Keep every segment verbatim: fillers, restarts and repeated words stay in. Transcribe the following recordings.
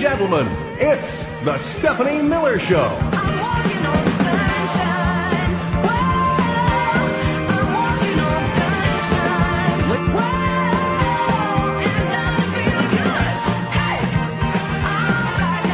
gentlemen, it's the Stephanie Miller Show. I'm walking on sunshine. Whoa, I'm walking on sunshine. Whoa, it's time to feel good. Hey, all right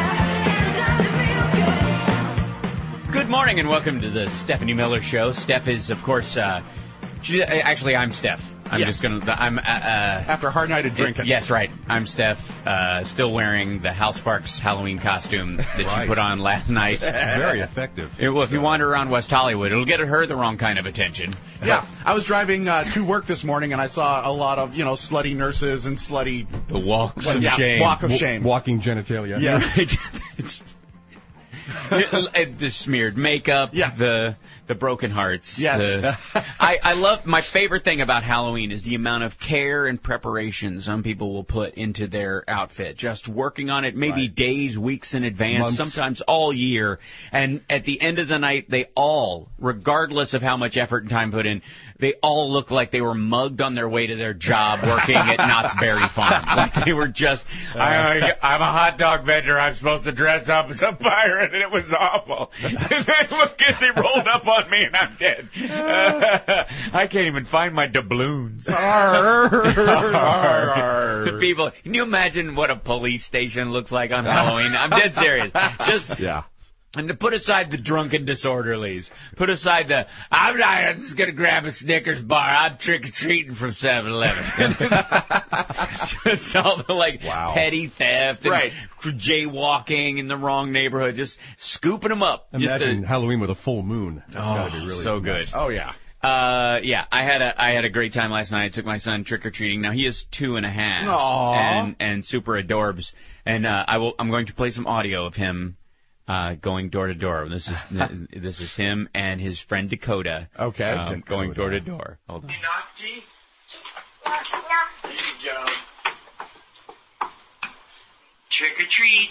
now, it's time to feel good. Good morning and welcome to the Stephanie Miller Show. Steph is, of course, uh, she, actually, I'm Steph. I'm Yeah. just going to, I'm, uh, uh, After a hard night of drinking. yes, right. I'm Steph, uh, still wearing the House Sparks Halloween costume that Right. she put on last night. Very effective. It- well, if you wander around West Hollywood, it'll get her the wrong kind of attention. Yeah, I was driving uh, to work this morning, and I saw a lot of, you know, slutty nurses and slutty... The walks of yeah, shame. walk of shame. Walking genitalia. Yeah. Right. It's- it- the smeared makeup, Yeah. the the broken hearts. Yes. the- I, I love, my favorite thing about Halloween is the amount of care and preparation some people will put into their outfit. Just working on it maybe Right. days, weeks in advance, Months. sometimes all year. And at the end of the night, they all, regardless of how much effort and time put in, they all look like they were mugged on their way to their job working at Knott's Berry Farm. Like they were just, I, I'm a hot dog vendor. I'm supposed to dress up as a pirate, and it was awful. And then look at they rolled up on me, and I'm dead. Uh, I can't even find my doubloons. The people, can you imagine what a police station looks like on Halloween? I'm dead serious. Just Yeah. And to put aside the drunken disorderlies, put aside the, I'm not just going to grab a Snickers bar, I'm trick-or-treating from seven eleven. Just all the, like, Wow. petty theft and Right. jaywalking in the wrong neighborhood, just scooping them up. Imagine just Halloween with a full moon. That's to, gotta be really so good. nice. Oh, yeah. Uh, yeah, I had a I had a great time last night. I took my son trick or treating. Now he is two and a half, Aw. and and super adorbs. And uh, I will I'm going to play some audio of him uh, going door to door. This is this is him and his friend Dakota. Okay. um, going door to door. Hold on. Trick or treat.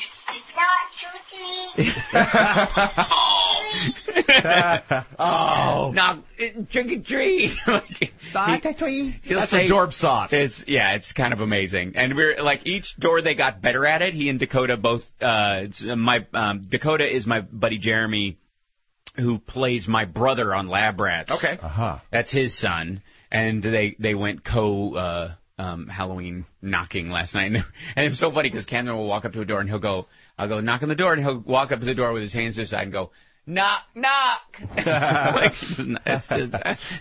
Oh. Now, trick or treat. He'll That's say- a dorb sauce. It's yeah, it's kind of amazing, and we're like each door they got better at it. He and Dakota both. Uh, it's, uh, my um, Dakota is my buddy Jeremy, who plays my brother on Lab Rats. Okay. Uh-huh. That's his son, and they they went co uh, um, Halloween knocking last night, and, and it was so funny because Camden will walk up to a door and he'll go, I'll go knock on the door, and he'll walk up to the door with his hands to the side and go, knock, knock. Like, it's just,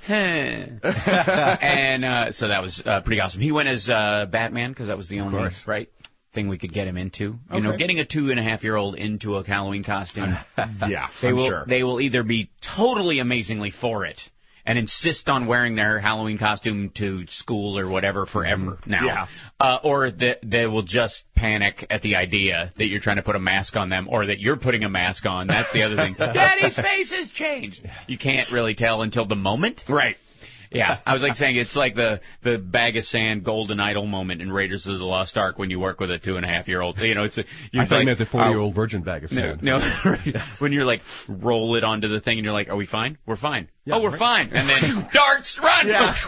and uh, so that was uh, pretty awesome. He went as uh, Batman because that was the only course. right thing we could get him into. You know, Okay. getting a two and a half year old into a Halloween costume. Yeah, They I'm will sure. they will either be totally amazingly for it and insist on wearing their Halloween costume to school or whatever forever now, Yeah. uh, or that they will just panic at the idea that you're trying to put a mask on them or that you're putting a mask on. That's the other thing. Daddy's face has changed. You can't really tell until the moment. Right. Yeah, I was like saying it's like the the bag of sand golden idol moment in Raiders of the Lost Ark when you work with a two and a half year old. You know, it's a, you're I thought like, you meant the forty-year-old virgin bag of no, sand. no, right. When you're like roll it onto the thing and you're like, are we fine? We're fine. Yeah, oh, we're right. fine. And then darts, run.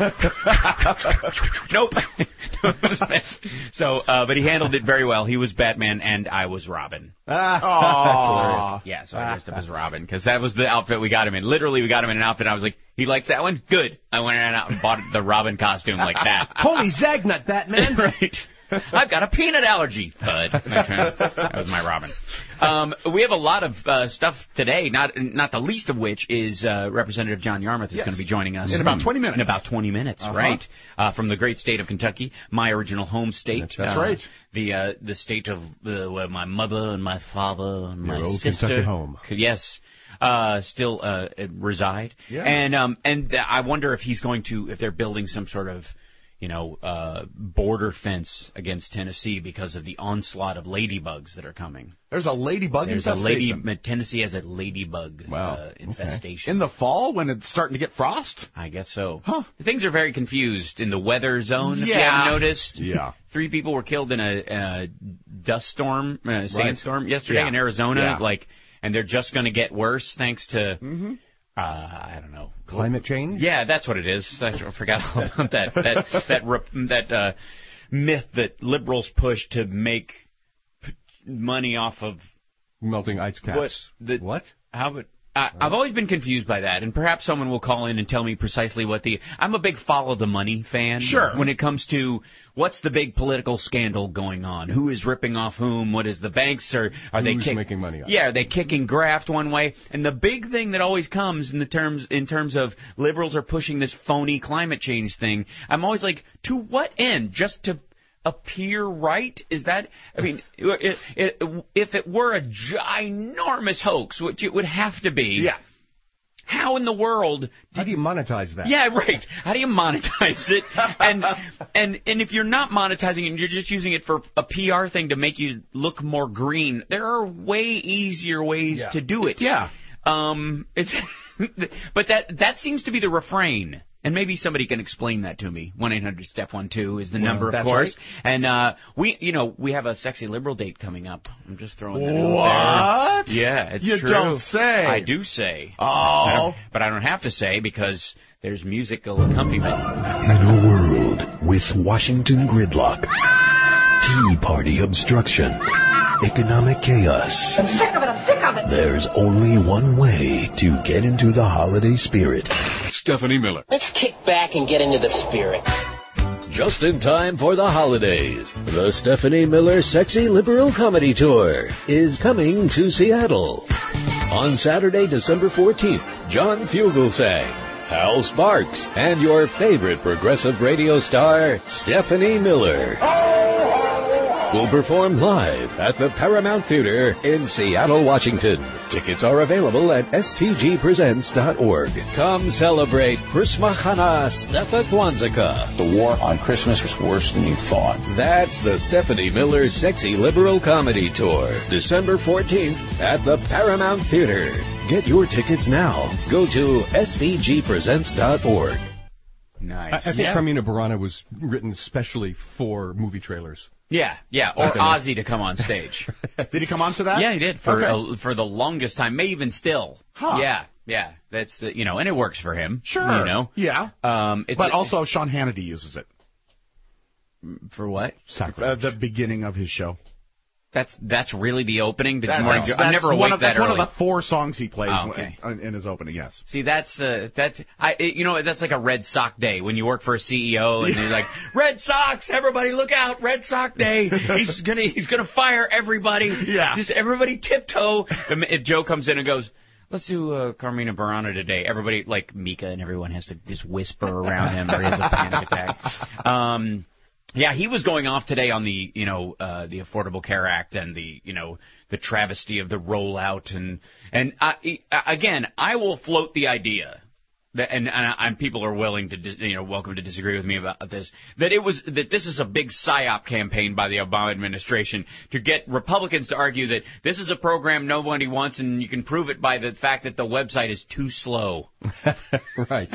Nope. So, uh, but he handled it very well. He was Batman and I was Robin. Aw. Yeah, so I dressed up as Robin because that was the outfit we got him in. Literally, we got him in an outfit. I was like, he likes that one? Good. I went out and bought the Robin costume like that. Holy Zagnut, Batman! Right. I've got a peanut allergy. Thud. That was my Robin. Um, we have a lot of uh, stuff today, not not the least of which is uh, Representative John Yarmouth is Yes. going to be joining us. In about twenty minutes. In about twenty minutes, Uh-huh. right. Uh, from the great state of Kentucky, my original home state. That's uh, right. The uh, the state of uh, where my mother and my father and my Your old sister. Kentucky home. could- Yes. Uh, still uh, reside. Yeah. And um, and I wonder if he's going to, if they're building some sort of, you know, uh, border fence against Tennessee because of the onslaught of ladybugs that are coming. There's a ladybug There's a infestation. lady. Tennessee has a ladybug Wow. uh, infestation. In the fall when it's starting to get frost? I guess so. Huh. Things are very confused in the weather zone. If you Yeah. haven't noticed. Yeah. Three people were killed in a, a dust storm, uh, sandstorm yesterday Yeah. in Arizona. Yeah. Like, and they're just going to get worse thanks to. Mm-hmm. Uh, I don't know. Climate change? Yeah, that's what it is. I forgot all about that that that rep- that uh, myth that liberals push to make money off of Melting ice caps. what? The, What? How about? I, I've always been confused by that, and perhaps someone will call in and tell me precisely what the. I'm a big follow the money fan. Sure. When it comes to what's the big political scandal going on, who is ripping off whom, what is the banks are are they Who's kick, making money on it? Yeah, are they kicking graft one way? And the big thing that always comes in the terms in terms of liberals are pushing this phony climate change thing. I'm always like, to what end? Just to appear right? Is that, I mean, it, it, if it were a ginormous hoax, which it would have to be, Yeah. how in the world? How do you monetize that? Yeah, right. How do you monetize it? And and and if you're not monetizing it and you're just using it for a P R thing to make you look more green, there are way easier ways Yeah. to do it. Yeah. Um, it's, but that that seems to be the refrain. And maybe somebody can explain that to me. one eight hundred step one two is the number, of that's course. right. And uh, we, you know, we have a sexy liberal date coming up. I'm just throwing that out What? there. Yeah, it's You true. don't say. I do say. Oh. I don't- but I don't have to say because there's musical accompaniment. In a world with Washington gridlock, Tea Party obstruction, economic chaos, I'm sick of it. I'm sick of it. there's only one way to get into the holiday spirit. Stephanie Miller. Let's kick back and get into the spirit. Just in time for the holidays, the Stephanie Miller Sexy Liberal Comedy Tour is coming to Seattle. On Saturday, December fourteenth, John Fugelsang, Hal Sparks, and your favorite progressive radio star, Stephanie Miller, will perform live at the Paramount Theater in Seattle, Washington. Tickets are available at s t g presents dot org. Come celebrate Christmachana Stefa Kwanzaa. The war on Christmas was worse than you thought. That's the Stephanie Miller Sexy Liberal Comedy Tour, December fourteenth at the Paramount Theater. Get your tickets now. Go to s t g presents dot org. I, Nice. I think Yeah. Carmina Burana was written especially for movie trailers. Yeah, yeah. Or Okay. Ozzy to come on stage. Did he come on to that? Yeah, he did for Okay. uh, for the longest time, may even still. Huh. Yeah, yeah. That's the you know, and it works for him. Sure. You know. Yeah. Um, it's But also, Sean Hannity uses it. for what? Uh, Sacrilege. the beginning of his show. That's that's really the opening. To That- Morning that's Joe? I'm that's never one awake of, that that's early. one of the four songs he plays Oh, okay. in, in his opening, yes. See, that's uh, that's I it, you know that's like a Red Sox day when you work for a C E O and you're like, Red Sox, everybody look out, Red Sox day. He's gonna he's gonna fire everybody. Yeah. Just everybody tiptoe. And if Joe comes in and goes, let's do uh, Carmina Burana today. Everybody, like Mika and everyone, has to just whisper around him or he has a panic attack. Um, yeah, he was going off today on the, you know, uh, the Affordable Care Act and the, you know, the travesty of the rollout and and I, again, I will float the idea that, and, and, and people are willing to, dis- you know, welcome to disagree with me about this, that it was that this is a big psyop campaign by the Obama administration to get Republicans to argue that this is a program nobody wants, and you can prove it by the fact that the website is too slow. Right.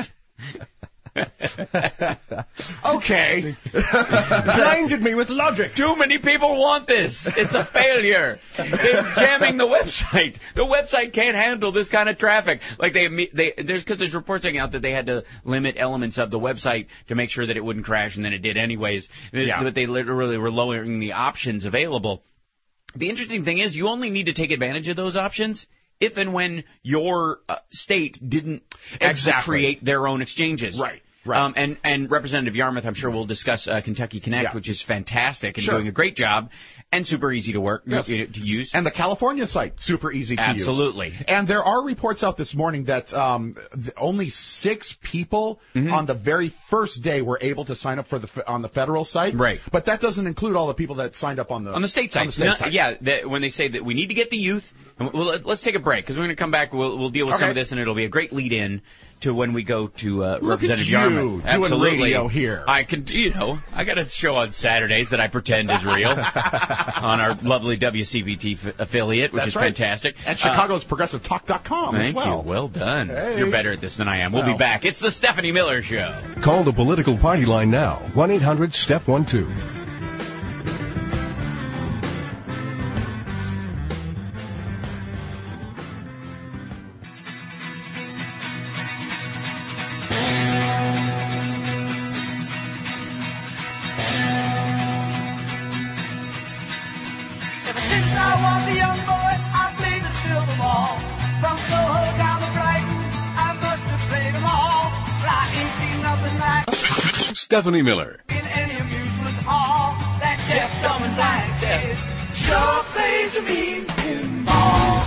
Okay. Blinded me with logic. Too many people want this. It's a failure. They're jamming the website. The website can't handle this kind of traffic. Like they, they there's because there's reports coming out that they had to limit elements of the website to make sure that it wouldn't crash, and then it did anyways. Yeah. But they literally were lowering the options available. The interesting thing is, you only need to take advantage of those options if and when your uh, state didn't actually Exactly. create their own exchanges. Right. Right. Um, and, and Representative Yarmouth, I'm sure, will discuss uh, Kentucky Connect, Yeah. which is fantastic and Sure. doing a great job and super easy to work Yes. you know, to use. And the California site, super easy to use. Absolutely. And there are reports out this morning that um, th- only six people Mm-hmm. on the very first day were able to sign up for the f- on the federal site. Right. But that doesn't include all the people that signed up on the On the state side, On the state side. yeah. That, when they say that we need to get the youth, and we'll, let- let's take a break because we're going to come back. We'll, we'll deal with some Okay. of this, and it'll be a great lead-in to when we go to uh, Look at Representative you Yarmouth. doing Absolutely. radio here. I can, you know, I got a show on Saturdays that I pretend is real on our lovely W C B T f- affiliate, which That's is right. fantastic. And Uh, Chicago's progressive talk dot com as Thank well. you. Well done. Hey. You're better at this than I am. We'll Well. be back. It's the Stephanie Miller Show. Call the political party line now. one eight hundred step one two. Ever since I Stephanie Miller. In any amusement hall, that deaf, dumb, and blind says, sure plays a mean pinball.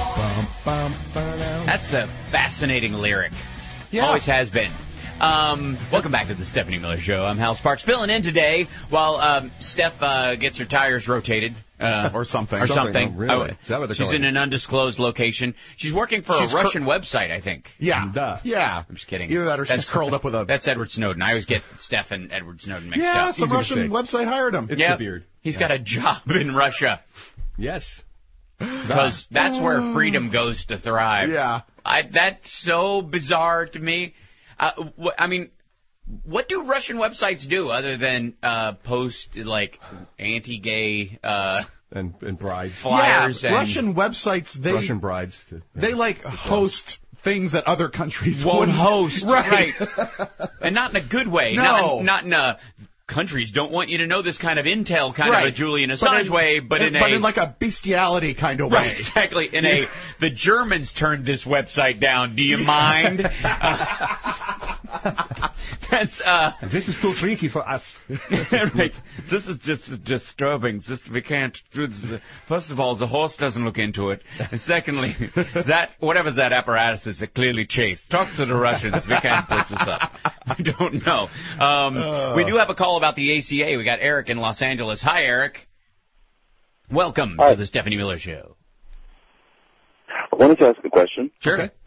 That's a fascinating lyric. Yeah. Always has been. Um, welcome back to the Stephanie Miller Show. I'm Hal Sparks, filling in today while um, Steph uh, gets her tires rotated. Uh, Or something. Or something. Something, oh, really? Oh, Is that what they're she's calling in it? an undisclosed location. She's working for She's a Russian website, I think. Yeah. Duh. Yeah. I'm just kidding. Either that or she's curled up with a... That's Edward Snowden. I always get Steph and Edward Snowden mixed Yeah, up. some Easy Russian mistake. website hired him. It's Yeah. the beard. He's got a job in Russia Yes. because that's where freedom goes to thrive. Yeah. I, that's so bizarre to me. Uh, wh- I mean, what do Russian websites do other than uh, post like anti-gay uh, And, and brides. flyers? yeah, and Russian websites, they Russian brides. To, they like host things that other countries won't wouldn't host, Right. and not in a good way. No. Not in, not in a countries don't want you to know this kind of intel, kind Right. of a Julian But Assange in- way, but in but a in like a bestiality kind of right, way. exactly in a the Germans turned this website down. Do you mind? Uh, that's uh. This is too tricky for us. right. This is just disturbing. This we can't do this. First of all, the horse doesn't look into it. And secondly, that whatever that apparatus is, it clearly chased. Talk to the Russians. We can't put this up. We don't know. Um, Uh. we do have a call about the A C A. We got Eric in Los Angeles. Hi, Eric. Welcome Hi. to the Stephanie Miller Show. I wanted to ask a question. Sure. Okay.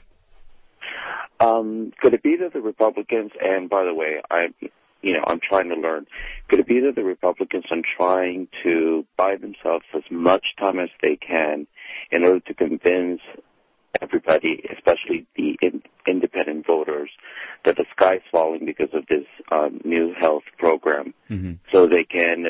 Um, could it be that the Republicans, and by the way, I, you know, I'm trying to learn. Could it be that the Republicans are trying to buy themselves as much time as they can in order to convince everybody, especially the in, independent voters, that the sky's falling because of this um, new health program, Mm-hmm. so they can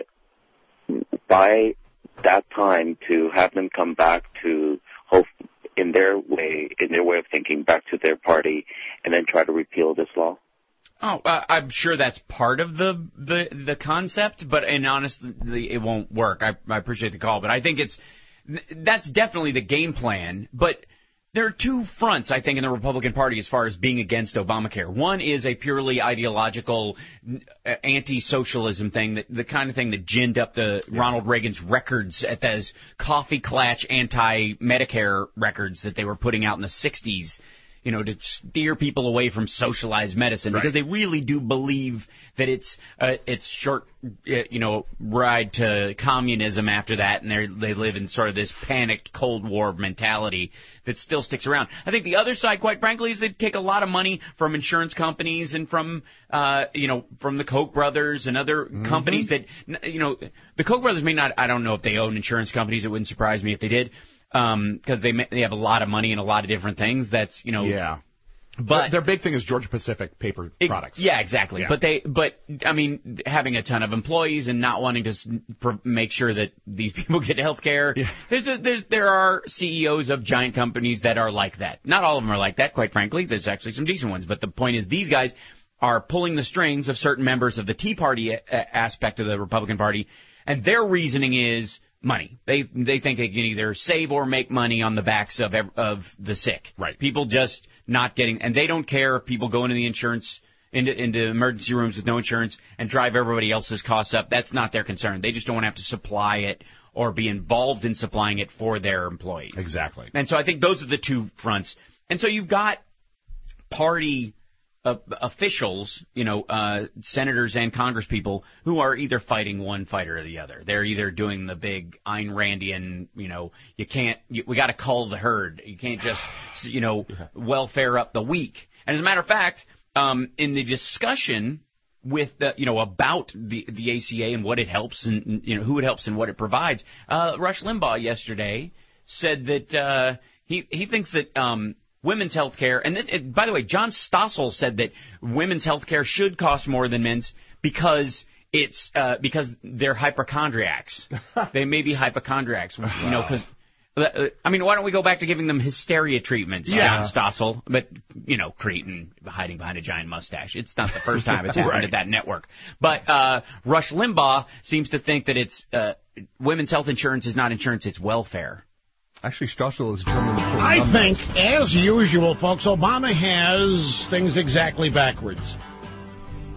buy that time to have them come back to hope in their way, in their way of thinking, back to their party, and then try to repeal this law? Oh, uh, I'm sure that's part of the, the the concept, but and honestly, it won't work. I, I appreciate the call, but I think it's that's definitely the game plan. But there are two fronts, I think, in the Republican Party as far as being against Obamacare. One is a purely ideological uh, anti-socialism thing, that, the kind of thing that ginned up the Ronald Reagan's records at those coffee clatch anti-Medicare records that they were putting out in the sixties. You know, to steer people away from socialized medicine, because they really do believe that it's uh, it's short, uh, you know, ride to communism after that, and they they live in sort of this panicked Cold War mentality that still sticks around. I think the other side, quite frankly, is they take a lot of money from insurance companies and from, uh, you know, from the Koch brothers and other Mm-hmm. companies that, you know, the Koch brothers may not. I don't know if they own insurance companies. It wouldn't surprise me if they did. Um, because they ma- they have a lot of money in a lot of different things. That's you know, Yeah. But their big thing is Georgia Pacific paper it- products. Yeah, exactly. Yeah. But they, but I mean, having a ton of employees and not wanting to s- pr- make sure that these people get health care. Yeah. There's, a, there's there are C E Os of giant companies that are like that. Not all of them are like that, quite frankly. There's actually some decent ones. But the point is, these guys are pulling the strings of certain members of the Tea Party a- a- aspect of the Republican Party, and their reasoning is money. They they think they can either save or make money on the backs of ev- of the sick. Right. People just not getting, and they don't care if people go into the insurance into into emergency rooms with no insurance and drive everybody else's costs up. That's not their concern. They just don't want to have to supply it or be involved in supplying it for their employees. Exactly. And so I think those are the two fronts. And so you've got party uh, officials, you know, uh, senators and congresspeople who are either fighting one fight or the other. They're either doing the big Ayn Randian, you know, you can't, you, we got to cull the herd. You can't just, you know, welfare up the weak. And as a matter of fact, um, in the discussion with the, you know, about the the A C A and what it helps and, you know, who it helps and what it provides, uh, Rush Limbaugh yesterday said that uh, he he thinks that um, women's health care, and this, it, by the way, John Stossel said that women's health care should cost more than men's because it's uh, because they're hypochondriacs. They may be hypochondriacs, you know, because. I mean, why don't we go back to giving them hysteria treatments, Yeah. John Stossel? But, you know, Creighton hiding behind a giant mustache. It's not the first time it's happened Right. at that network. But uh, Rush Limbaugh seems to think that it's uh, women's health insurance is not insurance, it's welfare. Actually, Stossel is German. for I numbers. think, as usual, folks, Obama has things exactly backwards.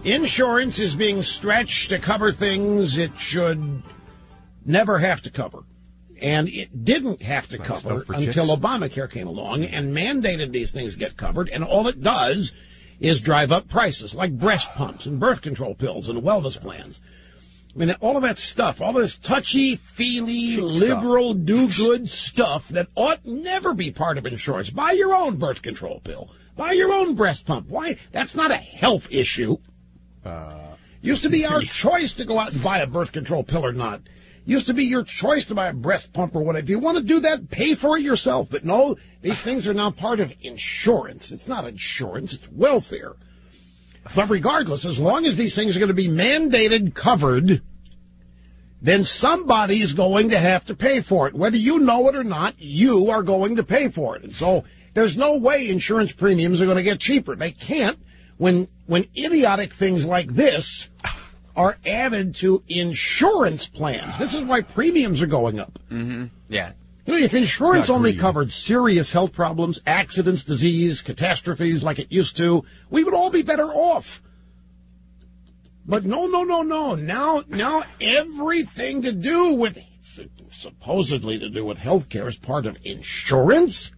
Insurance is being stretched to cover things it should never have to cover. And it didn't have to cover until Obamacare came along and mandated these things get covered, and all it does is drive up prices, like breast pumps and birth control pills and wellness plans. I mean, all of that stuff, all this touchy-feely, liberal, do-good stuff that ought never be part of insurance. Buy your own birth control pill. Buy your own breast pump. Why? That's not a health issue. Uh, Used to be our choice to go out and buy a birth control pill or not. Used to be your choice to buy a breast pump or whatever. If you want to do that, pay for it yourself. But no, these things are now part of insurance. It's not insurance, it's welfare. But regardless, as long as these things are going to be mandated covered, then somebody is going to have to pay for it. Whether you know it or not, you are going to pay for it. And so there's no way insurance premiums are going to get cheaper. They can't when when idiotic things like this are added to insurance plans. This is why premiums are going up. Mm-hmm. Yeah. You know, if insurance only covered serious health problems, accidents, disease, catastrophes like it used to, we would all be better off. But no, no, no, no. Now, now everything to do with, supposedly to do with health care is part of insurance?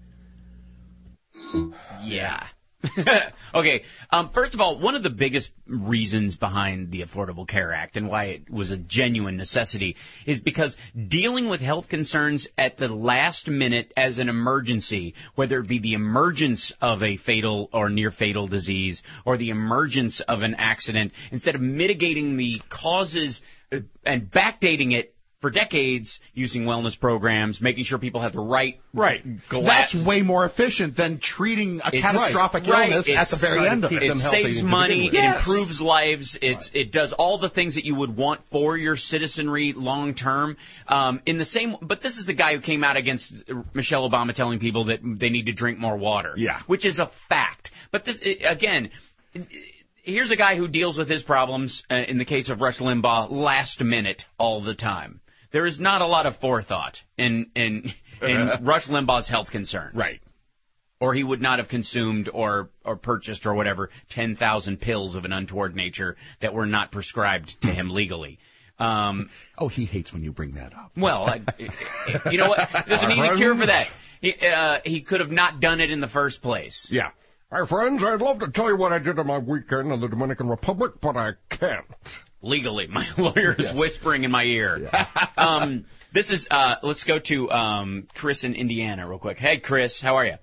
Yeah. Okay, um, first of all, one of the biggest reasons behind the Affordable Care Act and why it was a genuine necessity is because dealing with health concerns at the last minute as an emergency, whether it be the emergence of a fatal or near-fatal disease or the emergence of an accident, instead of mitigating the causes and backdating it for decades using wellness programs, making sure people have the right... Right. Glass. That's way more efficient than treating a It's catastrophic right. illness Right. at the very end of it. It saves money. Yes. It improves lives. It's, Right. It does all the things that you would want for your citizenry long term. Um, in the same, but this is the guy who came out against Michelle Obama telling people that they need to drink more water. Yeah. Which is a fact. But this, again... Here's a guy who deals with his problems, uh, in the case of Rush Limbaugh, last minute all the time. There is not a lot of forethought in in, in Rush Limbaugh's health concerns. Right. Or he would not have consumed or, or purchased or whatever ten thousand pills of an untoward nature that were not prescribed to him legally. Um, oh, he hates when you bring that up. Well, I, you know what? There's an easy cure for that. He, uh, he could have not done it in the first place. Yeah. Hi, friends. I'd love to tell you what I did on my weekend in the Dominican Republic, but I can't. Legally. My lawyer is yes. whispering in my ear. Yeah. um, this is, uh, let's go to um, Chris in Indiana real quick. Hey, Chris, how are you?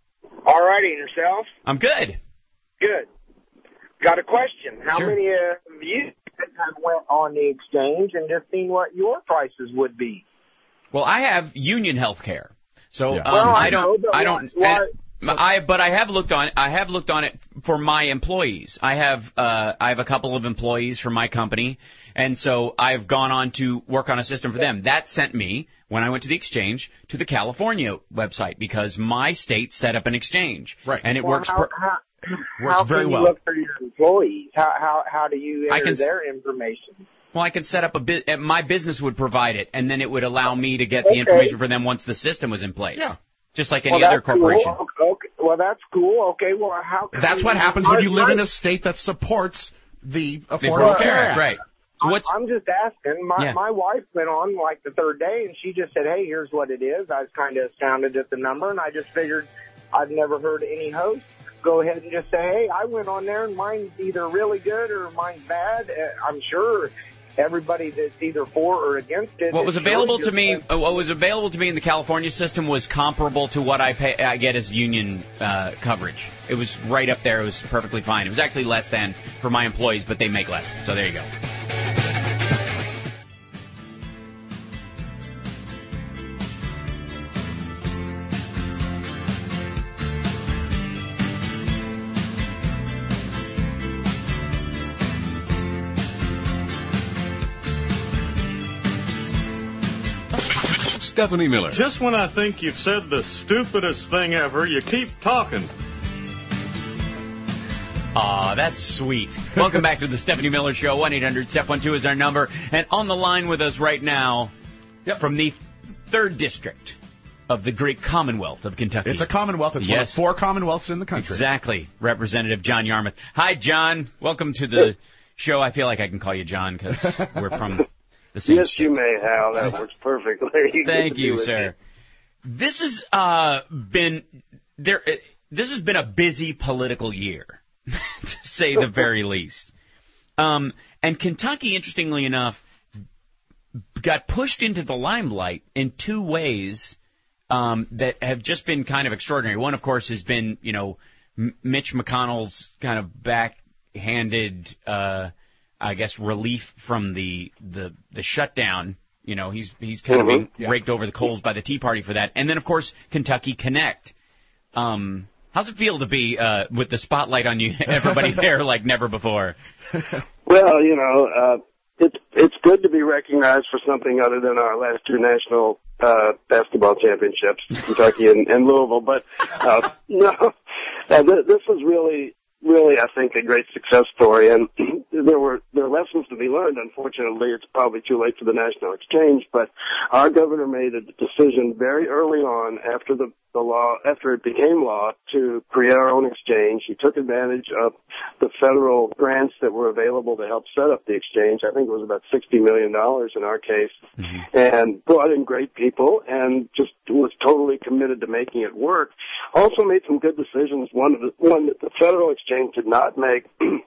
All righty, and yourself? I'm good. Good. Got a question. How sure. many of you have went on the exchange and just seen what your prices would be? Well, I have union health care. So yeah. um, well, I, I don't, know, I don't, why, I, but I have looked on. I have looked on it for my employees. I have, uh, I have a couple of employees from my company, and so I've gone on to work on a system for them. That sent me, when I went to the exchange, to the California website because my state set up an exchange, right? And it well, works. How, Per- how, works how very can well. you look for your employees? How how how do you enter I can, their information? Well, I could set up a bit. My business would provide it, and then it would allow me to get the okay. information for them once the system was in place. Yeah. Just like any well, other corporation. Cool. Okay. Well, that's cool. Okay, well, how can That's what happens when you live in a state that supports the Affordable the Care Act. Right. So what's, I'm just asking. My yeah. my wife went on like the third day, and she just said, hey, here's what it is. I was kind of astounded at the number, and I just figured I'd never heard any host go ahead and just say, hey, I went on there, and mine's either really good or mine's bad. I'm sure everybody that's either for or against it. What was available to me, uh, what was available to me in the California system was comparable to what I pay, I get as union uh, coverage. It was right up there. It was perfectly fine. It was actually less than for my employees, but they make less. So there you go. Stephanie Miller. Just when I think you've said the stupidest thing ever, you keep talking. Aw, that's sweet. Welcome back to the Stephanie Miller Show. one eight hundred Steph one two is our number. And on the line with us right now, yep. from the third District, of the great Commonwealth of Kentucky. It's a Commonwealth. It's yes. one of four Commonwealths in the country. Exactly. Representative John Yarmuth. Hi, John. Welcome to the show. I feel like I can call you John because we're from the same Yes, state. you may, Hal. That works perfectly. Thank you, sir. You. This has uh, been there. Uh, this has been a busy political year, to say the very least. Um, and Kentucky, interestingly enough, got pushed into the limelight in two ways um, that have just been kind of extraordinary. One, of course, has been, you know, M- Mitch McConnell's kind of backhanded, uh, I guess, relief from the, the, the shutdown. You know, he's he's kind mm-hmm. of being yeah. raked over the coals by the Tea Party for that. And then, of course, Kentucky Connect. Um, how's it feel to be uh, with the spotlight on you, everybody there like never before? Well, you know, uh, it's it's good to be recognized for something other than our last two national uh, basketball championships, Kentucky and, and Louisville. But uh, no, uh, th- this was really. Really, I think, a great success story, and there were there are lessons to be learned. Unfortunately, it's probably too late for the national exchange, but our governor made a decision very early on after the, the law, after it became law, to create our own exchange. He took advantage of the federal grants that were available to help set up the exchange. I think it was about sixty million dollars in our case, mm-hmm. and brought in great people and just was totally committed to making it work. Also made some good decisions. One of the, one that the federal exchange did not make,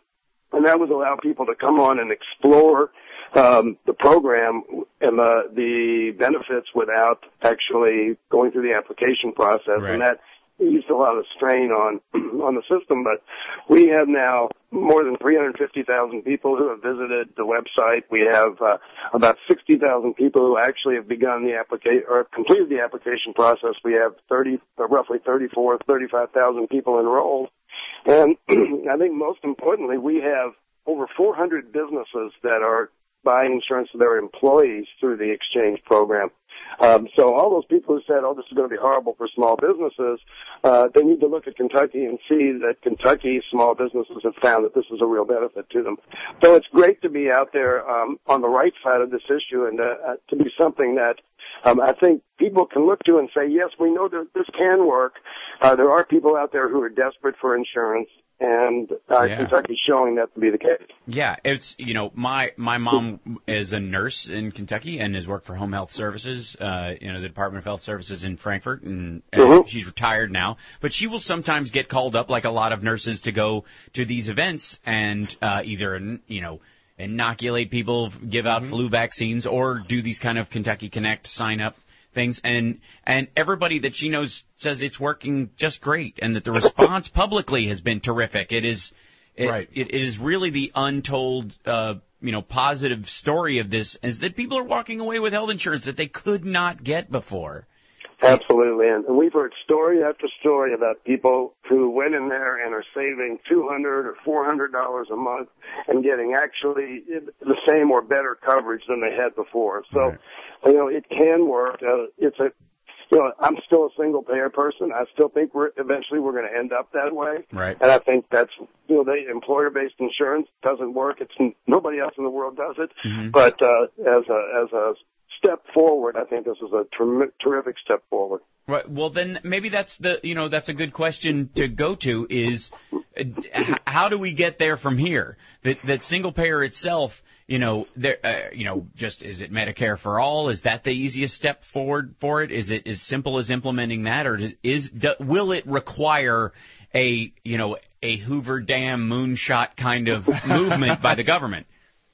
and that was allow people to come on and explore um, the program and the, the benefits without actually going through the application process, right. and that eased a lot of strain on on the system. But we have now more than three hundred fifty thousand people who have visited the website. We have uh, about sixty thousand people who actually have begun the application or completed the application process. We have thirty, uh, roughly thirty-four, thirty-five thousand people enrolled. And I think most importantly, we have over four hundred businesses that are buying insurance for their employees through the exchange program. Um, so all those people who said, oh, this is going to be horrible for small businesses, uh, they need to look at Kentucky and see that Kentucky small businesses have found that this is a real benefit to them. So it's great to be out there um, on the right side of this issue and uh, uh, to be something that um, I think people can look to and say, yes, we know that this can work. Uh, there are people out there who are desperate for insurance. And uh, yeah. Kentucky's showing that to be the case. Yeah, it's, you know, my my mom is a nurse in Kentucky and has worked for Home Health Services, uh, you know, the Department of Health Services in Frankfort, and, and mm-hmm. she's retired now. But she will sometimes get called up, like a lot of nurses, to go to these events and uh, either, you know, inoculate people, give out mm-hmm. flu vaccines, or do these kind of Kentucky Connect sign-up things, and and everybody that she knows says it's working just great, and that the response publicly has been terrific. It is, it, right. it is really the untold, uh, you know, positive story of this is that people are walking away with health insurance that they could not get before. Absolutely, and we've heard story after story about people who went in there and are saving two hundred or four hundred dollars a month and getting actually the same or better coverage than they had before. So, right. you know, it can work. Uh, it's a, you know, I'm still a single payer person. I still think we're eventually we're going to end up that way. Right. And I think that's, you know, the employer-based insurance doesn't work. It's nobody else in the world does it. Mm-hmm. But uh, as a as a step forward, I think this is a ter- terrific step forward. Right. Well, then maybe that's the, you know, that's a good question to go to is uh, how do we get there from here? That that single payer itself, you know, there, uh, you know, just is it Medicare for all? Is that the easiest step forward for it? Is it as simple as implementing that, or is, is do, will it require a, you know, a Hoover Dam moonshot kind of movement by the government?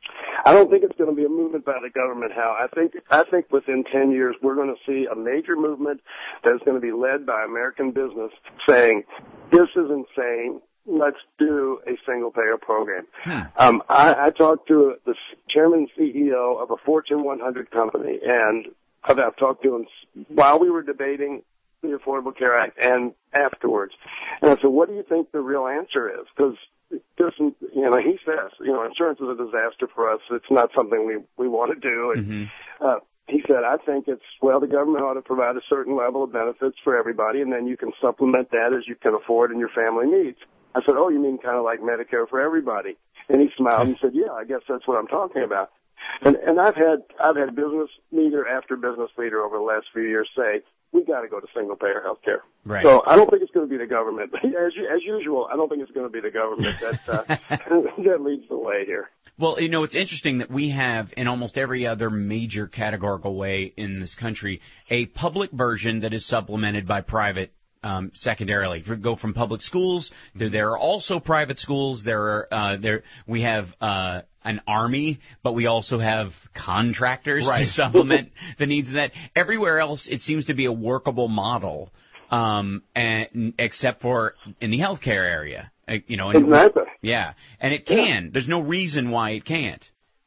I don't think it's going to be a movement by the government, Hal. I think I think within ten years we're going to see a major movement that's going to be led by American business saying, this is insane. Let's do a single-payer program. Hmm. Um, I, I talked to the chairman and C E O of a Fortune one hundred company, and I've talked to him while we were debating the Affordable Care Act and afterwards. And I said, what do you think the real answer is? Because This, you know, he says, you know, insurance is a disaster for us. It's not something we, we want to do. And, mm-hmm. uh, he said, I think it's, well, the government ought to provide a certain level of benefits for everybody, and then you can supplement that as you can afford and your family needs. I said, oh, you mean kind of like Medicare for everybody? And he smiled and said, yeah, I guess that's what I'm talking about. And, and I've had, I've had business leader after business leader over the last few years say, we got to go to single-payer health care. Right. So I don't think it's going to be the government. But as, as usual, I don't think it's going to be the government that, uh, that leads the way here. Well, you know, it's interesting that we have, in almost every other major categorical way in this country, a public version that is supplemented by private um, secondarily. If we go from public schools, to there are also private schools. There are uh, there we have uh, an army, but we also have contractors right. to supplement the needs of that. Everywhere else, it seems to be a workable model, um, and except for in the healthcare area. Uh, you know, and exactly. Yeah, and it can. Yeah. There's no reason why it can't.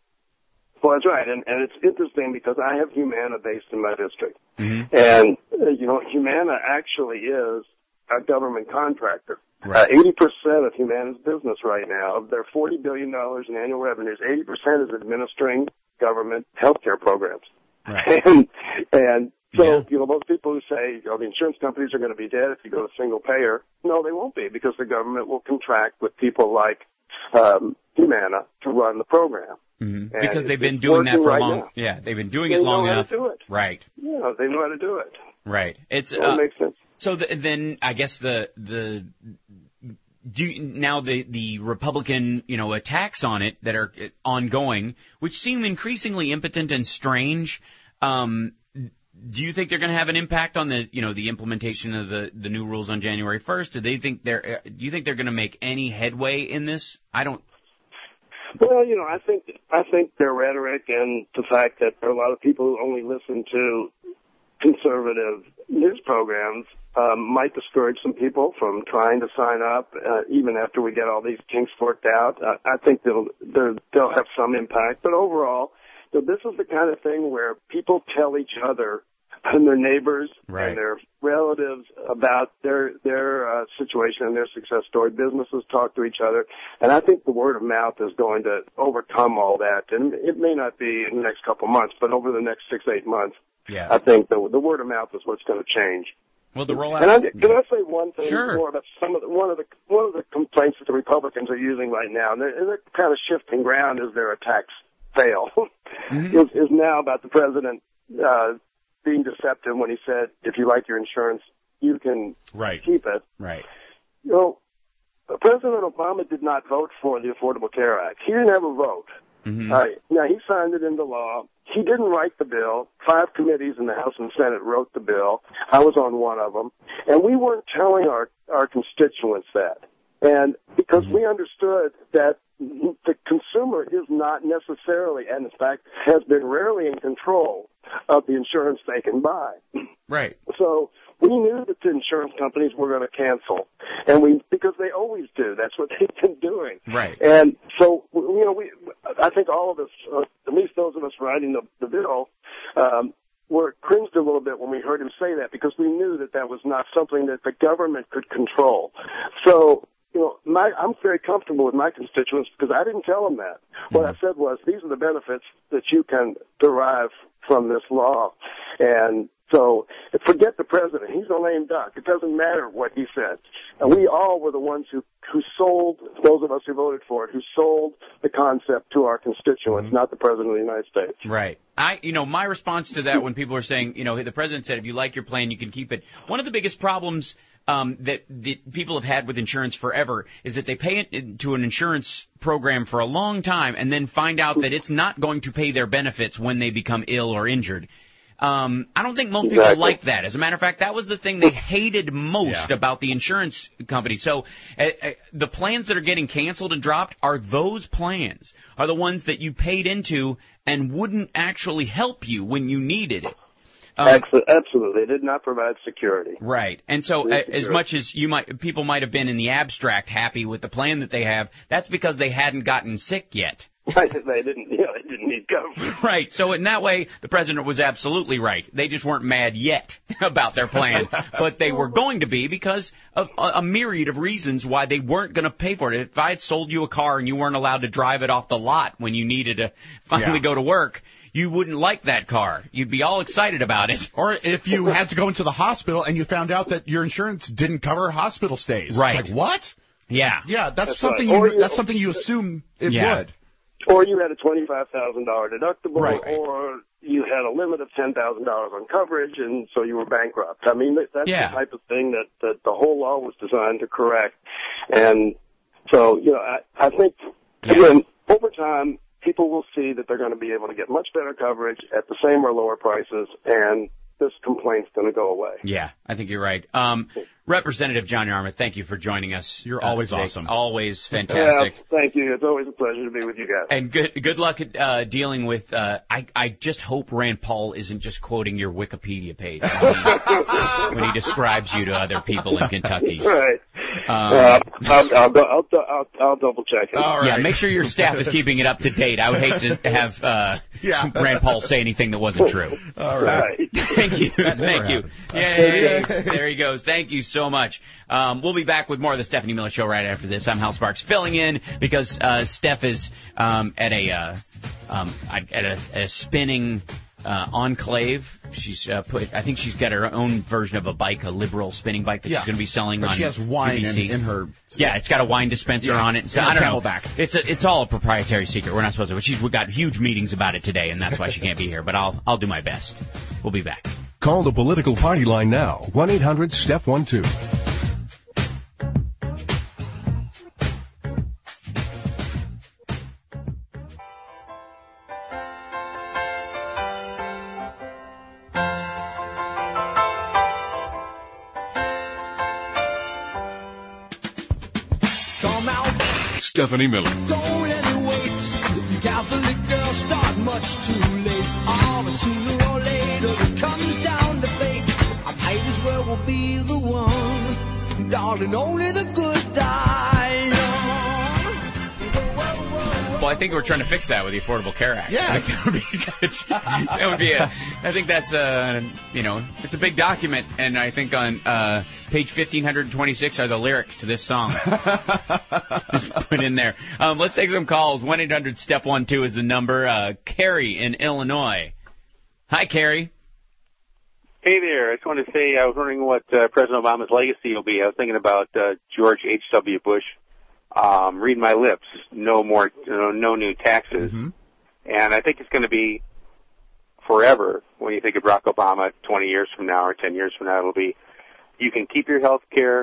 Well, that's right, and, and it's interesting because I have Humana based in my district, mm-hmm. and uh, you know, Humana actually is a government contractor. Right. Uh, eighty percent of Humana's business right now, of their forty billion dollars in annual revenues, eighty percent is administering government healthcare programs. Right. And, and so, yeah. you know, those people who say, you know, the insurance companies are going to be dead if you go to single payer, no, they won't be, because the government will contract with people like um, Humana to run the program. Mm-hmm. Because they've been doing that for right long. Now. Yeah, they've been doing they it long know enough. How to do it. Right. Yeah, they know how to do it. Right. It's so uh, it makes sense. So the, then I guess the the do you, now the the Republican you know attacks on it that are ongoing, which seem increasingly impotent and strange. Um, do you think they're going to have an impact on the you know the implementation of the, the new rules on January first? Do they think they're do you think they're going to make any headway in this? I don't. Well, you know, I think I think their rhetoric and the fact that there are a lot of people who only listen to conservative news programs um, might discourage some people from trying to sign up, uh, even after we get all these kinks worked out. Uh, I think they'll they'll they'll have some impact, but overall, so this is the kind of thing where people tell each other and their neighbors right. and their relatives about their their uh, situation and their success story. Businesses talk to each other, and I think the word of mouth is going to overcome all that. And it may not be in the next couple of months, but over the next six, eight months, yeah. I think the the word of mouth is what's going to change. Well, the rollout. And I, can I say one thing sure. more about some of the, one of the one of the complaints that the Republicans are using right now, and they're, and they're kind of shifting ground as their attacks fail, mm-hmm. is, is now about the president uh, being deceptive when he said, if you like your insurance, you can right. keep it. Right. You know, President Obama did not vote for the Affordable Care Act. He didn't have a vote. Mm-hmm. Uh, now, he signed it into law. He didn't write the bill. Five committees in the House and Senate wrote the bill. I was on one of them. And we weren't telling our, our constituents that. And because mm-hmm. we understood that the consumer is not necessarily, and in fact has been rarely in control of the insurance they can buy. Right. So we knew that the insurance companies were going to cancel, and we because they always do. That's what they've been doing. Right. And so you know, we I think all of us, uh, at least those of us writing the, the bill, um, were cringed a little bit when we heard him say that, because we knew that that was not something that the government could control. So. You know, my, I'm very comfortable with my constituents because I didn't tell them that. What I said was, these are the benefits that you can derive from this law. And so, forget the president. He's a lame duck. It doesn't matter what he said. And we all were the ones who, who sold, those of us who voted for it, who sold the concept to our constituents, mm-hmm. not the president of the United States. Right. I, you know, my response to that when people are saying, you know, the president said, if you like your plan, you can keep it. One of the biggest problems Um, that, that people have had with insurance forever is that they pay it to an insurance program for a long time and then find out that it's not going to pay their benefits when they become ill or injured. Um, I don't think most people exactly. like that. As a matter of fact, that was the thing they hated most yeah. about the insurance company. So uh, uh, the plans that are getting canceled and dropped are those plans, are the ones that you paid into and wouldn't actually help you when you needed it. Um, Absolutely, they did not provide security. Right, and so uh, as much as you might, people might have been in the abstract happy with the plan that they have, that's because they hadn't gotten sick yet. Right, they didn't. Yeah, they didn't need coverage. Right. So in that way, the president was absolutely right. They just weren't mad yet about their plan, but they were going to be because of a, a myriad of reasons why they weren't going to pay for it. If I had sold you a car and you weren't allowed to drive it off the lot when you needed to finally yeah. go to work, you wouldn't like that car. You'd be all excited about it. Or if you had to go into the hospital and you found out that your insurance didn't cover hospital stays. Right. It's like, what? Yeah. Yeah, that's, that's something right. you, you, that's something you assume it yeah. would. Or you had a twenty-five thousand dollars deductible, right. or you had a limit of ten thousand dollars on coverage, and so you were bankrupt. I mean, that's yeah. the type of thing that, that the whole law was designed to correct. And so, you know, I, I think, yeah. again, over time, people will see that they're going to be able to get much better coverage at the same or lower prices, and this complaint's going to go away. Yeah, I think you're right. Um, Representative John Yarmuth, thank you for joining us. You're uh, always today. awesome. Always fantastic. Yeah, thank you. It's always a pleasure to be with you guys. And good good luck at uh, dealing with, uh, I, I just hope Rand Paul isn't just quoting your Wikipedia page when he, when he describes you to other people in Kentucky. Right. Um, uh, I'll, I'll, I'll, I'll, I'll double check it. All right. Yeah, make sure your staff is keeping it up to date. I would hate to have uh, yeah. Rand Paul say anything that wasn't true. All right. Thank you. Thank you. Yay. There he goes. Thank you so much. Um, we'll be back with more of the Stephanie Miller Show right after this. I'm Hal Sparks, filling in because uh, Steph is um, at a uh, um, at a, a spinning uh, enclave. She's uh, put. I think she's got her own version of a bike, a liberal spinning bike that yeah. she's going to be selling but on. She has wine in, in her. Yeah, it's got a wine dispenser yeah. on it. So, and I don't know. Camelback. It's a, it's all a proprietary secret. We're not supposed to. But she's we got huge meetings about it today, and that's why she can't be here. But I'll I'll do my best. We'll be back. Call the political party line now. one eight hundred step one two. Stephanie Miller. Don't let it wait. Catholic girls start much too late. All the sooner or later it comes down to fate. I might as well will be the one. Darling, only the good die young. Well, I think we're trying to fix that with the Affordable Care Act. Yeah, I think that would be good. That would be a. I think that's a. You know, it's a big document, and I think on uh, page fifteen twenty-six are the lyrics to this song. Just put in there. Um, let's take some calls. one eight hundred step one two is the number. Uh, Carrie in Illinois. Hi, Carrie. Hey there. I just wanted to say I was wondering what uh, President Obama's legacy will be. I was thinking about uh, George H W. Bush. Um, read my lips. No more, no, no new taxes. Mm-hmm. And I think it's going to be forever. When you think of Barack Obama, twenty years from now or ten years from now, it'll be you can keep your health care,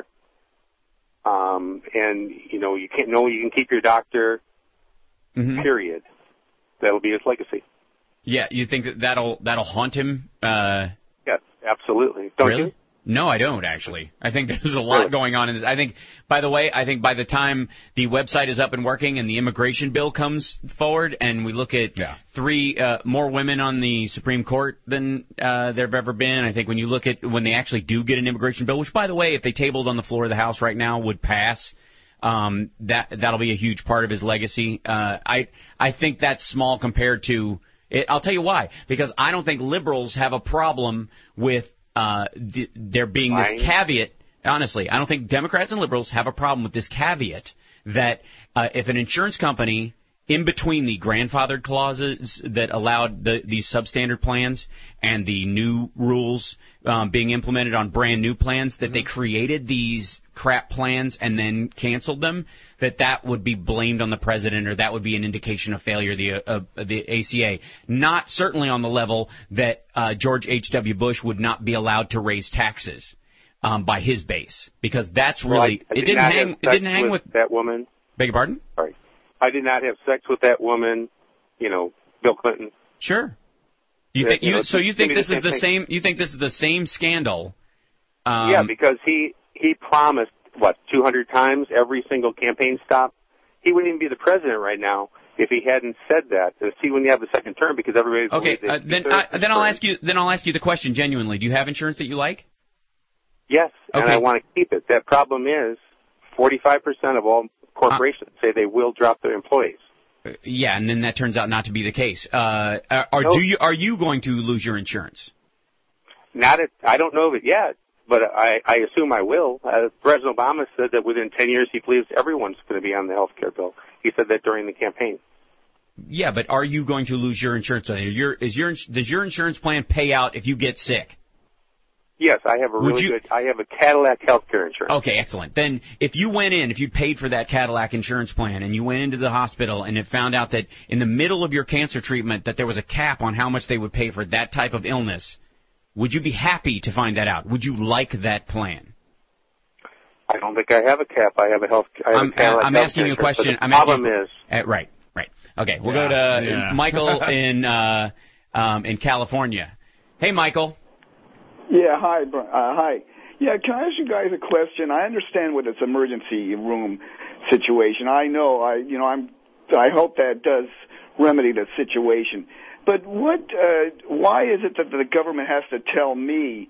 um, and you know you can't know you can keep your doctor. Mm-hmm. Period. That'll be his legacy. Yeah, you think that that'll that'll haunt him? Uh, yes, absolutely. Don't really? you? No, I don't, actually. I think there's a lot going on in this. I think, by the way, I think by the time the website is up and working and the immigration bill comes forward and we look at yeah. three uh, more women on the Supreme Court than uh, there have ever been, I think when you look at when they actually do get an immigration bill, which, by the way, if they tabled on the floor of the House right now, would pass, um, that, that'll be a huge part of his legacy. Uh, I, I think that's small compared to it. I'll tell you why. Because I don't think liberals have a problem with Uh, th- there being this Lying. caveat, honestly, I don't think Democrats and liberals have a problem with this caveat that uh, if an insurance company, in between the grandfathered clauses that allowed the, these substandard plans and the new rules um, being implemented on brand new plans, that mm-hmm. they created these crap plans and then canceled them, that that would be blamed on the president or that would be an indication of failure of the, uh, of the A C A. Not certainly on the level that uh, George H W. Bush would not be allowed to raise taxes um, by his base, because that's really well, I, I it did didn't not hang have it didn't hang with, with that woman. Beg your pardon? Sorry. I did not have sex with that woman, you know, Bill Clinton. Sure. You Yeah, think you you know, so you think the this is the same same you think this is the same scandal? Um, yeah, because he he promised what two hundred times every single campaign stop. He wouldn't even be the president right now if he hadn't said that. And see when you have the second term, because everybody's okay. Uh, then I, then I'll ask you then I'll ask you the question genuinely. Do you have insurance that you like? Yes, okay. And I want to keep it. That problem is forty-five percent of all corporations uh, say they will drop their employees. Yeah, and then that turns out not to be the case. Uh, are nope. do you are you going to lose your insurance? Not at, I don't know of it yet, but I, I assume I will. Uh, President Obama said that within ten years he believes everyone's going to be on the health care bill. He said that during the campaign. Yeah, but are you going to lose your insurance? Your, is your, does your insurance plan pay out if you get sick? Yes, I have a Would really you- good. I have a Cadillac healthcare insurance. Okay, excellent. Then if you went in, if you paid for that Cadillac insurance plan and you went into the hospital and it found out that in the middle of your cancer treatment that there was a cap on how much they would pay for that type of illness, would you be happy to find that out? Would you like that plan? I don't think I have a cap. I have a health. I have I'm, a Cadillac I'm healthcare asking you a insurance, but question. The I'm problem asking, is, uh, right, right. Okay, we'll Yeah, go to yeah. Michael in uh, um, in California. Hey, Michael. Yeah, hi, Br- uh, hi. Yeah, can I ask you guys a question? I understand with this emergency room situation. I know, I you know, I'm. I hope that does remedy the situation. But what? Uh, why is it that the government has to tell me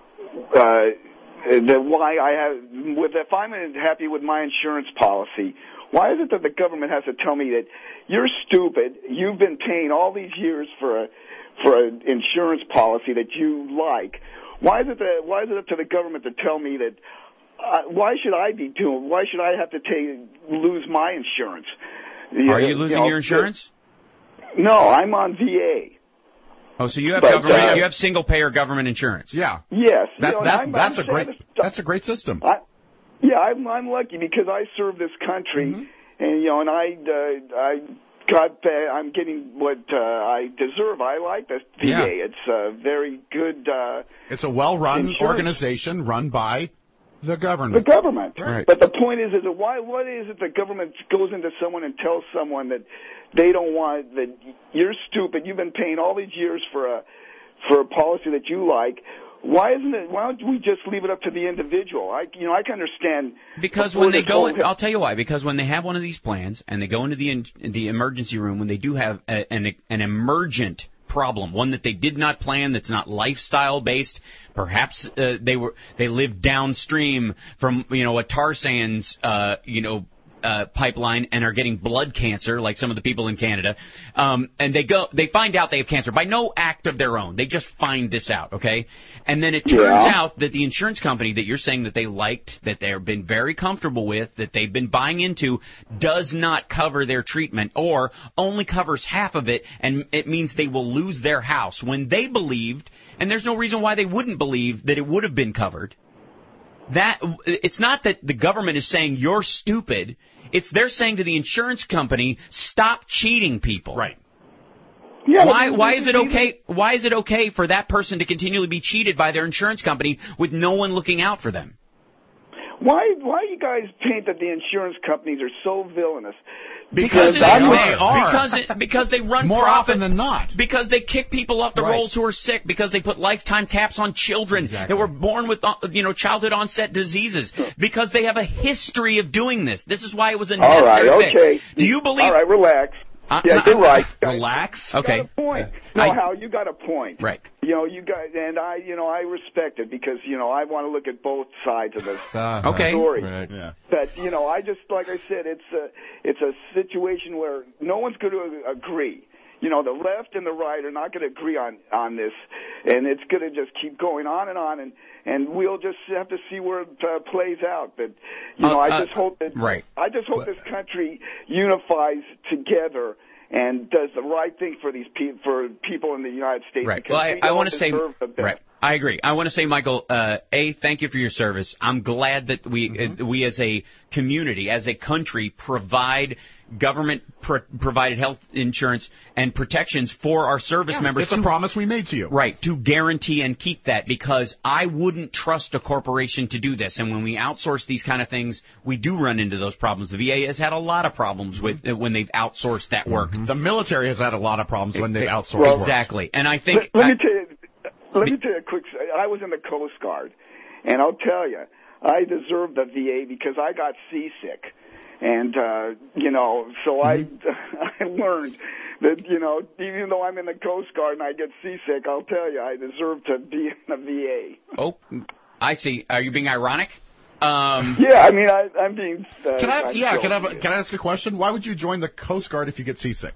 uh, that why I have? With if I'm happy with my insurance policy, why is it that the government has to tell me that you're stupid? You've been paying all these years for a for an insurance policy that you like. Why is it that? Why is it up to the government to tell me that? Uh, why should I be doing? Why should I have to take lose my insurance? Are you losing know, your insurance? No, I'm on V A. Oh, so you have But, government, uh, you have single payer government insurance. Yeah. Yes. That, you know, that, I'm, that's I'm a great saying this- that's a great system. I, yeah, I'm, I'm lucky because I serve this country, Mm-hmm. and you know, and I uh, I got uh, I'm getting what uh, I deserve. I like the V A. Yeah. It's a very good. Uh, It's a well-run Insurance. organization run by the The government. government. Right. But the point is, is that why? What is it the government goes into someone and tells someone that they don't want that you're stupid? You've been paying all these years for a for a policy that you like. Why isn't it? Why don't we just leave it up to the individual? I, you know, I can understand Because before when they this go, whole- in, I'll tell you why. Because when they have one of these plans and they go into the in, the emergency room, when they do have a, an an emergent problem, one that they did not plan, that's not lifestyle based. Perhaps uh, they were they lived downstream from you know a tar sands uh, you know. Uh, pipeline and are getting blood cancer like some of the people in Canada, um, and they go, they find out they have cancer by no act of their own. They just find this out, okay? And then it turns Yeah. out that the insurance company that you're saying that they liked, that they've been very comfortable with, that they've been buying into, does not cover their treatment or only covers half of it, and it means they will lose their house when they believed, and there's no reason why they wouldn't believe that it would have been covered. That it's not that the government is saying you're stupid. It's they're saying to the insurance company, stop cheating people. Right. Yeah, Why but- why is it okay why is it okay for that person to continually be cheated by their insurance company with no one looking out for them? Why? Why you guys paint that the insurance companies are so villainous? Because it- they they are. Because it, because they run More profit, often than not. Because they kick people off the Right. rolls who are sick. Because they put lifetime caps on children Exactly. that were born with uh, you know childhood onset diseases. Because they have a history of doing this. This is why it was a All right, necessary fix. okay. Do you believe? All right, relax. Uh, yeah, uh, you're right. Relax. You Okay. got a point. No, I- Hal, you got a point. Right. You know, you got, and I, you know, I respect it because you know I want to look at both sides of this Uh-huh. Okay. story. Right. Yeah. But you know, I just like I said, it's a it's a situation where no one's going to agree. You know, the left and the right are not going to agree on on this, and it's going to just keep going on and on, and and we'll just have to see where it uh, plays out. But you know, Uh, I uh, just hope that right. I just hope this country unifies together and does the right thing for these pe- for people in the United States. Right. Because Well, I, we I don't want to say, deserve the best. right. I agree. I want to say, Michael, uh, A, thank you for your service. I'm glad that we, Mm-hmm. uh, we as a community, as a country, provide government pro- provided health insurance and protections for our service Yeah, members. it's a to- promise we made to you. Right, to guarantee and keep that, because I wouldn't trust a corporation to do this. And when we outsource these kind of things, we do run into those problems. The V A has had a lot of problems with uh, when they've outsourced that work. The military has had a lot of problems when they've outsourced Well, work. Exactly. And I think... Let, let I- me tell you. Let me tell you a quick. I was in the Coast Guard, and I'll tell you, I deserved the V A because I got seasick, and uh, you know, so Mm-hmm. I I learned that you know, even though I'm in the Coast Guard and I get seasick, I'll tell you, I deserve to be in the V A. Oh, I see. Are you being ironic? Um, Yeah, I mean, I, I'm being. Uh, Can I? I'm Yeah. Can I? Have a, joking. can I ask a question? Why would you join the Coast Guard if you get seasick?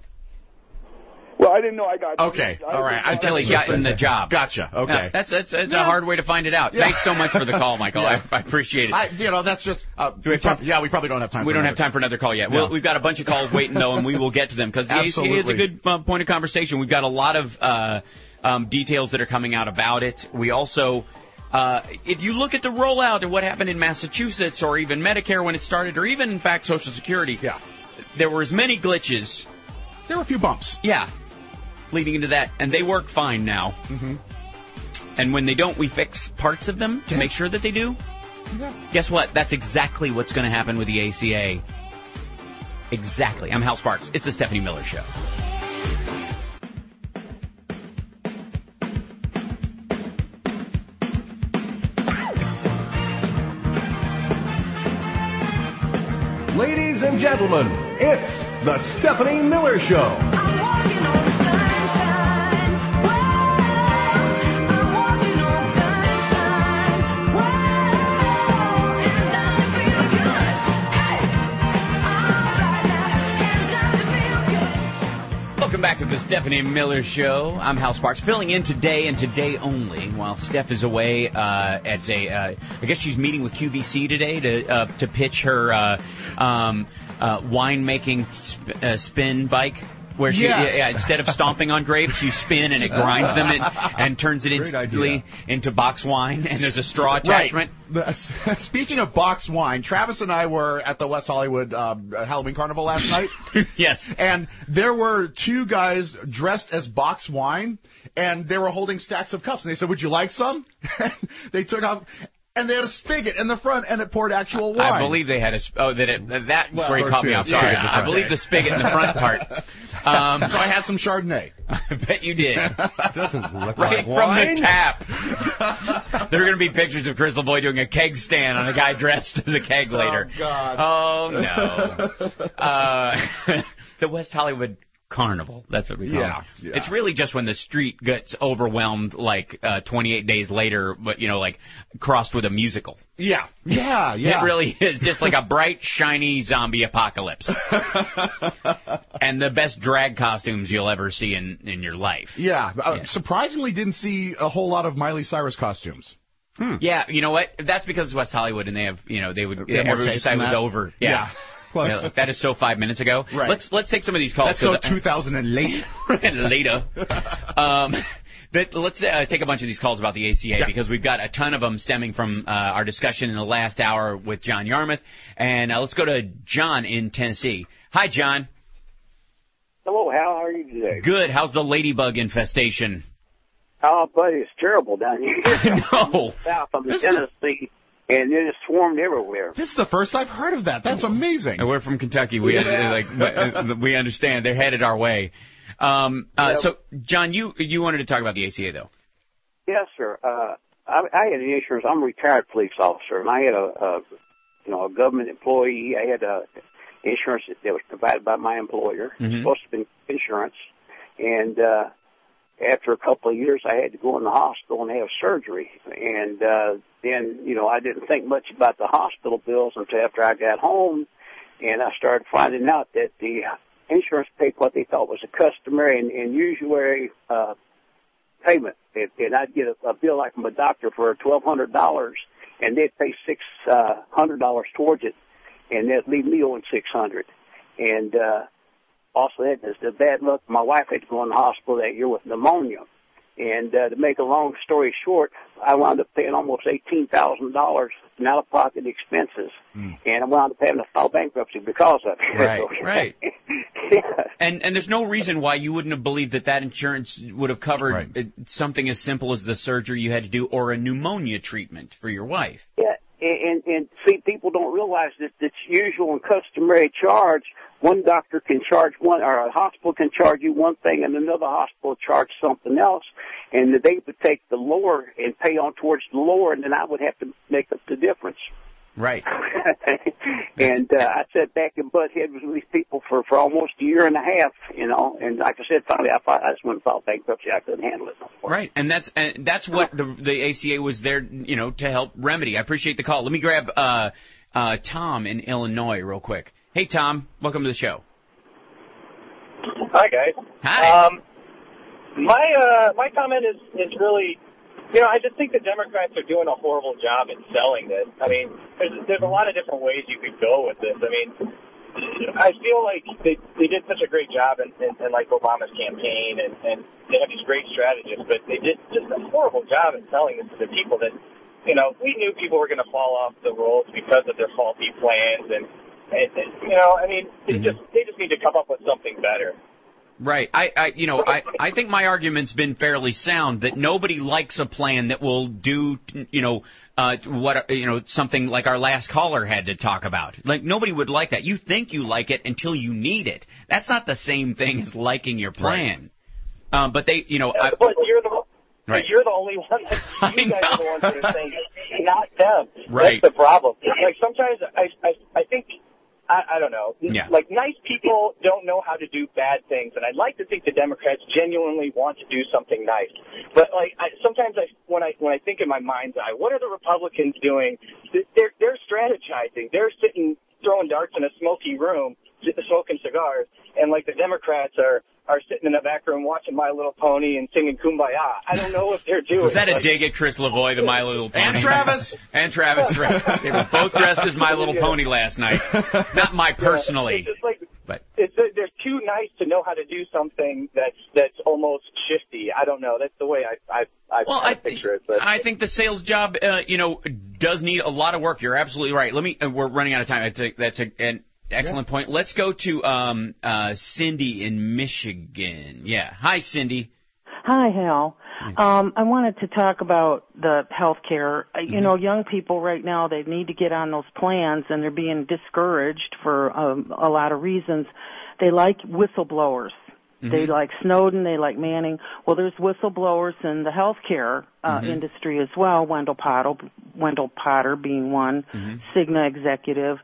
Well, I didn't know I got. Okay. I All right. was- until he got in the job. Gotcha. Okay. Yeah, that's that's, that's a Yeah. hard way to find it out. Yeah. Thanks so much for the call, Michael. Yeah. I, I appreciate it. I, you know, that's just. Uh, Do we have time? Yeah, we probably don't have time. We for don't have another- time for another call yet. No. We'll, we've got a bunch of calls waiting, though, and we will get to them because the A C A is a Absolutely. good uh, point of conversation. We've got a lot of uh, um, details that are coming out about it. We also Uh, if you look at the rollout and what happened in Massachusetts or even Medicare when it started, or even, in fact, Social Security, yeah. there were as many glitches. There were a few bumps. Yeah, leading into that, and they work fine now. Mm-hmm. And when they don't, we fix parts of them to yeah. make sure that they do. Yeah. Guess what? That's exactly what's going to happen with the A C A. Exactly. I'm Hal Sparks. It's the Stephanie Miller Show. Ladies and gentlemen, it's the Stephanie Miller Show. Welcome back to the Stephanie Miller Show. I'm Hal Sparks, filling in today and today only while Steph is away uh, as a, uh, I guess she's meeting with Q V C today to uh, to pitch her uh, um, uh, wine-making sp- uh, spin bike. Where she, yes. yeah, instead of stomping on grapes, you spin and it grinds them and, and turns it instantly into box wine, and there's a straw attachment. Right. The, speaking of box wine, Travis and I were at the West Hollywood uh, Halloween Carnival last night. Yes. And there were two guys dressed as box wine, and they were holding stacks of cups. And they said, "Would you like some?" They took off. And they had a spigot in the front, and it poured actual wine. I believe they had a sp- oh that it, that well, where he caught me off. Sorry, yeah, I believe the spigot in the front part. Um, so I had some Chardonnay. I bet you did. It doesn't look right like from wine. the tap. There are going to be pictures of Crystal Boy doing a keg stand on a guy dressed as a keg later. Oh God. Oh no. uh, the West Hollywood Carnival. That's what we call yeah, it. Yeah. It's really just when the street gets overwhelmed, like uh, twenty-eight days later, but you know, like crossed with a musical. Yeah, yeah, yeah. It really is just like a bright, shiny zombie apocalypse, and the best drag costumes you'll ever see in in your life. Yeah, uh, yeah. Surprisingly, didn't see a whole lot of Miley Cyrus costumes. Hmm. Yeah, you know what? That's because it's West Hollywood, and they have, you know, they would They have more everybody taste decide in it was that. over. Yeah. Yeah. Yeah, that is so five minutes ago. Right. Let's let's take some of these calls. That's so 'cause, uh, two thousand and late. later. um, but let's uh, take a bunch of these calls about the A C A yeah. because we've got a ton of them stemming from uh, our discussion in the last hour with John Yarmouth. And uh, let's go to John in Tennessee. Hi, John. Hello, Hal. How are you today? Good. How's the ladybug infestation? Oh, buddy, it's terrible down here. No. South of the Tennessee. And it is swarmed everywhere. This is the first I've heard of that. That's amazing. And we're from Kentucky. We Yeah. like we understand. They're headed our way. Um, uh, Yep. So, John, you you wanted to talk about the A C A, though. Yes, sir. Uh, I, I had an insurance. I'm a retired police officer, and I had a, a you know, a government employee. I had a insurance that was provided by my employer. Mm-hmm. Supposed to be insurance, and uh, after a couple of years, I had to go in the hospital and have surgery. And uh, then, you know, I didn't think much about the hospital bills until after I got home, and I started finding out that the insurance paid what they thought was a customary and, and usuary uh, payment. And, and I'd get a, a bill like from a doctor for twelve hundred dollars, and they'd pay six hundred dollars towards it, and they'd leave me owing six hundred dollars. And uh, also, that is the bad luck. My wife had to go in the hospital that year with pneumonia. And uh, to make a long story short, I wound up paying almost eighteen thousand dollars in out-of-pocket expenses. Mm. And I wound up having to file bankruptcy because of it. Right, right. Yeah. And and there's no reason why you wouldn't have believed that that insurance would have covered right. something as simple as the surgery you had to do or a pneumonia treatment for your wife. Yeah, and, and see, people don't realize that it's usual and customary charge. One doctor can charge one, or a hospital can charge you one thing, and another hospital charge something else. And they would take the lower and pay on towards the lower, and then I would have to make up the difference. Right. And uh, I sat back and butt heads with these people for, for almost a year and a half, you know. And like I said, finally I, filed, I just went and filed bankruptcy. I couldn't handle it no more. Right, and that's and that's what the the A C A was there, you know, to help remedy. I appreciate the call. Let me grab uh, uh, Tom in Illinois real quick. Hey, Tom, welcome to the show. Hi, guys. Hi. Um, my uh, my comment is is really, you know, I just think the Democrats are doing a horrible job in selling this. I mean, there's there's a lot of different ways you could go with this. I mean, I feel like they they did such a great job in, in, in like Obama's campaign, and, and they have these great strategists, but they did just a horrible job in selling this to the people that you know, we knew people were going to fall off the rolls because of their faulty plans, and, and, and you know, I mean, they Mm-hmm. just they just need to come up with something better. Right. I, I you know, I, I think my argument's been fairly sound that nobody likes a plan that will do, you know, uh, what, you know, something like our last caller had to talk about. Like, nobody would like that. You think you like it until you need it. That's not the same thing as liking your plan. Right. Um, but they, you know, Yeah, I, but you're the right. But you're the only one. That, you guys are the ones that are saying it, not them. Right. That's the problem. Like sometimes I I I think. I, I don't know. Yeah. Like, nice people don't know how to do bad things, and I'd like to think the Democrats genuinely want to do something nice. But like, I, sometimes I, when I when I think in my mind's eye, what are the Republicans doing? They're they're strategizing. They're sitting throwing darts in a smoky room, smoking cigars, and like the Democrats are are sitting in the back room watching My Little Pony and singing Kumbaya. I don't know what they're doing. Was that a like, dig at Chris Lavoie, the My Little Pony? And Travis. and Travis, right. They were both dressed as My Little Pony last night. Not my personally. It's just like, but it's, they're too nice to know how to do something that's that's almost shifty. I don't know. That's the way I I I, well, I I picture it. But I think the sales job, uh, you know, does need a lot of work. You're absolutely right. Let me. Uh, we're running out of time. That's a, that's a, an excellent yeah. point. Let's go to um, uh, Cindy in Michigan. Yeah. Hi, Cindy. Hi, Hal. Um, I wanted to talk about the health care. Mm-hmm. You know, young people right now, they need to get on those plans, and they're being discouraged for um, a lot of reasons. They like whistleblowers. Mm-hmm. They like Snowden. They like Manning. Well, there's whistleblowers in the health care uh, mm-hmm. industry as well. Wendell Potter, Wendell Potter being one, mm-hmm. Cigna executive.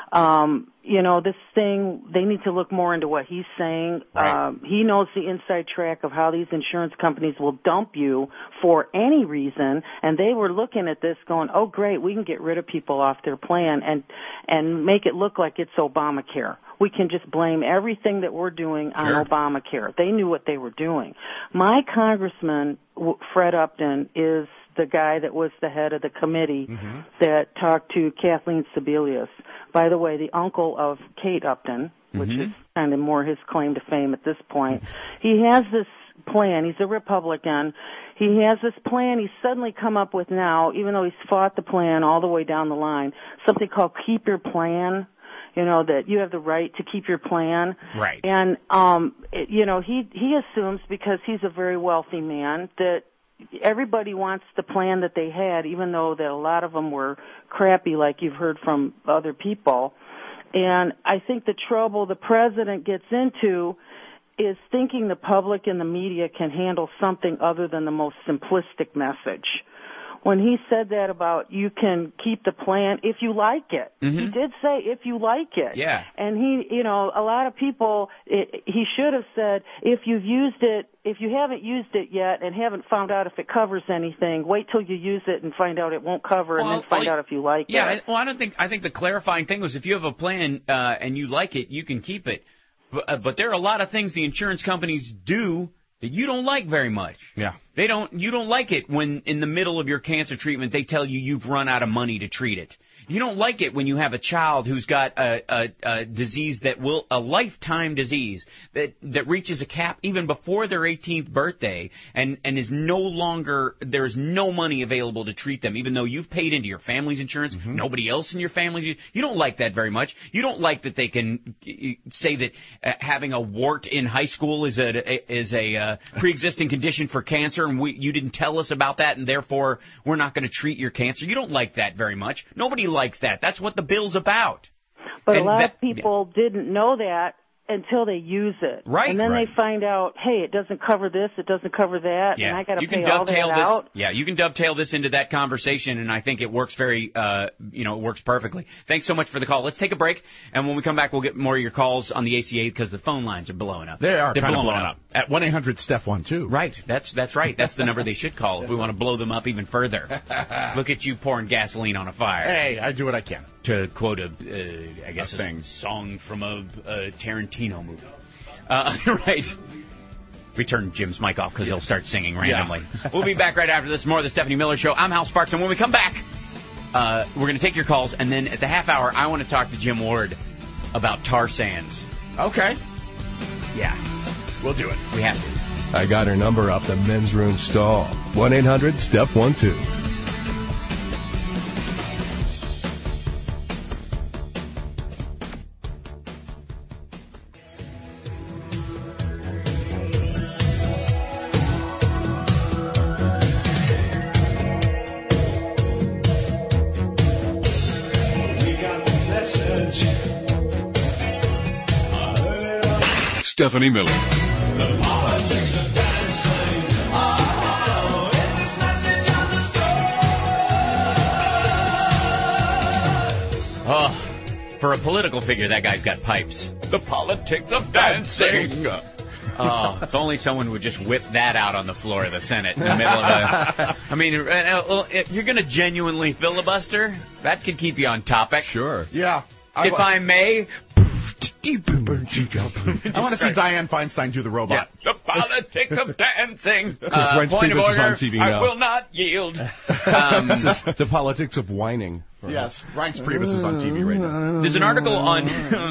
Um, you know, this thing, they need to look more into what he's saying. Right. Um, he knows the inside track of how these insurance companies will dump you for any reason, and they were looking at this going, oh, great, we can get rid of people off their plan and, and make it look like it's Obamacare. We can just blame everything that we're doing on sure. Obamacare. They knew what they were doing. My congressman, Fred Upton, is the guy that was the head of the committee mm-hmm. that talked to Kathleen Sebelius. By the way, the uncle of Kate Upton, which mm-hmm. is kind of more his claim to fame at this point. He has this plan. He's a Republican. He has this plan he's suddenly come up with now, even though he's fought the plan all the way down the line, something called Keep Your Plan. You know, that you have the right to keep your plan. Right. And, um, it, you know, he, he assumes because he's a very wealthy man that everybody wants the plan that they had, even though that a lot of them were crappy, like you've heard from other people. And I think the trouble the president gets into is thinking the public and the media can handle something other than the most simplistic message. When he said that about you can keep the plan if you like it, mm-hmm. he did say if you like it. Yeah. And he, you know, a lot of people, it, he should have said if you've used it, if you haven't used it yet and haven't found out if it covers anything, wait till you use it and find out it won't cover, well, and then find well, out if you like yeah, it. Yeah. Well, I don't think. I think the clarifying thing was if you have a plan uh, and you like it, you can keep it. But, uh, but there are a lot of things the insurance companies do that you don't like very much. Yeah. They don't. You don't like it when in the middle of your cancer treatment they tell you you've run out of money to treat it. You don't like it when you have a child who's got a, a, a disease that will a lifetime disease that that reaches a cap even before their eighteenth birthday and and is no longer there's no money available to treat them even though you've paid into your family's insurance. Mm-hmm. Nobody else in your family's. You don't like that very much. You don't like that they can say that uh, having a wart in high school is a is a uh, pre-existing condition for cancer and we you didn't tell us about that and therefore we're not going to treat your cancer. You don't like that very much. Nobody likes that. That's what the bill's about. But and a lot that, of people yeah. didn't know that until they use it. Right. And then right. they find out, hey, it doesn't cover this, it doesn't cover that, yeah. and I got to pay dovetail all that this, out. Yeah, you can dovetail this into that conversation, and I think it works very, uh, you know, it works perfectly. Thanks so much for the call. Let's take a break, and when we come back, we'll get more of your calls on the A C A because the phone lines are blowing up. They are They're kind blowing of blowing up. up. At one eight hundred S T E P H one, too. Right. That's that's right. That's the number they should call if we want to blow them up even further. Look at you pouring gasoline on a fire. Hey, I do what I can. To quote a, uh, I guess, a, a song from a, a Tarantino movie. Uh, right. We turn Jim's mic off because he'll start singing randomly. Yeah. We'll be back right after this. More of the Stephanie Miller Show. I'm Hal Sparks, and when we come back, uh, we're going to take your calls, and then at the half hour, I want to talk to Jim Ward about tar sands. Okay. Yeah. We'll do it. We have to. I got her number off the men's room stall. one eight hundred S T E P one two. Stephanie Miller. The politics of dancing. Oh, in this message on the store. Oh, for a political figure, that guy's got pipes. The politics of dancing. Oh, if only someone would just whip that out on the floor of the Senate in the middle of a... I mean, if you're going to genuinely filibuster, that could keep you on topic. Sure. Yeah. I, If I may... I want to see Dianne Feinstein do the robot. Yeah. The politics of dancing. Of course, Uh, Reince point of Priebus is order, on T V I now. will not yield. Um, This is the politics of whining. Yes, Reince Priebus is on T V right now. There's an article on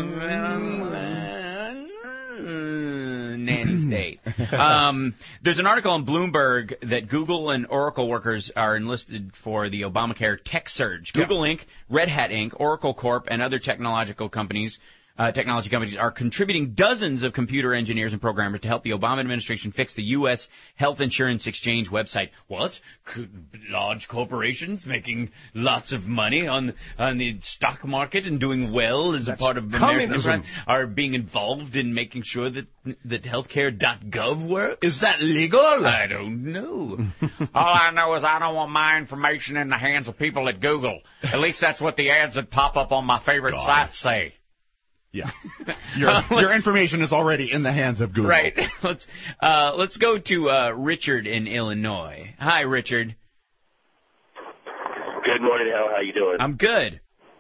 Nanny State. Um, there's an article on Bloomberg that Google and Oracle workers are enlisted for the Obamacare tech surge. Google Incorporated, Red Hat Incorporated, Oracle Corp, and other technological companies Uh, technology companies are contributing dozens of computer engineers and programmers to help the Obama administration fix the U S Health Insurance Exchange website. What? C- large corporations making lots of money on on the stock market and doing well as That's a part of American communism. enterprise are being involved in making sure that that healthcare dot gov works? Is that legal? I don't know. All I know is I don't want my information in the hands of people at Google. At least that's what the ads that pop up on my favorite God. sites say. Yeah, your your information is already in the hands of Google. Right. Let's uh, let's go to uh, Richard in Illinois. Hi, Richard. Good morning, Al. How you doing? I'm good.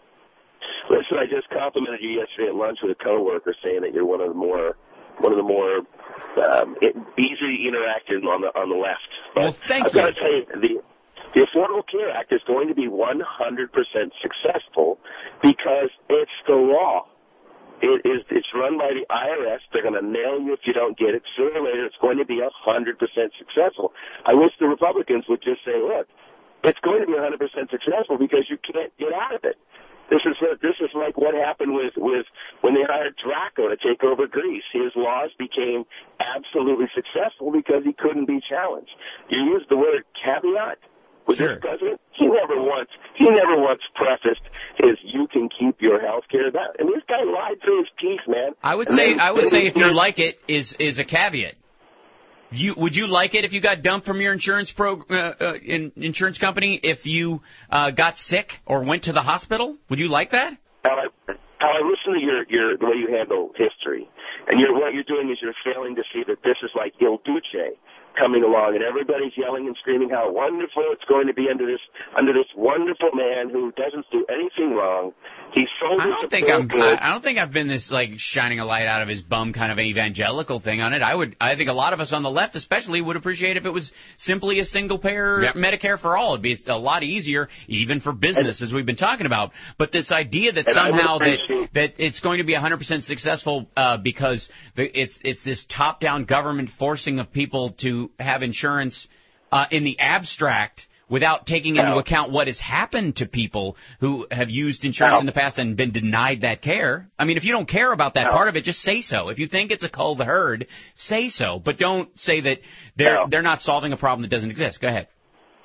Listen, I just complimented you yesterday at lunch with a coworker, saying that you're one of the more one of the more um, easy to interact in on the on the left. But well, thank I've you. got to tell you, the the Affordable Care Act is going to be one hundred percent successful because it's the law. It is, it's run by the I R S. They're going to nail you if you don't get it. Sooner or later, it's going to be one hundred percent successful. I wish the Republicans would just say, look, it's going to be one hundred percent successful because you can't get out of it. This is this is like what happened with, with when they hired Draco to take over Greece. His laws became absolutely successful because he couldn't be challenged. You used the word caveat with Sure. this president. He never once he never once prefaced his "you can keep your health care." That and this guy lied through his teeth, man. I would And say then- I would say if you then- like it is is a caveat. You would you like it if you got dumped from your insurance pro uh, uh, in, insurance company if you uh, got sick or went to the hospital? Would you like that? How I, how I listen to your, your the way you handle history, and you're, what you're doing is you're failing to see that this is like Il Duce coming along, and everybody's yelling and screaming how wonderful it's going to be under this under this wonderful man who doesn't do anything wrong. He's so I don't think I'm. I I don't think I've been this like shining a light out of his bum kind of evangelical thing on it. I would. I think a lot of us on the left, especially, would appreciate if it was simply a single payer Yep. Medicare for all. It'd be a lot easier, even for business, as we've been talking about. But this idea that And I would somehow that appreciate- that it's going to be one hundred percent successful uh, because the, it's it's this top-down government forcing of people to have insurance uh, in the abstract, without taking into Al. account what has happened to people who have used insurance Al. in the past and been denied that care. I mean, if you don't care about that Al. part of it, just say so. If you think it's a cull the herd, say so. But don't say that they're Al. they're not solving a problem that doesn't exist. Go ahead.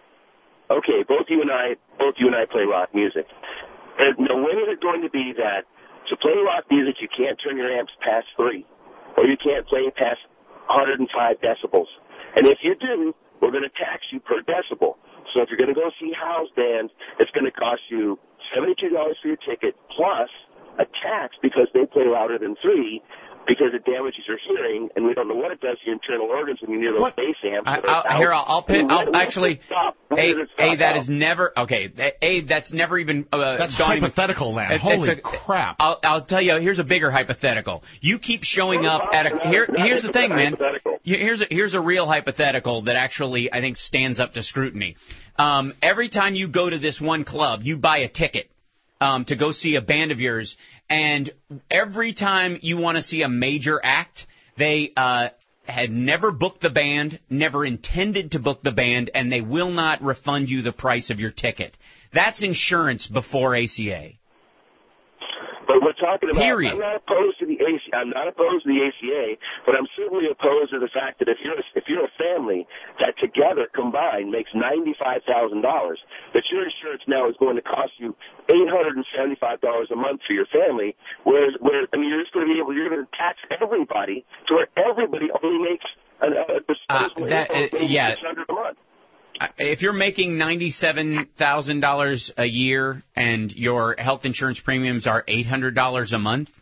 Okay, both you and I, both you and I play rock music. And no when is it going to be that to play rock music you can't turn your amps past three, or you can't play past one hundred five decibels. And if you do, we're going to tax you per decibel. So if you're going to go see house bands, it's going to cost you seventy-two dollars for your ticket plus a tax because they play louder than three, because it damages your hearing, and we don't know what it does to your internal organs when you're near those What? bass amps. I, that are I'll, here, out. I'll, I'll, pin, When I'll does it actually. stop? When A, does it stop, a, that Al? is never okay. A, that's never even. Uh, That's dawned- hypothetical land. It's- Holy it's a- crap. I'll, I'll tell you. Here's a bigger hypothetical. You keep showing up at a. Here, here's the thing, man. You- Here's a, here's a real hypothetical that actually I think stands up to scrutiny. Um, every time you go to this one club, you buy a ticket um, to go see a band of yours, and every time you want to see a major act, they uh, had never booked the band, never intended to book the band, and they will not refund you the price of your ticket. That's insurance before A C A. But we're talking about, Period. I'm not opposed to the A C A, I'm not opposed to the A C A, but I'm certainly opposed to the fact that if you're, if you're a family that together combined makes ninety-five thousand dollars, that your insurance now is going to cost you eight hundred seventy-five dollars a month for your family, whereas, where, I mean, you're just going to be able, you're going to tax everybody to where everybody only makes a, a disposable Uh, that, income of uh, maybe yeah. six hundred dollars a month. If you're making ninety-seven thousand dollars a year and your health insurance premiums are eight hundred dollars a month,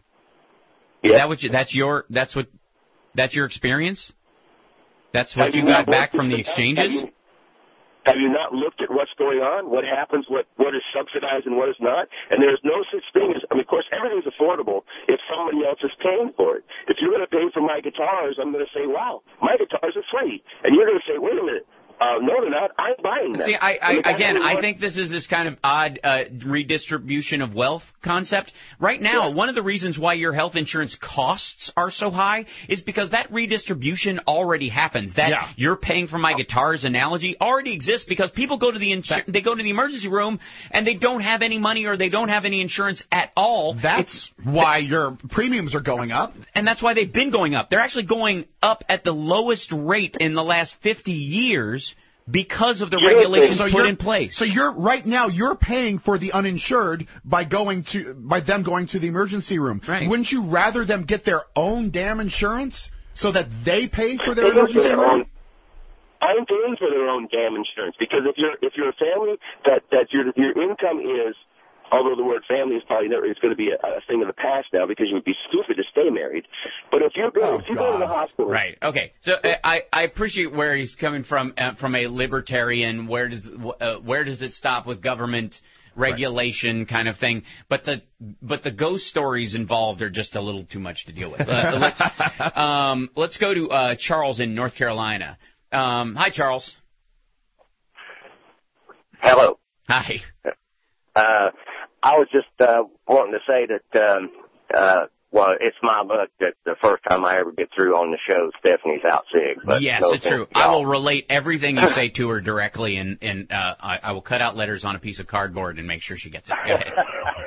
is that what you, that's your that's what that's your experience? That's what Have you you got not back looked from at the the- exchanges? Have you, have you not looked at what's going on? What happens? What what is subsidized and what is not? And there's no such thing as, I mean, of course, everything's affordable if somebody else is paying for it. If you're going to pay for my guitars, I'm going to say, wow, my guitars are free. And you're going to say, wait a minute. Uh, no, they're not. I'm buying them. See, I, I, I mean, again, that's I what- think this is this kind of odd uh, redistribution of wealth concept. Right now, Yeah. one of the reasons why your health insurance costs are so high is because that redistribution already happens. That Yeah. you're paying for my guitars analogy already exists because people go to the insu- they go to the emergency room and they don't have any money or they don't have any insurance at all. That's why your premiums are going up. And that's why they've been going up. They're actually going up at the lowest rate in the last fifty years because of the regulations So put you're- in place. So you're right now you're paying for the uninsured by going to by them going to the emergency room. Right. Wouldn't you rather them get their own damn insurance so that they pay for their Pay for emergency their room? own- I'm paying for their own damn insurance because if you're if you're a family that that your your income is, although the word family is probably never, it's going to be a, a thing of the past now because you would be stupid to stay married. But if you go Oh, if you go to the hospital, Right. Okay. So uh, I I appreciate where he's coming from uh, from a libertarian. Where does uh, where does it stop with government regulation kind of thing? But the but the ghost stories involved are just a little too much to deal with. Uh, let's um let's go to uh, Charles in North Carolina. Um, hi, Charles. Hello. Hi. Uh, I was just uh, wanting to say that, um, uh, well, it's my luck that the first time I ever get through on the show, Stephanie's out sick. But Yes, no it's true. offense to I y'all. will relate everything you say to her directly, and and uh, I, I will cut out letters on a piece of cardboard and make sure she gets it. Go ahead.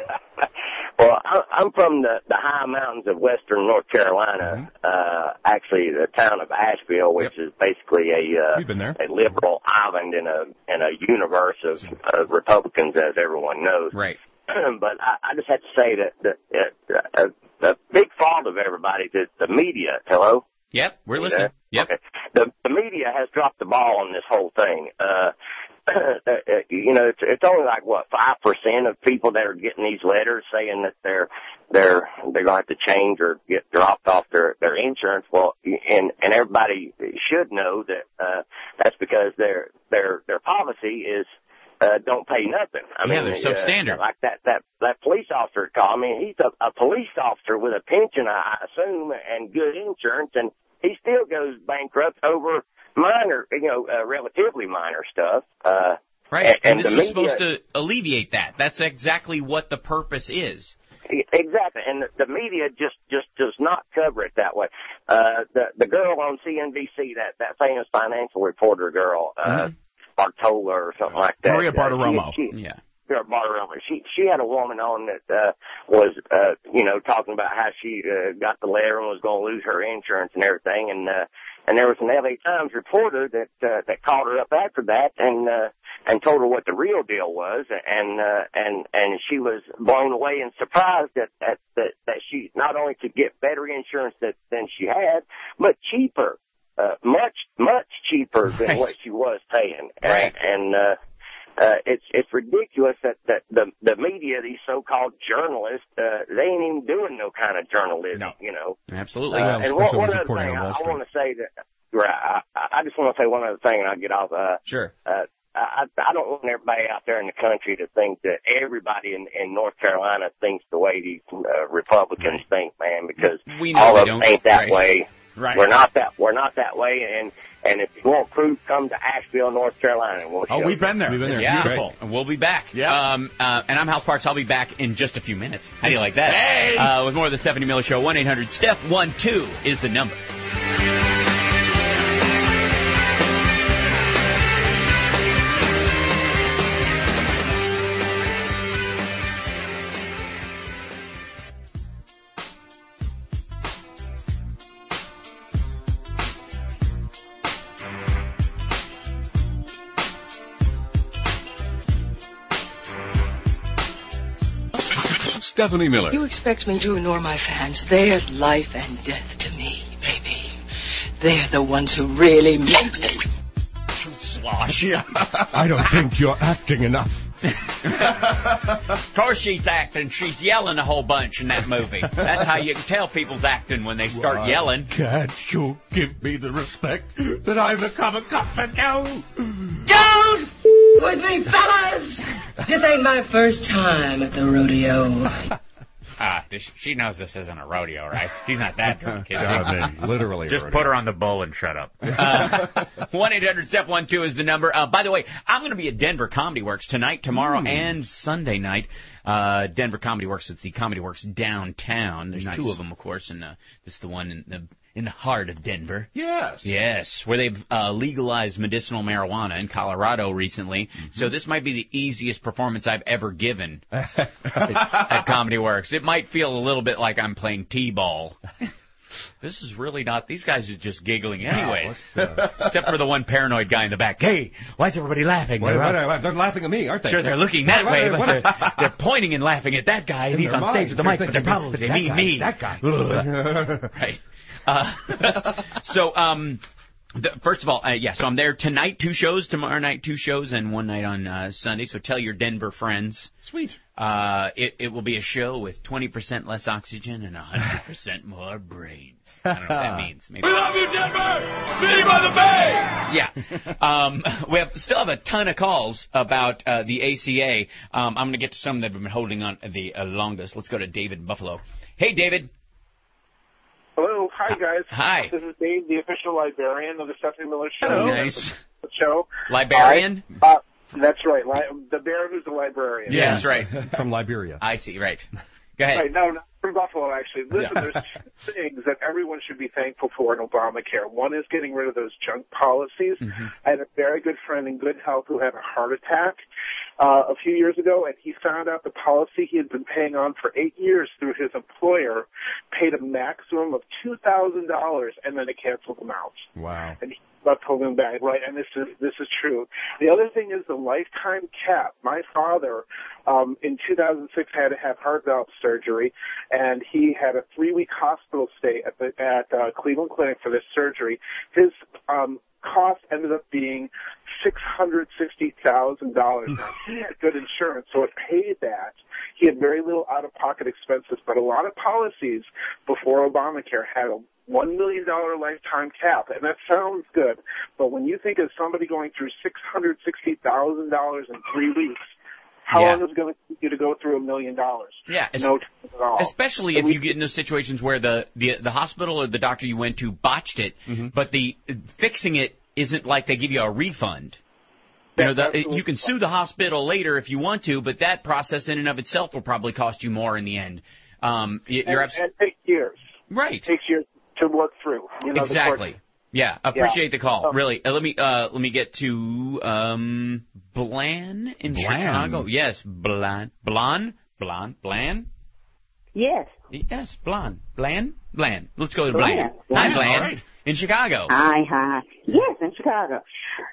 Well, I- I'm from the, the high mountains of western North Carolina, uh, actually the town of Asheville, which is basically a, uh, We've been there. a liberal island in a, in a universe of, of Republicans, as everyone knows. Right. But I, I just have to say that the, uh, uh, the big fault of everybody is the media. Hello? Yep, we're You listening. there? Yep. Okay. The, the media has dropped the ball on this whole thing. Uh, uh, you know, it's, it's only like what five percent of people that are getting these letters saying that they're they're they're going to have to change or get dropped off their their insurance. Well, and and everybody should know that uh, that's because their their their policy is. Uh, don't pay nothing. I Yeah, mean, they're uh, substandard. Like that, that, that police officer called me. He's a, a police officer with a pension, I assume, and good insurance, and he still goes bankrupt over minor, you know, uh, relatively minor stuff. Uh, Right, and, and this the was media- supposed to alleviate that. That's exactly what the purpose is. Exactly, and the, the media just just does not cover it that way. Uh, the the girl on C N B C, that that famous financial reporter girl, uh, Mm-hmm. Bartola or something like that. Maria uh, Bartiromo. she- she- Yeah. Sarah Bartiromo. She she had a woman on that uh, was uh, you know talking about how she uh, got the letter and was going to lose her insurance and everything, and uh, and there was an L A Times reporter that uh, that called her up after that and uh, and told her what the real deal was, and uh, and and she was blown away and surprised that that that, that she not only could get better insurance that, than she had, but cheaper. Uh, much, much cheaper than Right. what she was paying. Right. And, and uh, uh, it's, it's ridiculous that, that the, the media, these so-called journalists, uh, they ain't even doing no kind of journalism, No. you know. Absolutely. Uh, Well, and one, especially one with other reporting thing, on I, Wall I Street. want to say that, right, I, I just want to say one other thing and I'll get off. Uh, Sure. uh, I, I don't want everybody out there in the country to think that everybody in, in North Carolina thinks the way these uh, Republicans think, man, because We know all they of them don't. ain't that Right. way. Right. We're not that. We're not that way. And and if you want proof, come to Asheville, North Carolina. And we'll Oh, show we've you. been there. We've been there. Yeah, Beautiful. and we'll be back. Yeah. Um, uh, and I'm House Parks. I'll be back in just a few minutes. How do you like that? Hey! Uh, with more of the Stephanie Miller Show. one eight hundred Steph one two is the number. Stephanie Miller. You expect me to ignore my fans. They're life and death to me, baby. They're the ones who really make me. Slosh. Yeah. I don't think you're acting enough. Of course she's acting. She's yelling a whole bunch in that movie. That's how you can tell people's acting when they start Why yelling. Can't you give me the respect that I've become accustomed to? Don't with me, fellas! This ain't my first time at the rodeo. Ah, uh, she knows this isn't a rodeo, right? She's not that drunk, is she? I mean, literally. Just rodeo. put her on the bull and shut up. one eight hundred step one two is the number. Uh, by the way, I'm going to be at Denver Comedy Works tonight, tomorrow, mm. and Sunday night. Uh, Denver Comedy Works, it's the Comedy Works downtown. There's nice. two of them, of course, and uh, this is the one in the in the heart of Denver. Yes. Yes, where they've uh, legalized medicinal marijuana in Colorado recently. Mm-hmm. So this might be the easiest performance I've ever given at Comedy Works. It might feel a little bit like I'm playing T-ball. This is really not... These guys are just giggling anyways. No, uh... Except for the one paranoid guy in the back. Hey, why is everybody laughing? Wait, wait, wait, they're laughing at me, aren't they? Sure, they're looking that wait, way, wait, but they're, they're pointing and laughing at that guy, and, and he's on mind. stage with the mic, but they're probably they mean me. That guy. Right. Uh, so, um... The, first of all, uh, yeah, so I'm there tonight, two shows, tomorrow night, two shows, and one night on uh, Sunday, so tell your Denver friends. Sweet. Uh, it, it will be a show with twenty percent less oxygen and one hundred percent more brains. I don't know what that means. Maybe. We love you, Denver! City by the Bay! Yeah. Um, we have, still have a ton of calls about uh, the A C A. Um, I'm going to get to some that have been holding on the uh, longest. Let's go to David in Buffalo. Hey, David. Hello, hi guys. Hi. This is Dave, the official librarian of the Stephanie Miller Show. Hello. Nice. Show. Librarian? Uh, uh, that's right. Li- the bear who's the librarian. Yeah, that's right. From Liberia. I see, right. Go ahead. Right, no, not from Buffalo, actually. Listen, Yeah. there's two things that everyone should be thankful for in Obamacare. One is getting rid of those junk policies. Mm-hmm. I had a very good friend in good health who had a heart attack uh, a few years ago, and he found out the policy he had been paying on for eight years through his employer paid a maximum of two thousand dollars, and then it canceled him out. Wow. And he left holding back, right? And this is this is true. The other thing is the lifetime cap. My father, um, in two thousand six, had to have heart valve surgery, and he had a three-week hospital stay at the at uh, Cleveland Clinic for this surgery. His um, cost ended up being six hundred sixty thousand dollars. He had good insurance, so it paid that. He had very little out-of-pocket expenses, but a lot of policies before Obamacare had a one million dollars lifetime cap, and that sounds good, but when you think of somebody going through six hundred sixty thousand dollars in three weeks, how Yeah. long is it going to take you to go through a million dollars? Yeah, No time at all. especially if you get in those situations where the, the, the hospital or the doctor you went to botched it, Mm-hmm. but the fixing it isn't like they give you a refund. You know, the, you can sue the hospital later if you want to, but that process in and of itself will probably cost you more in the end. Um, you- you're and, abs- and it takes years. Right. It takes years to work through. You know, the Exactly. court- Yeah, appreciate the call. Um, really, uh, let me uh, let me get to um, Blan in Blan. Chicago. Yes, Blan, Blan, Blan, Blan. Yes. Yes, Blan, Blan, Blan. Let's go to Blan. Blan. Blan. Hi, Blan. All right. In Chicago. Hi, hi. Yes, in Chicago.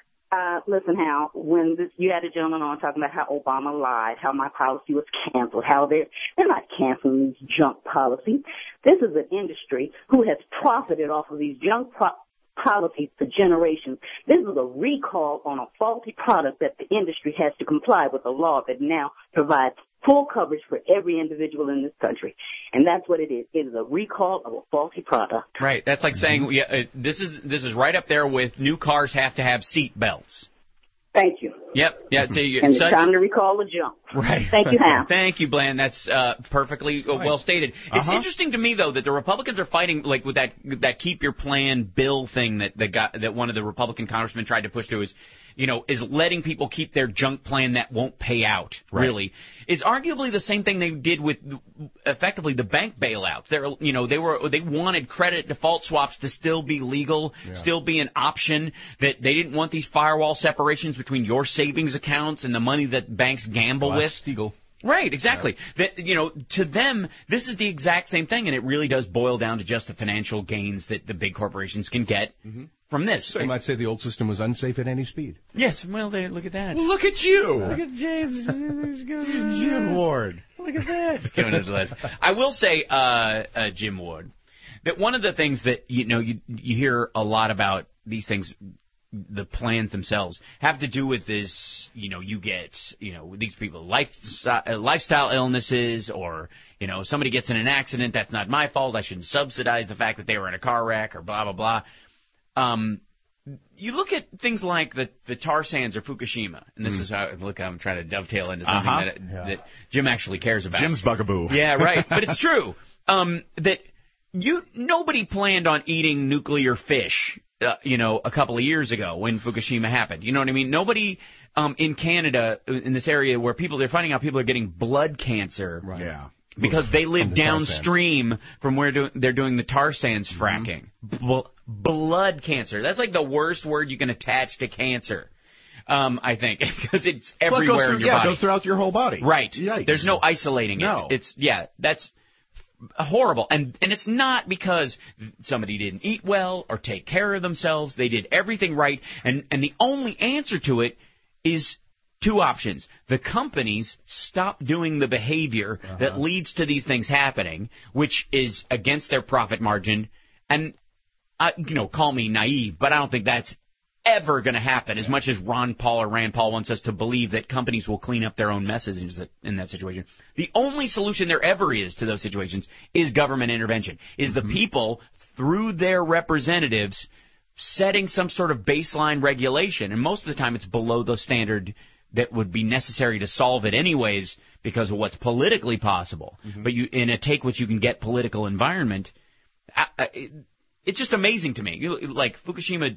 Uh, listen, Hal, when this, you had a gentleman on talking about how Obama lied, how my policy was canceled, how they're, they're not canceling these junk policies. This is an industry who has profited off of these junk pro- policies for generations. This is a recall on a faulty product that the industry has to comply with a law that now provides full coverage for every individual in this country. And that's what it is. It is a recall of a faulty product. Right. That's like saying yeah, uh, this is this is right up there with new cars have to have seat belts. Thank you. Yep. Yeah. So you, And it's such, time to recall the junk. Right. Thank you, Hal. Thank you, Bland. That's uh, perfectly uh, well stated. It's Uh-huh. interesting to me though that the Republicans are fighting like with that that keep your plan bill thing that that got that one of the Republican congressmen tried to push through is, you know, is letting people keep their junk plan that won't pay out. Right. Really, is arguably the same thing they did with effectively the bank bailouts. They're you know they were they wanted credit default swaps to still be legal, Yeah. still be an option. That they didn't want these firewall separations between your savings accounts and the money that banks gamble with. Glass-Steagall. Right, exactly. That, you know, to them, this is the exact same thing, and it really does boil down to just the financial gains that the big corporations can get mm-hmm. from this. So you might say the old system was unsafe at any speed. Yes, well, they, look at that. Well, look at you. Look at James. Jim Ward. Look at that. Going into the list. I will say, uh, uh, Jim Ward, that one of the things that, you know, you, you hear a lot about these things, the plans themselves, have to do with this, you know, you get, you know, these people, lifestyle, lifestyle illnesses, or, you know, somebody gets in an accident, that's not my fault, I shouldn't subsidize the fact that they were in a car wreck, or blah, blah, blah. Um, you look at things like the, the tar sands or Fukushima, and this mm. is how, look, I'm trying to dovetail into something uh-huh. that, yeah. that Jim actually cares about. Jim's bugaboo. Yeah, right, but it's true. Um, that you, nobody planned on eating nuclear fish. Uh, you know, a couple of years ago when Fukushima happened. You know what I mean? Nobody um, in Canada, in this area where people, they're finding out people are getting blood cancer. Right. Yeah. Because they live the downstream from where do, they're doing the tar sands fracking. Mm-hmm. Bl- blood cancer. That's like the worst word you can attach to cancer. Um, I think, because it's everywhere well, it goes through, in your yeah, body. it goes throughout your whole body. Right. Yikes. There's no isolating it. No. It's, yeah, that's horrible. And and it's not because somebody didn't eat well or take care of themselves. They did everything right. And, and the only answer to it is two options. The companies stop doing the behavior uh-huh. that leads to these things happening, which is against their profit margin. And, I, you know, call me naive, but I don't think that's ever going to happen, as much as Ron Paul or Rand Paul wants us to believe that companies will clean up their own messes in that, in that situation. The only solution there ever is to those situations is government intervention, is mm-hmm. the people, through their representatives, setting some sort of baseline regulation. And most of the time it's below the standard that would be necessary to solve it anyways because of what's politically possible. Mm-hmm. But you, in a take-what-you-can-get political environment, I, I, it, it's just amazing to me. You, like, Fukushima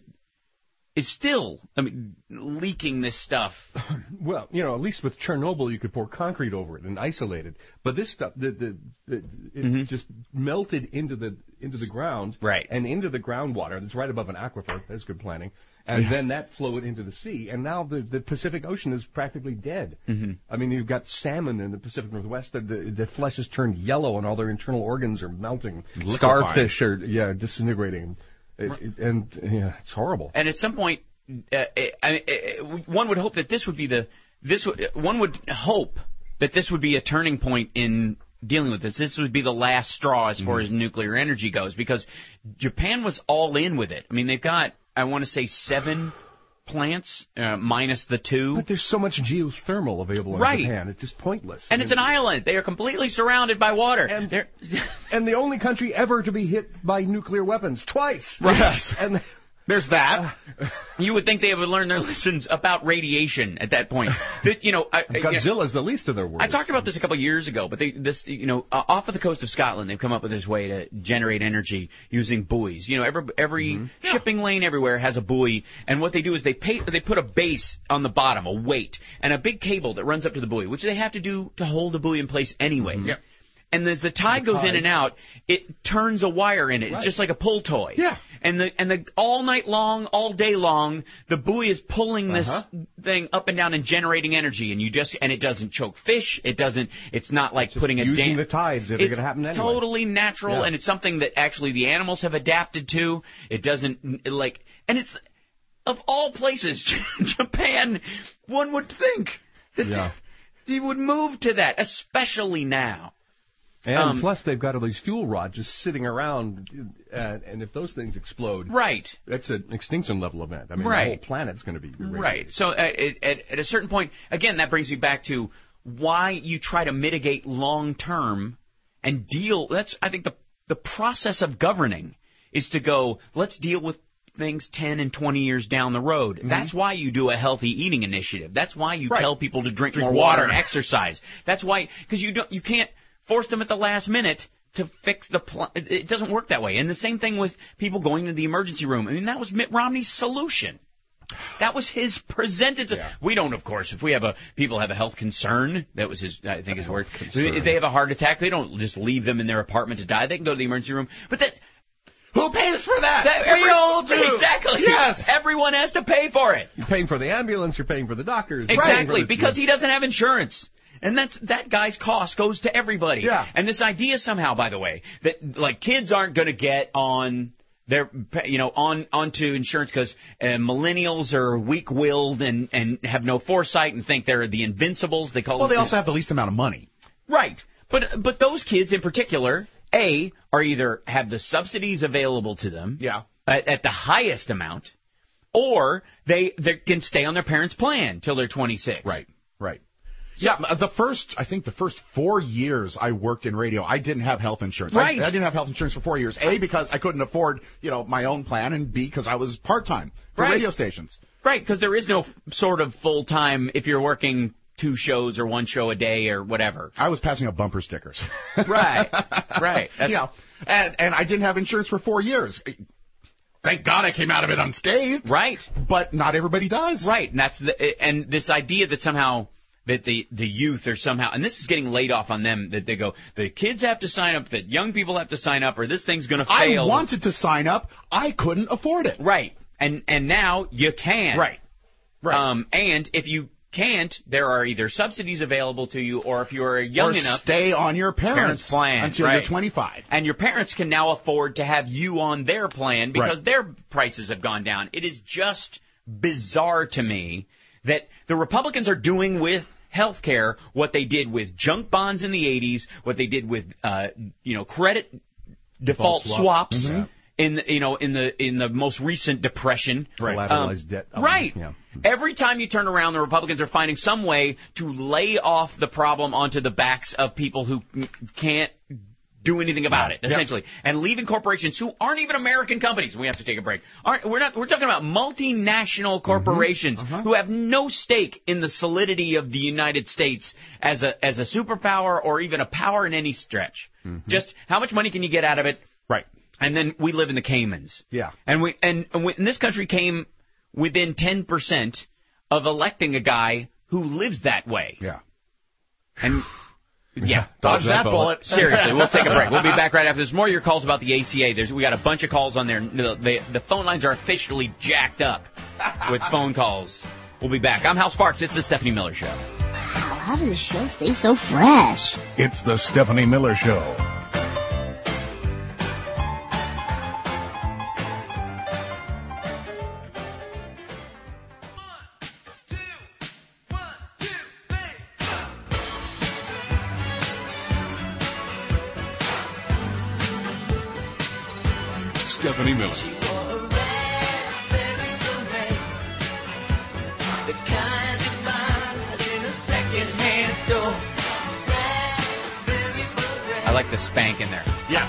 is still, I mean, leaking this stuff. Well, you know, at least with Chernobyl, you could pour concrete over it and isolate it. But this stuff, the, the, the it mm-hmm. just melted into the into the ground, right, and into the groundwater. That's right above an aquifer. That's good planning. And yeah. then that flowed into the sea, and now the the Pacific Ocean is practically dead. Mm-hmm. I mean, you've got salmon in the Pacific Northwest. The, the the flesh has turned yellow, and all their internal organs are melting. Liquefying. Starfish are yeah disintegrating. It, it, and yeah, it's horrible. And at some point, uh, I, I, one would hope that this would be the this. Would, one would hope that this would be a turning point in dealing with this. This would be the last straw as far mm. as nuclear energy goes, because Japan was all in with it. I mean, they've got, I want to say, seven plants uh, minus the two. But there's so much geothermal available in right. Japan. It's just pointless. And I mean, it's an island. They are completely surrounded by water. And, They're and the only country ever to be hit by nuclear weapons twice. Right. Yes. And there's that. You would think they would learn their lessons about radiation at that point. That, you know, I, Godzilla's you know, the least of their worries. I talked about this a couple of years ago, but they, this, you know, uh, off of the coast of Scotland, they've come up with this way to generate energy using buoys. You know, every every mm-hmm. shipping yeah. lane everywhere has a buoy, and what they do is they pay, they put a base on the bottom, a weight, and a big cable that runs up to the buoy, which they have to do to hold the buoy in place anyway. Mm-hmm. Yeah. And as the tide the goes in and out, it turns a wire in it. Right. It's just like a pull toy. Yeah. And the and the all night long, all day long, the buoy is pulling this uh-huh. thing up and down and generating energy. And you just and it doesn't choke fish. It doesn't. It's not like just putting a using dam- the tides that are going to happen anyway. It's totally natural, yeah. and it's something that actually the animals have adapted to. It doesn't like, and it's of all places, Japan. One would think that yeah. they would move to that, especially now. And um, plus, they've got all these fuel rods just sitting around, uh, and if those things explode, right, that's an extinction level event. I mean, right. the whole planet's going to be irradiated. Right. So uh, at, at a certain point, again, that brings me back to why you try to mitigate long term and deal. That's I think the the process of governing is to go. Let's deal with things ten and twenty years down the road. Mm-hmm. That's why you do a healthy eating initiative. That's why you right. tell people to drink, drink more water. water and exercise. That's why because you don't you can't. Force them at the last minute to fix the pl- it doesn't work that way. And the same thing with people going to the emergency room. I mean, that was Mitt Romney's solution. That was his presented. Yeah. We don't, of course, if we have a people have a health concern, that was his, I think his word. If they have a heart attack, they don't just leave them in their apartment to die. They can go to the emergency room. But that. Who pays for that? that every, we all do. Exactly. Yes. Everyone has to pay for it. You're paying for the ambulance. You're paying for the doctors. Exactly, the, because he doesn't have insurance. And that's that guy's cost goes to everybody. Yeah. And this idea somehow, by the way, that like kids aren't going to get on their, you know, on onto insurance because uh, millennials are weak-willed and and have no foresight and think they're the invincibles. They call Well, them, they also have the least amount of money. Right. But but those kids in particular, A, are either have the subsidies available to them yeah. at, at the highest amount, or they they can stay on their parents' plan till they're twenty-six. Right, right. Yeah, the first, I think the first four years I worked in radio, I didn't have health insurance. Right. I, I didn't have health insurance for four years. A, because I couldn't afford, you know, my own plan, and B, because I was part-time for Right. radio stations. Right, because there is no f- sort of full-time if you're working two shows or one show a day or whatever. I was passing out bumper stickers. Right, right. That's, yeah, and, and I didn't have insurance for four years. Thank God I came out of it unscathed. Right. But not everybody does. Right, and that's the, and this idea that somehow that the, the youth are somehow, and this is getting laid off on them, that they go, the kids have to sign up, that young people have to sign up, or this thing's going to fail. I wanted to sign up. I couldn't afford it. Right, and and now you can. Right, right. Um, and if you can't, there are either subsidies available to you, or if you're young or enough, stay on your parents', parents' plan until right. you're twenty-five. And your parents can now afford to have you on their plan because Right. their prices have gone down. It is just bizarre to me that the Republicans are doing with health care what they did with junk bonds in the eighties, what they did with uh, you know credit default, Default swap. swaps Mm-hmm. in the, you know in the in the most recent depression. Right. Collateralized debt. Um, Right. Yeah. Every time you turn around, the Republicans are finding some way to lay off the problem onto the backs of people who n- can't do anything about it, Yep. essentially, and leaving corporations who aren't even American companies. We have to take a break. Aren't we're not? We're talking about multinational corporations Mm-hmm. Uh-huh. who have no stake in the solidity of the United States as a as a superpower or even a power in any stretch. Mm-hmm. Just how much money can you get out of it? Right. And then we live in the Caymans. Yeah. And we and, and, we, and this country came within ten percent of electing a guy who lives that way. Yeah. And yeah, Dodge that bullet. Seriously, we'll take a break. We'll be back right after this. More of your calls about the A C A. There's we got a bunch of calls on there. The, the, the phone lines are officially jacked up with phone calls. We'll be back. I'm Hal Sparks. It's the Stephanie Miller Show. Wow, how does the show stay so fresh? It's the Stephanie Miller Show. Stephanie Miller. I like the spank in there. Yeah.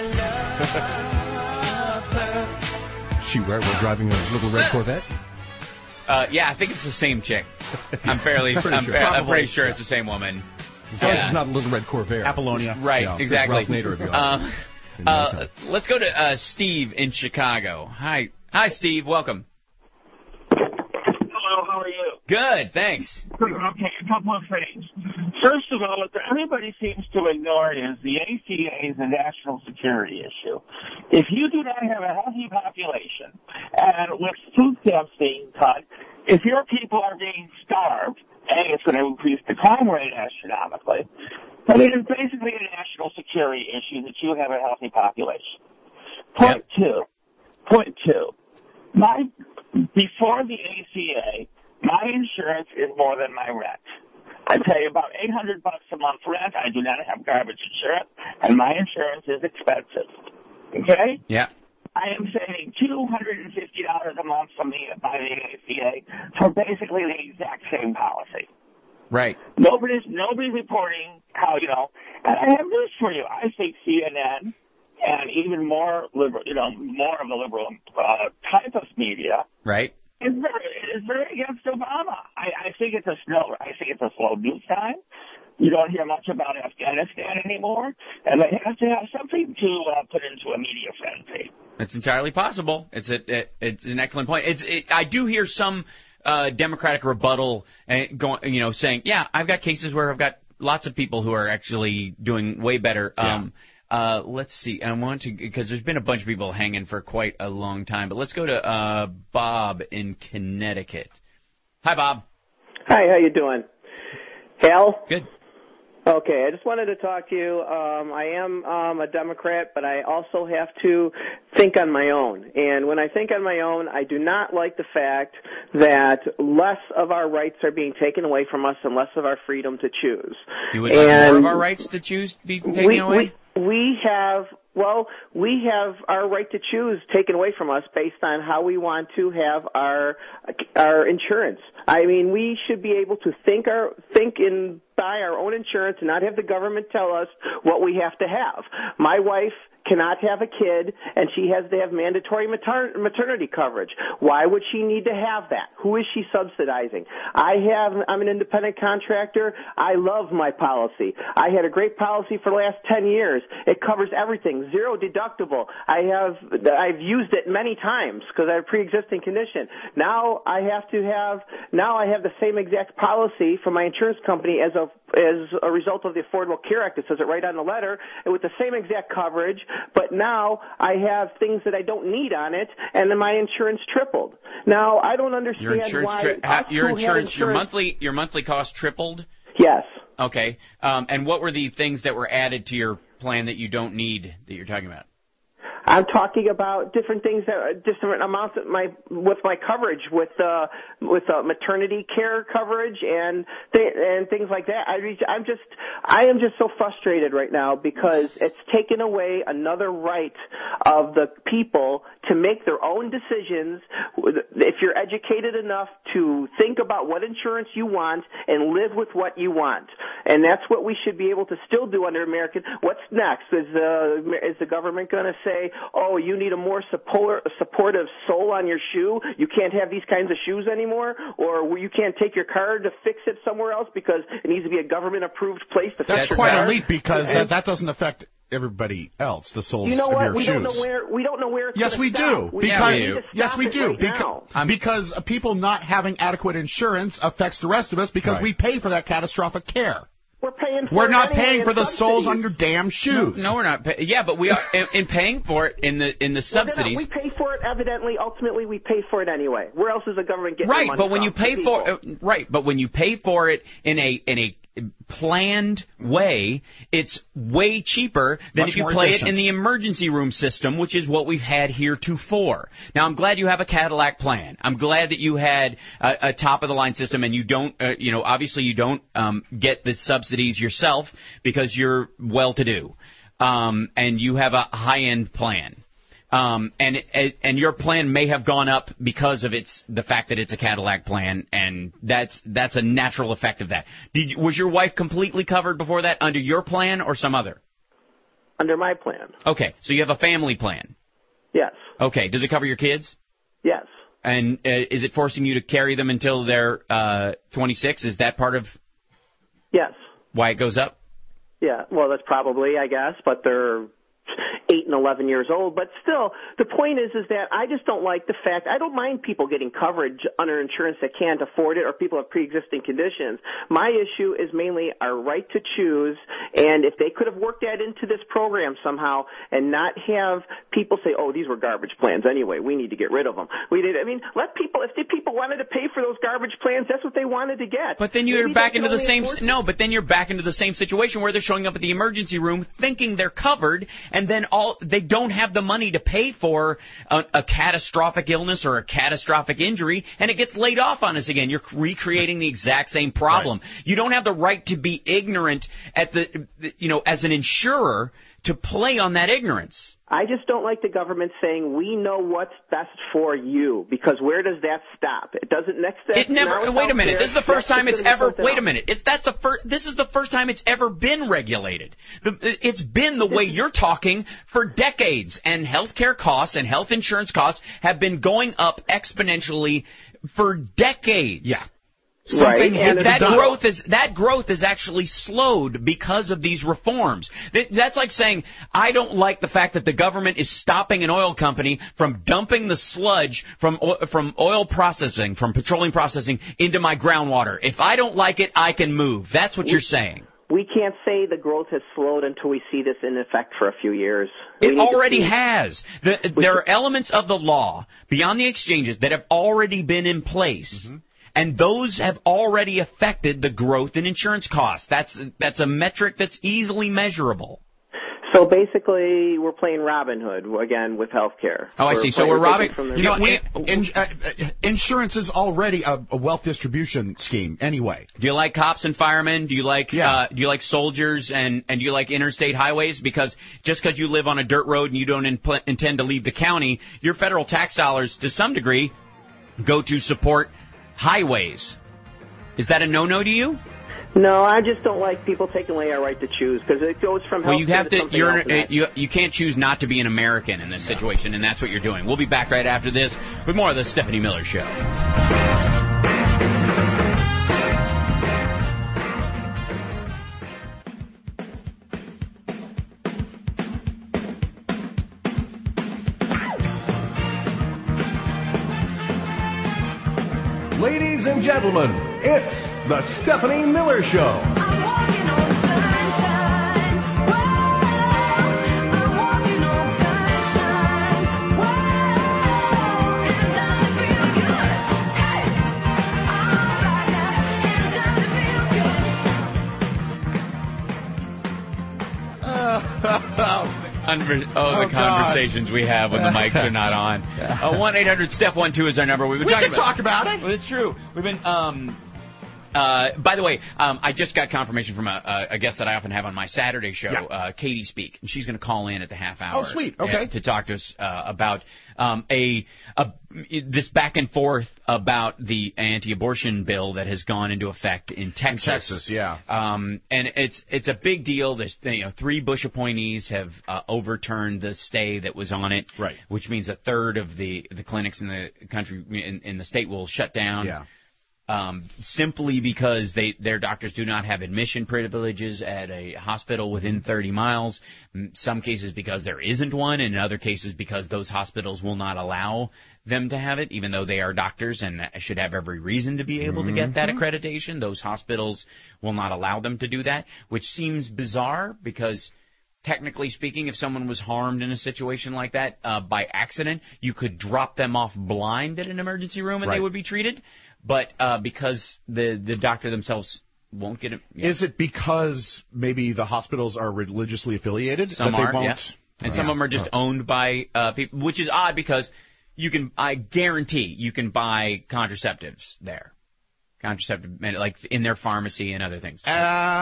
She we're, we're driving a little red Corvette. Uh, yeah, I think it's the same chick. I'm fairly, Pretty I'm, sure. I'm Probably. pretty sure it's the same woman. As long as it's not a little red Corvair. Apollonia. Right, Yeah, exactly. Ralph Nader of y'all. Uh, In no uh, time. let's go to uh, Steve in Chicago. Hi, hi, Steve. Welcome. Hello, how are you? Good, thanks. Okay, a couple of things. First of all, what everybody seems to ignore is the A C A is a national security issue. If you do not have a healthy population, and with food stamps being cut, if your people are being starved, A, it's going to increase the crime rate astronomically. But it is basically a national security issue that you have a healthy population. Point two. Point two. My, before the A C A, my insurance is more than my rent. I pay about eight hundred bucks a month rent. I do not have garbage insurance, and my insurance is expensive. Okay? Yeah. I am saving two hundred fifty dollars a month from the, by the A C A for basically the exact same policy. Right. Nobody's nobody's reporting how, you know, and I have news for you. I think C N N and even more liberal, you know, more of a liberal uh, type of media Right. is very is very against Obama. I, I think it's a slow I think it's a slow news time. You don't hear much about Afghanistan anymore, and they have to have something to uh, put into a media frenzy. It's entirely possible. It's a, it, it's an excellent point. It's it, I do hear some uh, Democratic rebuttal uh, going, you know, saying, yeah, I've got cases where I've got lots of people who are actually doing way better. Yeah. Um, uh, let's see. I want to, because there's been a bunch of people hanging for quite a long time. But let's go to uh, Bob in Connecticut. Hi, Bob. Hi, how you doing? Hal? Good. Okay, I just wanted to talk to you. Um, I am um, a Democrat, but I also have to think on my own. And when I think on my own, I do not like the fact that less of our rights are being taken away from us and less of our freedom to choose. You would like and more of our rights to choose be taken we, away? We, we have... Well, we have our right to choose taken away from us based on how we want to have our our insurance. I mean, we should be able to think our think in buy our own insurance and not have the government tell us what we have to have. My wife cannot have a kid, and she has to have mandatory mater- maternity coverage. Why would she need to have that? Who is she subsidizing? I have, I'm an independent contractor. I love my policy. I had a great policy for the last ten years. It covers everything, zero deductible. I have, I've used it many times because I have a pre-existing condition. Now I have to have, now I have the same exact policy from my insurance company as a, as a result of the Affordable Care Act. It says it right on the letter, and with the same exact coverage. But now I have things that I don't need on it, and then my insurance tripled. Now I don't understand Your insurance, why tri- ha, your insurance, insurance, your monthly, your monthly cost tripled. Yes. Okay. Um, and what were the things that were added to your plan that you don't need that you're talking about? I'm talking about different things that different amounts of my with my coverage with uh with uh, maternity care coverage and th- and things like that. I re- I'm just I am just so frustrated right now because it's taken away another right of the people to make their own decisions. If you're educated enough to think about what insurance you want and live with what you want, and that's what we should be able to still do under American. What's next? Is uh, is the government going to say, oh, you need a more support, supportive sole on your shoe? You can't have these kinds of shoes anymore? Or you can't take your car to fix it somewhere else because it needs to be a government-approved place to That's fix your quite car? elite because And- that, that doesn't affect everybody else, the soles You know of what? your We shoes. don't know where we don't know where it's Yes, gonna we stop. do. We, Because, we need to yes, stop we it do. right Because, now. because people not having adequate insurance affects the rest of us because Right. we pay for that catastrophic care. We're paying for We're it not anyway paying in for the soles subsidies. on your damn shoes. No, no we're not. Pay- yeah, but we are in, in paying for it in the in the Well, then, subsidies. we pay for it. Evidently, ultimately, we pay for it anyway. Where else is the government getting Right, the money but when from? you pay The for people. uh, right, but when you pay for it in a in a planned way, it's way cheaper than Much if you more play efficient. it in the emergency room system, which is what we've had heretofore. Now, I'm glad you have a Cadillac plan. I'm glad that you had a, a top of the line system, and you don't, uh, you know, obviously you don't um, get the subsidies yourself because you're well to do, um, and you have a high end plan. Um, and and your plan may have gone up because of its the fact that it's a Cadillac plan, and that's that's a natural effect of that. Did was your wife completely covered before that under your plan or some other? Under my plan. Okay, so you have a family plan. Yes. Okay, does it cover your kids? Yes. And uh, is it forcing you to carry them until they're uh, twenty-six? Is that part of Yes. why it goes up? Yeah. Well, that's probably, I guess, but they're eight and eleven years old. But still, the point is, is that I just don't like the fact. I don't mind people getting coverage under insurance that can't afford it, or people have pre-existing conditions. My issue is mainly our right to choose, and if they could have worked that into this program somehow, and not have people say, "Oh, these were garbage plans anyway. We need to get rid of them." We did. I mean, let people. If the people wanted to pay for those garbage plans, that's what they wanted to get. But then you're Maybe back they into can the only same afford- no. But then you're back into the same situation where they're showing up at the emergency room thinking they're covered, and then all they don't have the money to pay for a, a catastrophic illness or a catastrophic injury, and it gets laid off on us again. You're recreating the exact same problem. Right. You don't have the right to be ignorant at the, the you know as an insurer to play on that ignorance. I just don't like the government saying we know what's best for you, because where does that stop? It doesn't next. It never. Wait a minute. There, this is the first time it's ever. Wait else. a minute. It's that's the first. This is the first time it's ever been regulated. The, it's been the way you're talking for decades, and healthcare costs and health insurance costs have been going up exponentially for decades. Yeah. Something Right. and that growth is that growth is actually slowed because of these reforms. That, that's like saying I don't like the fact that the government is stopping an oil company from dumping the sludge from o- from oil processing, from petroleum processing into my groundwater. If I don't like it, I can move. That's what you're saying. We can't say the growth has slowed until we see this in effect for a few years. We It need to already see- has. The, there are elements of the law beyond the exchanges that have already been in place. Mm-hmm. And those have already affected the growth in insurance costs. That's that's a metric that's easily measurable. So basically, we're playing Robin Hood again with healthcare. Oh, I we're see. So we're robbing. You know, in, in, uh, insurance is already a, a wealth distribution scheme anyway. Do you like cops and firemen? Do you like yeah. uh, do you like soldiers and and do you like interstate highways? Because just because you live on a dirt road and you don't in, intend to leave the county, your federal tax dollars, to some degree, go to support highways. Is that a no-no to you? No, I just don't like people taking away our right to choose because it goes from health well, you have to, to. to You're else you you can't choose not to be an American in this situation, and that's what you're doing. We'll be back right after this with more of the Stephanie Miller Show. Ladies and gentlemen, it's the Stephanie Miller Show. Conver- oh, the oh, conversations God. we have when the mics are not on. Uh, one eight hundred step one two is our number. We've been we talking can about, talk about it. Well, it's true. We've been. Um, uh, by the way, um, I just got confirmation from a, a guest that I often have on my Saturday show, yeah. uh, Katie Speak, and she's going to call in at the half hour. Oh, sweet. Okay. Uh, to talk to us uh, about um, a, a this back and forth about the anti-abortion bill that has gone into effect in Texas. In Texas, yeah. Um, and it's it's a big deal. There's you know three Bush appointees have uh, overturned the stay that was on it, right? Which means a third of the the clinics in the country in, in the state will shut down. Yeah. Um, simply because they their doctors do not have admission privileges at a hospital within thirty miles. In some cases because there isn't one, and in other cases because those hospitals will not allow them to have it, even though they are doctors and should have every reason to be able to get that accreditation. Those hospitals will not allow them to do that, which seems bizarre because technically speaking, if someone was harmed in a situation like that uh, by accident, you could drop them off blind at an emergency room and right. they would be treated. But uh, because the the doctor themselves won't get it. Yeah. Is it because maybe the hospitals are religiously affiliated? Some that they are, won't? yeah. And yeah. some of them are just owned by uh, people, which is odd because you can, I guarantee, you can buy contraceptives there. Contraceptive, like in their pharmacy and other things. Uh,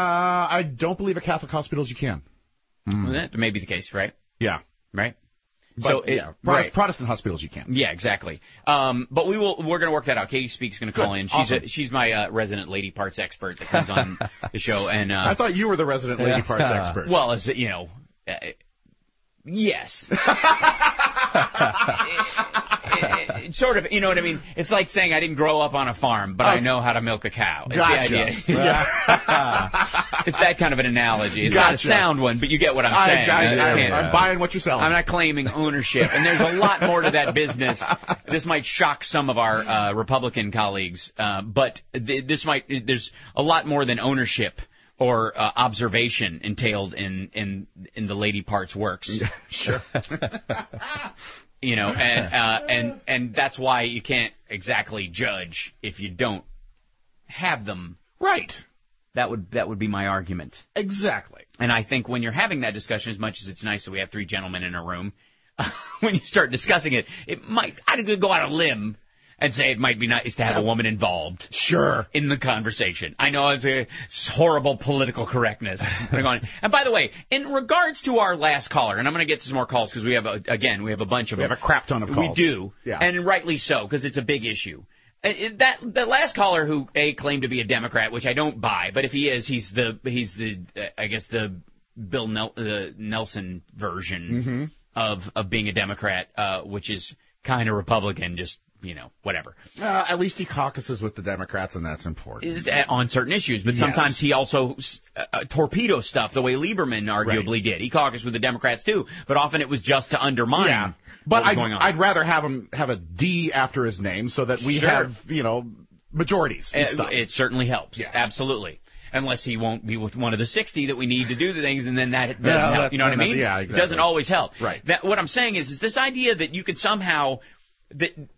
I don't believe at Catholic hospitals you can. Mm. Well, that may be the case, right? Yeah. Right? But, so it, yeah, Protest, right. Protestant hospitals you can. Yeah, exactly. Um, but we will. We're going to work that out. Katie Speak's going to call Good. in. She's awesome. a, she's my uh, resident lady parts expert that comes on the show. And uh, I thought you were the resident lady parts expert. Well, as you know, uh, yes. it, it, it, sort of, you know what I mean? It's like saying I didn't grow up on a farm, but okay. I know how to milk a cow. It's gotcha. the idea. Yeah. It's that kind of an analogy. It's gotcha. not a sound one, but you get what I'm I, saying. I, I, I, I'm buying what you're selling. I'm not claiming ownership, and there's a lot more to that business. This might shock some of our uh, Republican colleagues, uh, but th- this might. There's a lot more than ownership or uh, observation entailed in, in in the lady parts works. Sure. You know, and uh, and and that's why you can't exactly judge if you don't have them. Right. That would that would be my argument. Exactly. And I think when you're having that discussion, as much as it's nice that we have three gentlemen in a room, uh, when you start discussing it, it might I'd go out on a limb and say it might be nice to have yeah. a woman involved. Sure. In the conversation. I know it's a horrible political correctness. And by the way, in regards to our last caller, and I'm going to get to some more calls because we have, a, again, we have a bunch of we them. We have a crap ton of calls. We do. Yeah. And rightly so, because it's a big issue. It, that the last caller who a claimed to be a Democrat, which I don't buy, but if he is, he's the he's the uh, I guess the Bill Nel- the Nelson version mm-hmm. of of being a Democrat, uh, which is kind of Republican, just you know whatever. Uh, at least he caucuses with the Democrats, and that's important is, uh, on certain issues. But yes. sometimes he also uh, torpedo stuff the way Lieberman arguably right. did. He caucused with the Democrats too, but often it was just to undermine. Yeah. But I'd, I'd rather have him have a D after his name so that we sure. have, you know, majorities and it, stuff. It certainly helps. Yes. Absolutely. Unless he won't be with one of the sixty that we need to do the things, and then that doesn't no, help. You know what I mean? Yeah, exactly. It doesn't always help. Right. That, what I'm saying is, is this idea that you could somehow, that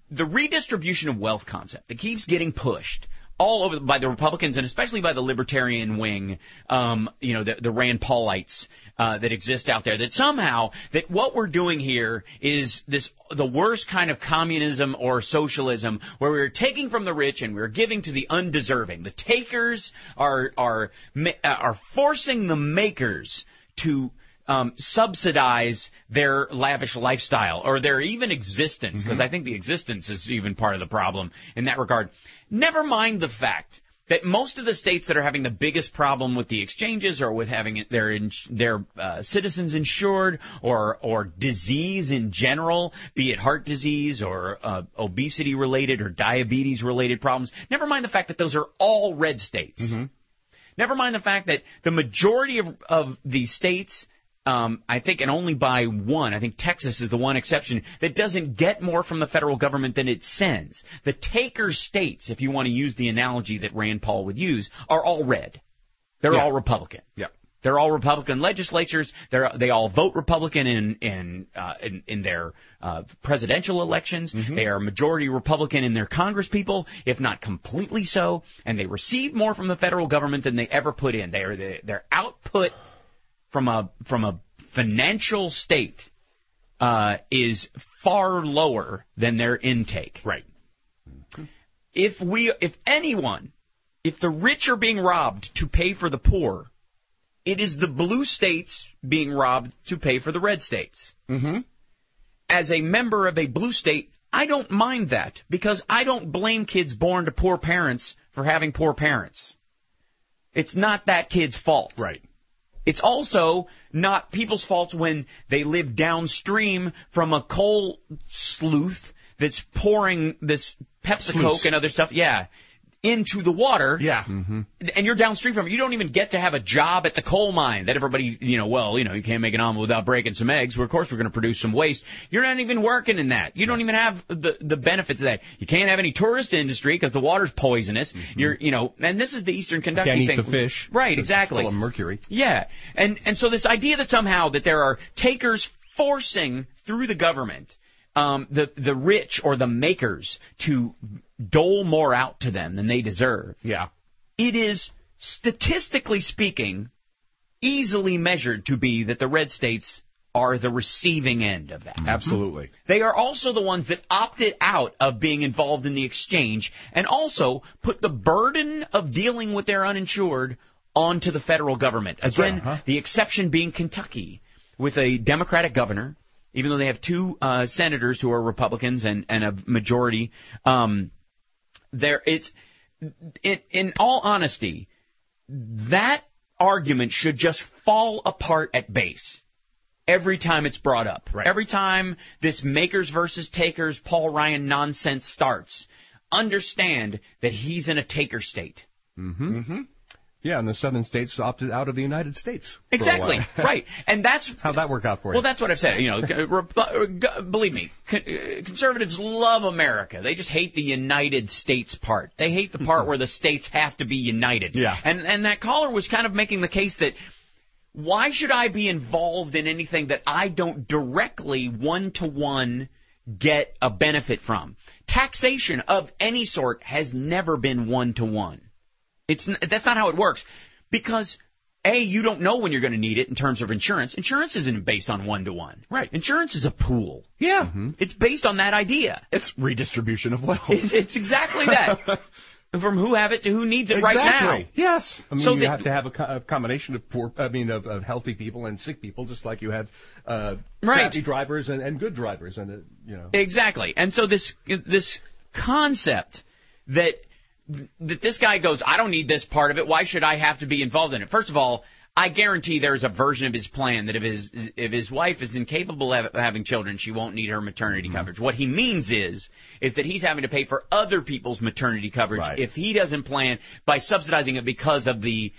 the redistribution of wealth concept that keeps getting pushed all over by the Republicans and especially by the libertarian wing, um, you know, the, the Rand Paulites uh, that exist out there, that somehow that what we're doing here is this the worst kind of communism or socialism where we're taking from the rich and we're giving to the undeserving. The takers are are are forcing the makers to Um, subsidize their lavish lifestyle or their even existence, because mm-hmm. I think the existence is even part of the problem in that regard. Never mind the fact that most of the states that are having the biggest problem with the exchanges or with having their their uh, citizens insured or or disease in general, be it heart disease or uh, obesity related or diabetes related problems, never mind the fact that those are all red states. Mm-hmm. Never mind the fact that the majority of, of the states, Um, I think, and only by one, I think Texas is the one exception, that doesn't get more from the federal government than it sends. The taker states, if you want to use the analogy that Rand Paul would use, are all red. They're yeah. all Republican. Yeah. They're all Republican legislatures. They're, they all vote Republican in in uh, in, in their uh, presidential elections. Mm-hmm. They are majority Republican in their congresspeople, if not completely so. And they receive more from the federal government than they ever put in. They are the, their output from a from a financial state uh, is far lower than their intake. Right. Mm-hmm. If we, if anyone, if the rich are being robbed to pay for the poor, it is the blue states being robbed to pay for the red states. Mm-hmm. As a member of a blue state, I don't mind that because I don't blame kids born to poor parents for having poor parents. It's not that kid's fault. Right. It's also not people's faults when they live downstream from a coal sleuth that's pouring this Pepsi Coke and other stuff, yeah, into the water. Yeah. Mm-hmm. And you're downstream from it. You don't even get to have a job at the coal mine that everybody, you know, well, you know, you can't make an omelet without breaking some eggs. Well, of course, we're going to produce some waste. You're not even working in that. You don't even have the the benefits of that. You can't have any tourist industry because the water's poisonous. Mm-hmm. You're, you know, and this is the Eastern Kentucky can't thing. Can't eat the fish. Right, it's exactly. Full of mercury. Yeah. And, and so this idea that somehow that there are takers forcing through the government Um, the the rich or the makers to dole more out to them than they deserve. Yeah. It is, statistically speaking, easily measured to be that the red states are the receiving end of that. Mm-hmm. Absolutely. They are also the ones that opted out of being involved in the exchange and also put the burden of dealing with their uninsured onto the federal government. That's Again, right, huh? the exception being Kentucky, with a Democratic governor. Even though they have two uh, senators who are Republicans and, and a majority, um, there it's it, in all honesty, that argument should just fall apart at base every time it's brought up. Right. Every time this makers versus takers Paul Ryan nonsense starts, understand that he's in a taker state. Mm-hmm. Mm-hmm. Yeah, and the southern states opted out of the United States. Exactly, right. And that's... How'd that work out for you? Well, that's what I've said. You know, believe me, conservatives love America. They just hate the United States part. They hate the part where the states have to be united. Yeah. And, and that caller was kind of making the case that why should I be involved in anything that I don't directly one-to-one get a benefit from? Taxation of any sort has never been one-to-one. It's that's not how it works, because A, you don't know when you're going to need it in terms of insurance. Insurance isn't based on one-to-one. Right. Insurance is a pool. Yeah. Mm-hmm. It's based on that idea. It's redistribution of wealth. It, it's exactly that. From who have it to who needs it exactly. right now. Yes. I mean, so you the, have to have a, co- a combination of poor, I mean, of, of healthy people and sick people, just like you have uh, right. crappy drivers and, and good drivers, and uh, you know. Exactly. And so this this concept that. that this guy goes, I don't need this part of it. Why should I have to be involved in it? First of all, I guarantee there's a version of his plan that if his if his wife is incapable of having children, she won't need her maternity mm-hmm. coverage. What he means is is that he's having to pay for other people's maternity coverage right. if he doesn't plan by subsidizing it because of the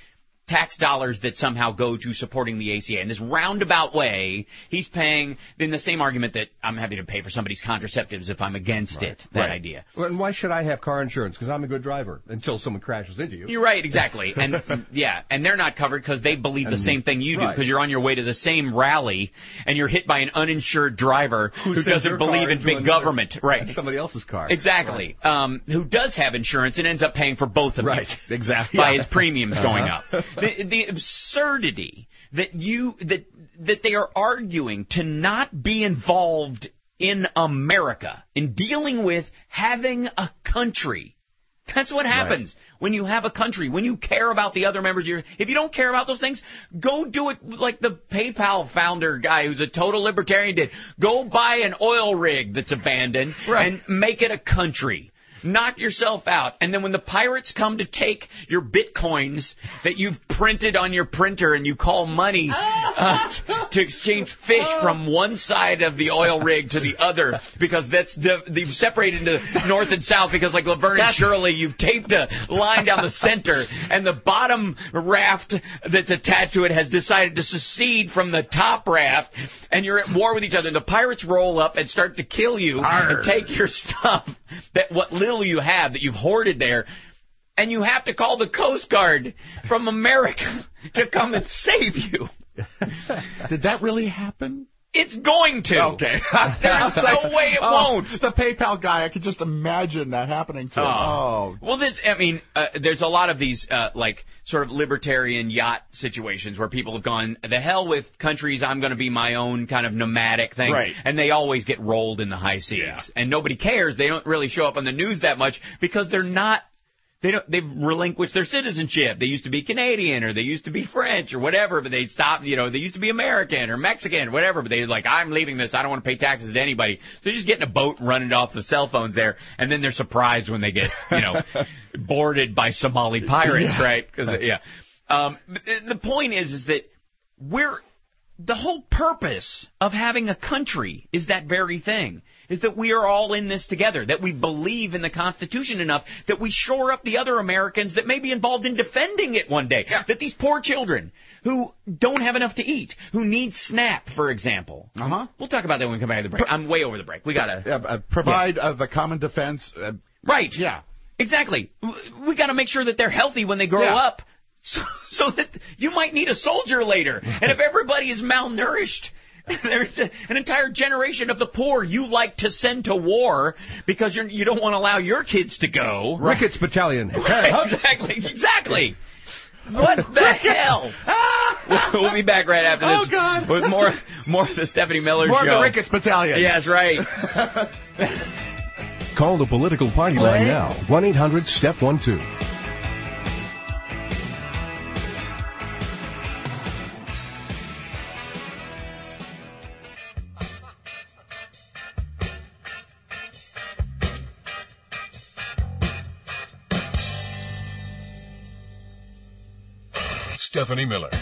tax dollars that somehow go to supporting the A C A. In this roundabout way, he's paying in the same argument that I'm having to pay for somebody's contraceptives if I'm against Right. it, that Right. idea. Well, and why should I have car insurance? Because I'm a good driver until someone crashes into you. You're right, exactly. And yeah, and they're not covered because they believe the And- same thing you do, right. because you're on your way to the same rally and you're hit by an uninsured driver who, sends doesn't your believe car in into big another- government. Right. Somebody else's car. Exactly. Um, who does have insurance and ends up paying for both of Right. you. Exactly. By Yeah. his premiums going Uh-huh. up. The, the absurdity that you that that they are arguing to not be involved in America, in dealing with having a country. That's what happens when you have a country, when you care about the other members of your... If you don't care about those things, go do it like the PayPal founder guy who's a total libertarian did. Go buy an oil rig that's abandoned and make it a country. Knock yourself out. And then when the pirates come to take your bitcoins that you've printed on your printer and you call money uh, to exchange fish from one side of the oil rig to the other, because that's the, they've separated into north and south, because like Laverne and Shirley, you've taped a line down the center, and the bottom raft that's attached to it has decided to secede from the top raft, and you're at war with each other. And the pirates roll up and start to kill you Arr. and take your stuff, that what little you have that you've hoarded there, and you have to call the Coast Guard from America to come and save you. Did that really happen? It's going to. Okay. There's no way it Oh, won't. The PayPal guy, I could just imagine that happening to him. Oh. Well, this, I mean, uh, there's a lot of these, uh, like, sort of libertarian yacht situations where people have gone, the hell with countries, I'm going to be my own kind of nomadic thing. Right. And they always get rolled in the high seas. Yeah. And nobody cares. They don't really show up on the news that much because they're not, they don't, they've relinquished their citizenship. They used to be Canadian or they used to be French or whatever, but they stopped, you know, they used to be American or Mexican or whatever, but they're like, I'm leaving this. I don't want to pay taxes to anybody. So they just get in a boat and run it off the cell phones there, and then they're surprised when they get, you know, boarded by Somali pirates, Yeah. right? Because, yeah. Um, the point is, is that we're, the whole purpose of having a country is that very thing, is that we are all in this together, that we believe in the Constitution enough that we shore up the other Americans that may be involved in defending it one day, yeah. that these poor children who don't have enough to eat, who need SNAP, for example. Uh-huh. We'll talk about that when we come back to the break. I'm way over the break. We got to... Uh, uh, provide yeah. uh, the common defense. Uh, right. Yeah. Exactly. We got to make sure that they're healthy when they grow yeah. up. So, so that you might need a soldier later. And if everybody is malnourished, there's an entire generation of the poor you like to send to war because you're, you don't want to allow your kids to go. Ricketts Battalion. Right, exactly, exactly. What the hell? We'll be back right after this. Oh, God. With more, more of the Stephanie Miller more Show. More of the Ricketts Battalion. Yeah, that's right. Call the political party line now. one eight hundred step one two. Stephanie Miller.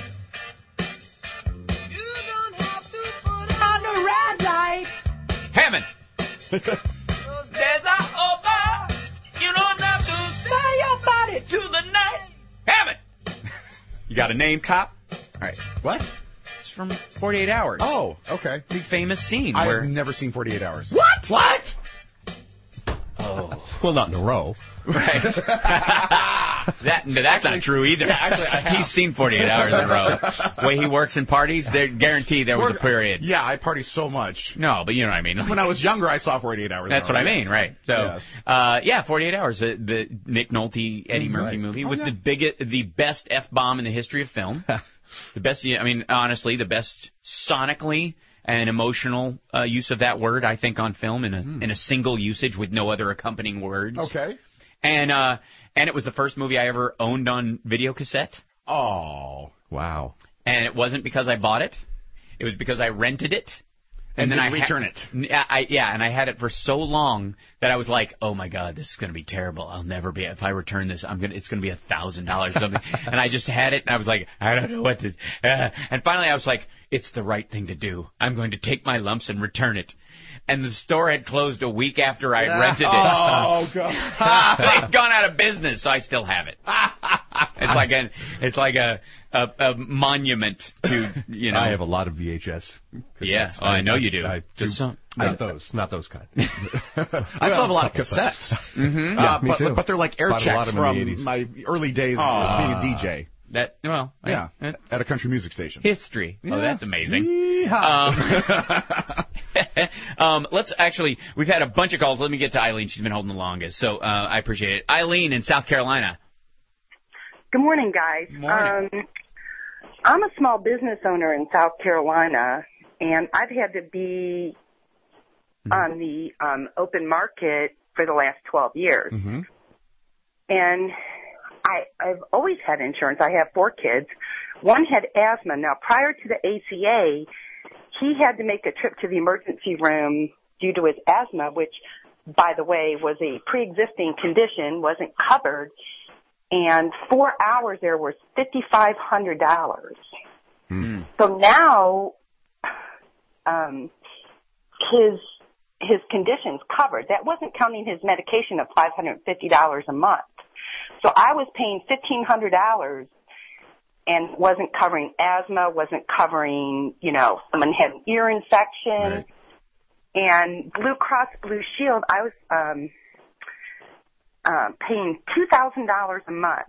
On the red light. Hammond. There's a over. You don't have to sell your body to the night. Hammond. You got a name, cop? All right. What? It's from forty-eight hours. Oh, okay. Big famous scene. I've where... never seen forty-eight hours. What? What? Oh. Well, not in a row. Right. that, that's actually, not true either. Yeah, actually, I have. He's seen forty-eight hours in a row. The way he works in parties, they're guaranteed there was a period. Yeah, I party so much. No, but you know what I mean. When I was younger, I saw forty-eight hours. That's what I mean, right? So, yes. uh, yeah, forty-eight hours. The, the Nick Nolte, Eddie Murphy right. movie oh, with yeah. the biggest, the best F-bomb in the history of film. The best, I mean, honestly, the best sonically and emotional uh, use of that word, I think, on film in a mm. in a single usage with no other accompanying words. Okay. And uh, and it was the first movie I ever owned on video cassette. Oh, wow! And it wasn't because I bought it; it was because I rented it. And, and then I return ha- it. I, yeah, and I had it for so long that I was like, "Oh my God, this is going to be terrible. I'll never be. If I return this, I'm gonna. It's going to be a thousand dollars or something." And I just had it, and I was like, "I don't know what to." Uh, and finally, I was like, "It's the right thing to do. I'm going to take my lumps and return it." And the store had closed a week after I rented it. Oh God! They'd gone out of business, so I still have it. It's like an, it's like a, a, a monument to, you know. I have a lot of V H S. Yeah, oh, I know you do. I, Just some, not those, not those kind. I still have a lot of cassettes. Mm-hmm. Uh, Yeah, me but, too. but they're like air Bought a lot checks of them in the from eighties. my early days Oh. of being a D J. That well, Yeah, I- at a country music station. history. Oh, Yeah. that's amazing. Yeehaw. Um, um, let's actually, we've had a bunch of calls. Let me get to Eileen. She's been holding the longest, so uh, I appreciate it. Eileen in South Carolina. Good morning, guys. Morning. Um, I'm a small business owner in South Carolina, and I've had to be on the um, open market for the last twelve years. Mm-hmm. And I, I've always had insurance. I have four kids. One had asthma. Now, prior to the A C A, he had to make a trip to the emergency room due to his asthma, which, by the way, was a pre-existing condition, wasn't covered. And four hours there was five thousand five hundred dollars. Mm. So now, um, his his condition's covered. That wasn't counting his medication of five hundred fifty dollars a month. So I was paying fifteen hundred dollars and wasn't covering asthma, wasn't covering, you know, someone had an ear infection. Right. And Blue Cross Blue Shield, I was um, uh, paying two thousand dollars a month.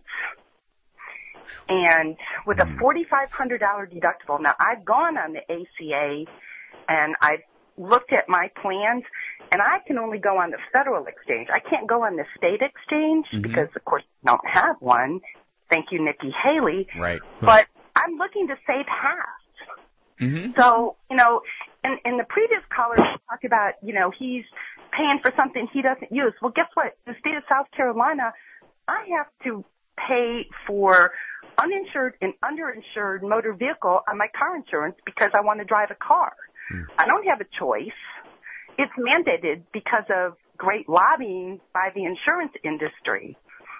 And with a four thousand five hundred dollars deductible. Now, I've gone on the A C A and I've looked at my plans, and I can only go on the federal exchange. I can't go on the state exchange Mhm. because, of course, I don't have one. Thank you, Nikki Haley. Right. But I'm looking to save half. Mm-hmm. So, you know, and, and the previous caller talked about, you know, he's paying for something he doesn't use. Well, guess what? In the state of South Carolina, I have to pay for uninsured and underinsured motor vehicle on my car insurance because I want to drive a car. Hmm. I don't have a choice. It's mandated because of great lobbying by the insurance industry.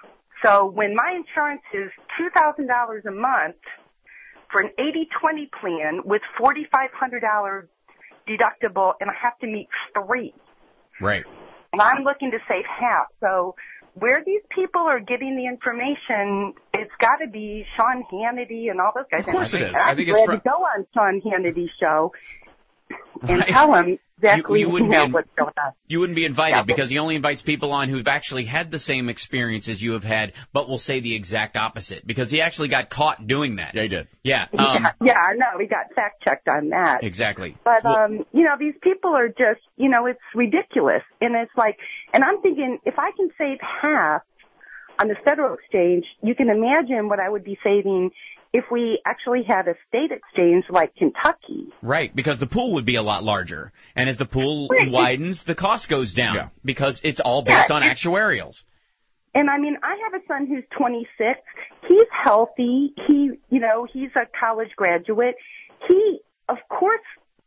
So when my insurance is two thousand dollars a month for an eighty twenty plan with four thousand five hundred dollars deductible, and I have to meet three, Right. and I'm looking to save half. So where these people are getting the information, it's got to be Sean Hannity and all those guys. Of course and it is. I'm I think it's glad fr- to go on Sean Hannity's show and Right. tell him exactly You- you wouldn't know, be- what's going on. You wouldn't be invited Yeah. because he only invites people on who've actually had the same experience as you have had, but will say the exact opposite because he actually got caught doing that. Yeah, he did. Yeah. Um, yeah, yeah, I know. We got fact checked on that. Exactly. But, Well- um, you know, these people are just, you know, it's ridiculous. And it's like, and I'm thinking, if I can save half on the federal exchange, you can imagine what I would be saving if we actually had a state exchange like Kentucky. Right, because the pool would be a lot larger. And as the pool Right. widens, the cost goes down Yeah. because it's all based Yeah, on it's- actuarials. And I mean, I have a son who's twenty-six. He's healthy. He, you know, he's a college graduate. He, of course,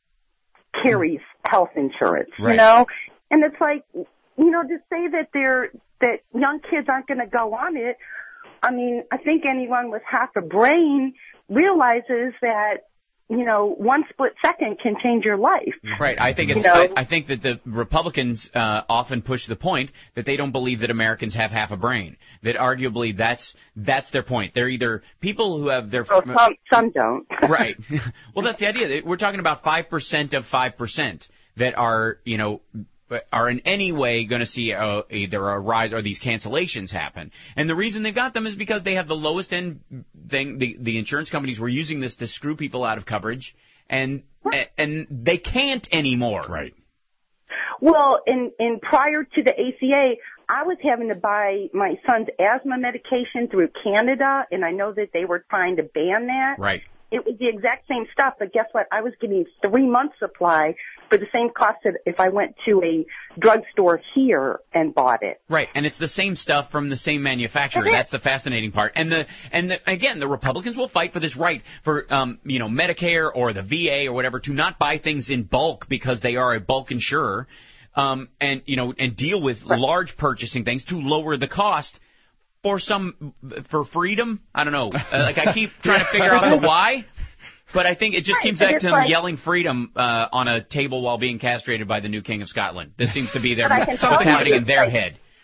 carries health insurance, Right. you know? And it's like, you know, to say that they're, that young kids aren't going to go on it, I mean, I think anyone with half a brain realizes that, you know, one split second can change your life. Right. I think You it's. know? I, I think that the Republicans uh, often push the point that they don't believe that Americans have half a brain. That arguably that's that's their point. They're either people who have their. So some, some don't. Right. Well, that's the idea. We're talking about five percent of five percent that are, you know, are in any way going to see a, either a rise or these cancellations happen. And the reason they've got them is because they have the lowest end thing. The, the insurance companies were using this to screw people out of coverage, and and they can't anymore. Right. Well, in, in prior to the A C A, I was having to buy my son's asthma medication through Canada, and I know that they were trying to ban that. Right. It was the exact same stuff, but guess what? I was getting three months supply for the same cost that if I went to a drugstore here and bought it. Right, and it's the same stuff from the same manufacturer. That's the fascinating part. And the and the, again, the Republicans will fight for this right for um, you know, Medicare or the V A or whatever to not buy things in bulk because they are a bulk insurer, um, and you know, and deal with large purchasing things to lower the cost. For some, for freedom, I don't know. Uh, like I keep trying to figure out the why, but I think it just Right, keeps but back it's to them like- yelling freedom uh, on a table while being castrated by the new King of Scotland. This seems to be their But I can what's tell you, happening in it's their like- head.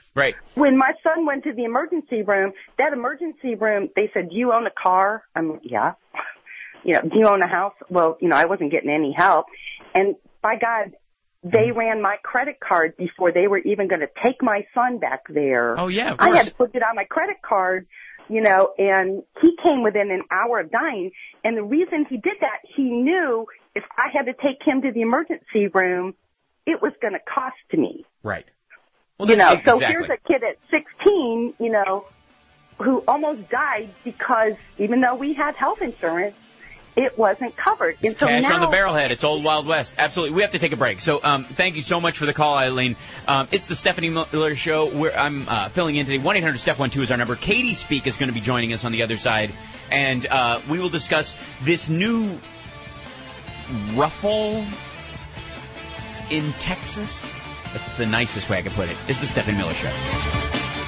Right. When my son went to the emergency room, that emergency room, they said, do you own a car? I'm like, yeah. You know, do you own a house? Well, you know, I wasn't getting any help. And by God, they ran my credit card before they were even going to take my son back there. Oh, yeah, of I course. had to put it on my credit card, you know, and he came within an hour of dying. And the reason he did that, he knew if I had to take him to the emergency room, it was going to cost me. Right. Well, you know, exactly. so here's a kid at sixteen, you know, who almost died because even though we had health insurance, it wasn't covered. And so Cash now, on the barrelhead. It's old Wild West. Absolutely. We have to take a break. So um, thank you so much for the call, Eileen. Um, it's the Stephanie Miller Show. Where I'm uh, filling in today. one eight hundred Steph one two is our number. Katie Speak is going to be joining us on the other side. And uh, we will discuss this new ruffle in Texas. That's the nicest way I could put it. It's the Stephanie Miller Show.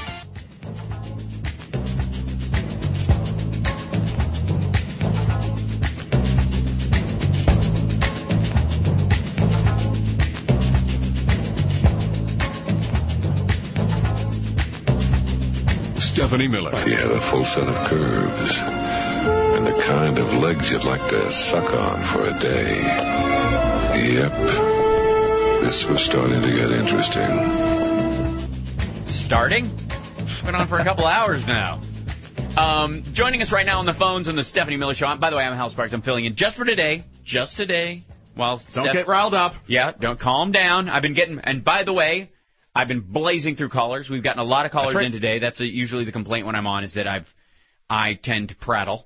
Stephanie Miller. She had a full set of curves and the kind of legs you'd like to suck on for a day. Yep. This was starting to get interesting. Starting? Been on for a couple hours now. Um, joining us right now on the phones on the Stephanie Miller Show. By the way, I'm Hal Sparks. I'm filling in just for today. Just today. While Don't Steph- get riled up. Yeah, don't calm down. I've been getting... And by the way... I've been blazing through callers. We've gotten a lot of callers right. in today. That's a, usually the complaint when I'm on is that I've I tend to prattle.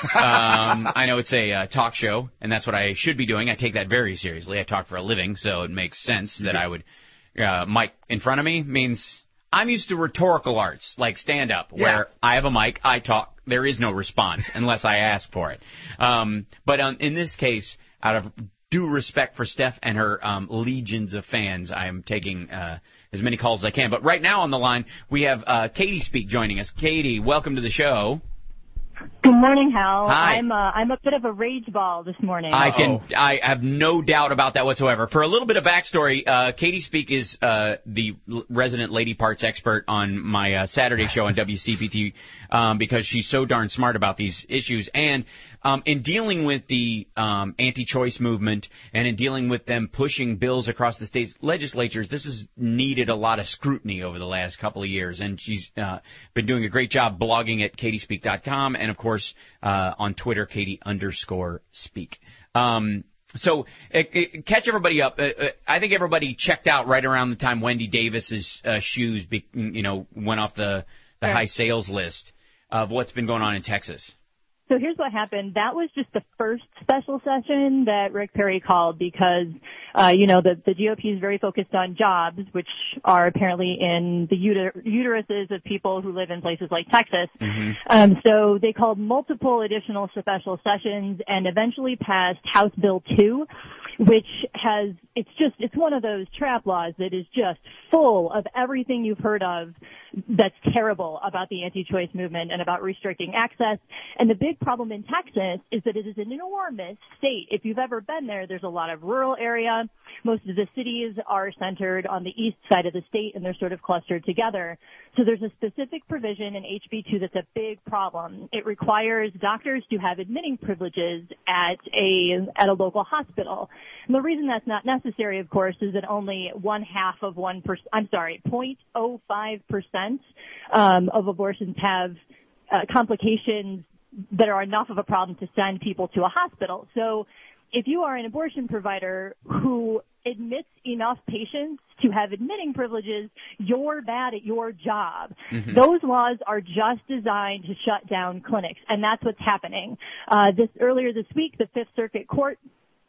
um, I know it's a uh, talk show, and that's what I should be doing. I take that very seriously. I talk for a living, so it makes sense that I would. Uh, mic in front of me means I'm used to rhetorical arts like stand up, where Yeah. I have a mic, I talk. There is no response unless I ask for it. Um, but um, in this case, out of due respect for Steph and her um, legions of fans, I am taking uh, as many calls as I can. But right now on the line, we have uh, Katie Speak joining us. Katie, welcome to the show. Good morning, Hal. Hi. I'm uh, I'm a bit of a rage ball this morning. I can. I have no doubt about that whatsoever. For a little bit of backstory, uh, Katie Speak is uh, the l- resident lady parts expert on my uh, Saturday show on W C P T um, because she's so darn smart about these issues. And um, in dealing with the um, anti-choice movement and in dealing with them pushing bills across the state's legislatures, this has needed a lot of scrutiny over the last couple of years. And she's uh, been doing a great job blogging at katie speak dot com and, of course, uh, on Twitter, Katie underscore speak. Um, so uh, uh, catch everybody up. Uh, uh, I think everybody checked out right around the time Wendy Davis's uh, shoes, be, you know, went off the, the Sure. high sales list of what's been going on in Texas. So here's what happened. That was just the first special session that Rick Perry called because, uh, you know, the, the G O P is very focused on jobs, which are apparently in the uter- uteruses of people who live in places like Texas. Mm-hmm. Um, so they called multiple additional special sessions and eventually passed House Bill two, which has, it's just, it's one of those trap laws that is just full of everything you've heard of that's terrible about the anti-choice movement and about restricting access. And the big problem in Texas is that it is an enormous state. If you've ever been there, there's a lot of rural area. Most of the cities are centered on the east side of the state, and they're sort of clustered together. So there's a specific provision in H B two that's a big problem. It requires doctors to have admitting privileges at a at a local hospital. And the reason that's not necessary, of course, is that only one half of one percent, I'm sorry, zero point zero five percent um, of abortions have uh, complications that are enough of a problem to send people to a hospital. So if you are an abortion provider who admits enough patients to have admitting privileges, you're bad at your job. Mm-hmm. Those laws are just designed to shut down clinics, and that's what's happening. Uh, this earlier this week, the Fifth Circuit Court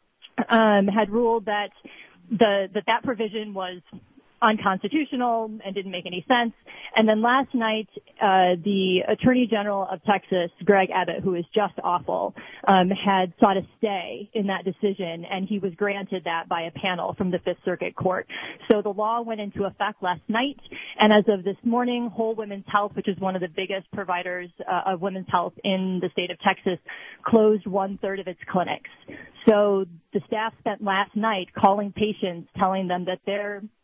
um, had ruled that the that that provision was unconstitutional and didn't make any sense. And then last night, uh, the Attorney General of Texas, Greg Abbott, who is just awful, um, had sought a stay in that decision, and he was granted that by a panel from the Fifth Circuit Court. So the law went into effect last night, and as of this morning, Whole Women's Health, which is one of the biggest providers uh, of women's health in the state of Texas, closed one-third of its clinics. So the staff spent last night calling patients, telling them that their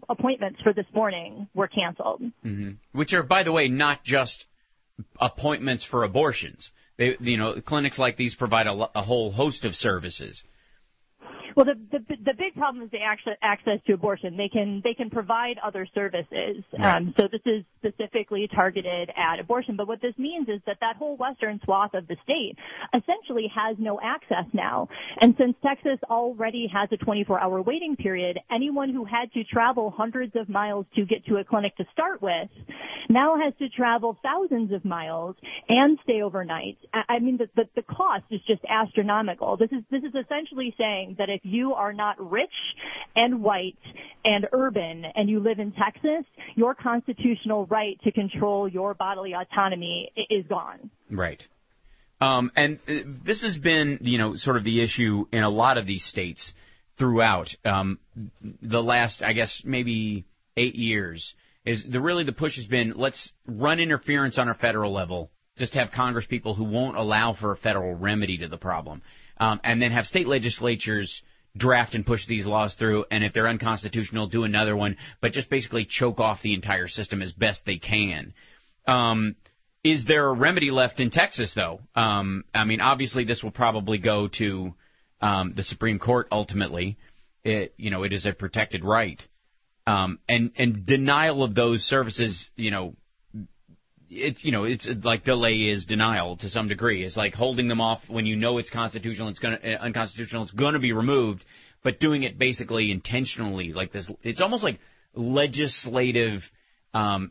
appointments for this morning were canceled. Mm-hmm. Which are, by the way, not just appointments for abortions. They, you know, clinics like these provide a, a whole host of services. Well, the, the the big problem is the access access to abortion. They can they can provide other services. Right. Um, so this is specifically targeted at abortion. But what this means is that that whole western swath of the state essentially has no access now. And since Texas already has a twenty-four hour waiting period, anyone who had to travel hundreds of miles to get to a clinic to start with now has to travel thousands of miles and stay overnight. I, I mean, the, the the cost is just astronomical. This is this is essentially saying that if you are not rich and white and urban and you live in Texas, your constitutional right to control your bodily autonomy is gone. Right. Um, and uh, this has been, you know, sort of the issue in a lot of these states throughout um, the last, I guess, maybe eight years. Is the really the push has been, let's run interference on our federal level, just have Congress people who won't allow for a federal remedy to the problem, um, and then have state legislatures draft and push these laws through, and if they're unconstitutional, do another one, but just basically choke off the entire system as best they can. Um, is there a remedy left in Texas, though? Um, I mean, obviously this will probably go to um, the Supreme Court ultimately. It, you know, it is a protected right. Um, and, and denial of those services, you know, it's, you know, it's like delay is denial to some degree. It's like holding them off when you know it's constitutional, it's going to, uh, unconstitutional, it's going to be removed, but doing it basically intentionally like this. It's almost like legislative, um,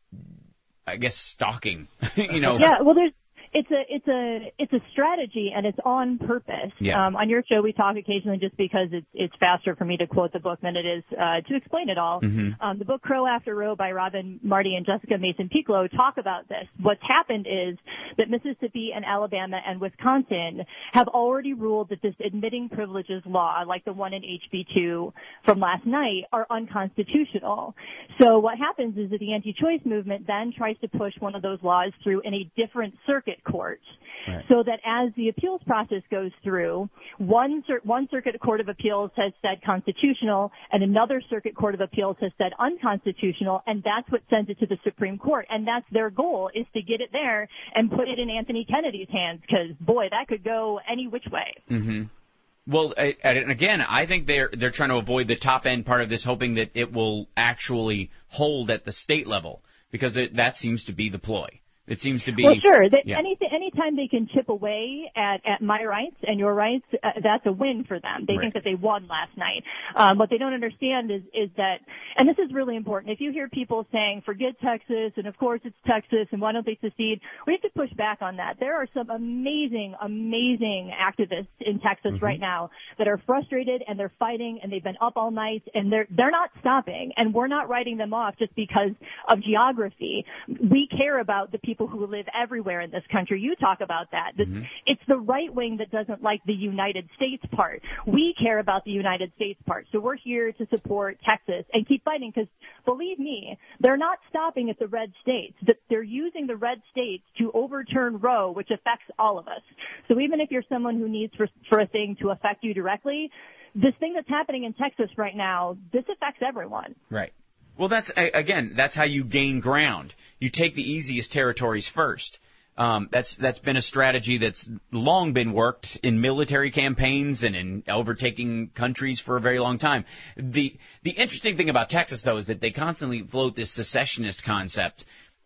I guess, stalking, you know. Yeah, well, there's, It's a it's a it's a strategy, and it's on purpose. Yeah. Um, on your show, we talk occasionally just because it's it's faster for me to quote the book than it is uh, to explain it all. Mm-hmm. Um, the book Crow After Roe by Robin Marty and Jessica Mason-Piccolo talk about this. What's happened is that Mississippi and Alabama and Wisconsin have already ruled that this admitting privileges law, like the one in H B two from last night, are unconstitutional. So what happens is that the anti-choice movement then tries to push one of those laws through in a different circuit court, right, so that as the appeals process goes through, one cir- one circuit court of appeals has said constitutional, and another circuit court of appeals has said unconstitutional, and that's what sends it to the Supreme Court. And that's their goal, is to get it there and put it in Anthony Kennedy's hands, because boy, that could go any which way. Mm-hmm. Well, and again, I think they're they're trying to avoid the top end part of this, hoping that it will actually hold at the state level, because it, that seems to be the ploy. It seems to be. Well, sure. That yeah. Anything, anytime they can chip away at, at my rights and your rights, uh, that's a win for them. They right. think that they won last night. Um, what they don't understand is, is that, and this is really important, if you hear people saying, forget Texas, and of course it's Texas, and why don't they secede, we have to push back on that. There are some amazing, amazing activists in Texas mm-hmm. right now that are frustrated, and they're fighting, and they've been up all night, and they're, they're not stopping, and we're not writing them off just because of geography. We care about the people who live everywhere in this country. You talk about that. Mm-hmm. It's the right wing that doesn't like the United States part. We care about the United States part. So we're here to support Texas and keep fighting, because believe me, they're not stopping at the red states. They're using the red states to overturn Roe, which affects all of us. So even if you're someone who needs for, for a thing to affect you directly, this thing that's happening in Texas right now, this affects everyone. Right. Well, that's, again, that's how you gain ground. You take the easiest territories first. Um, that's that's been a strategy that's long been worked in military campaigns and in overtaking countries for a very long time. The the interesting thing about Texas, though, is that they constantly float this secessionist concept.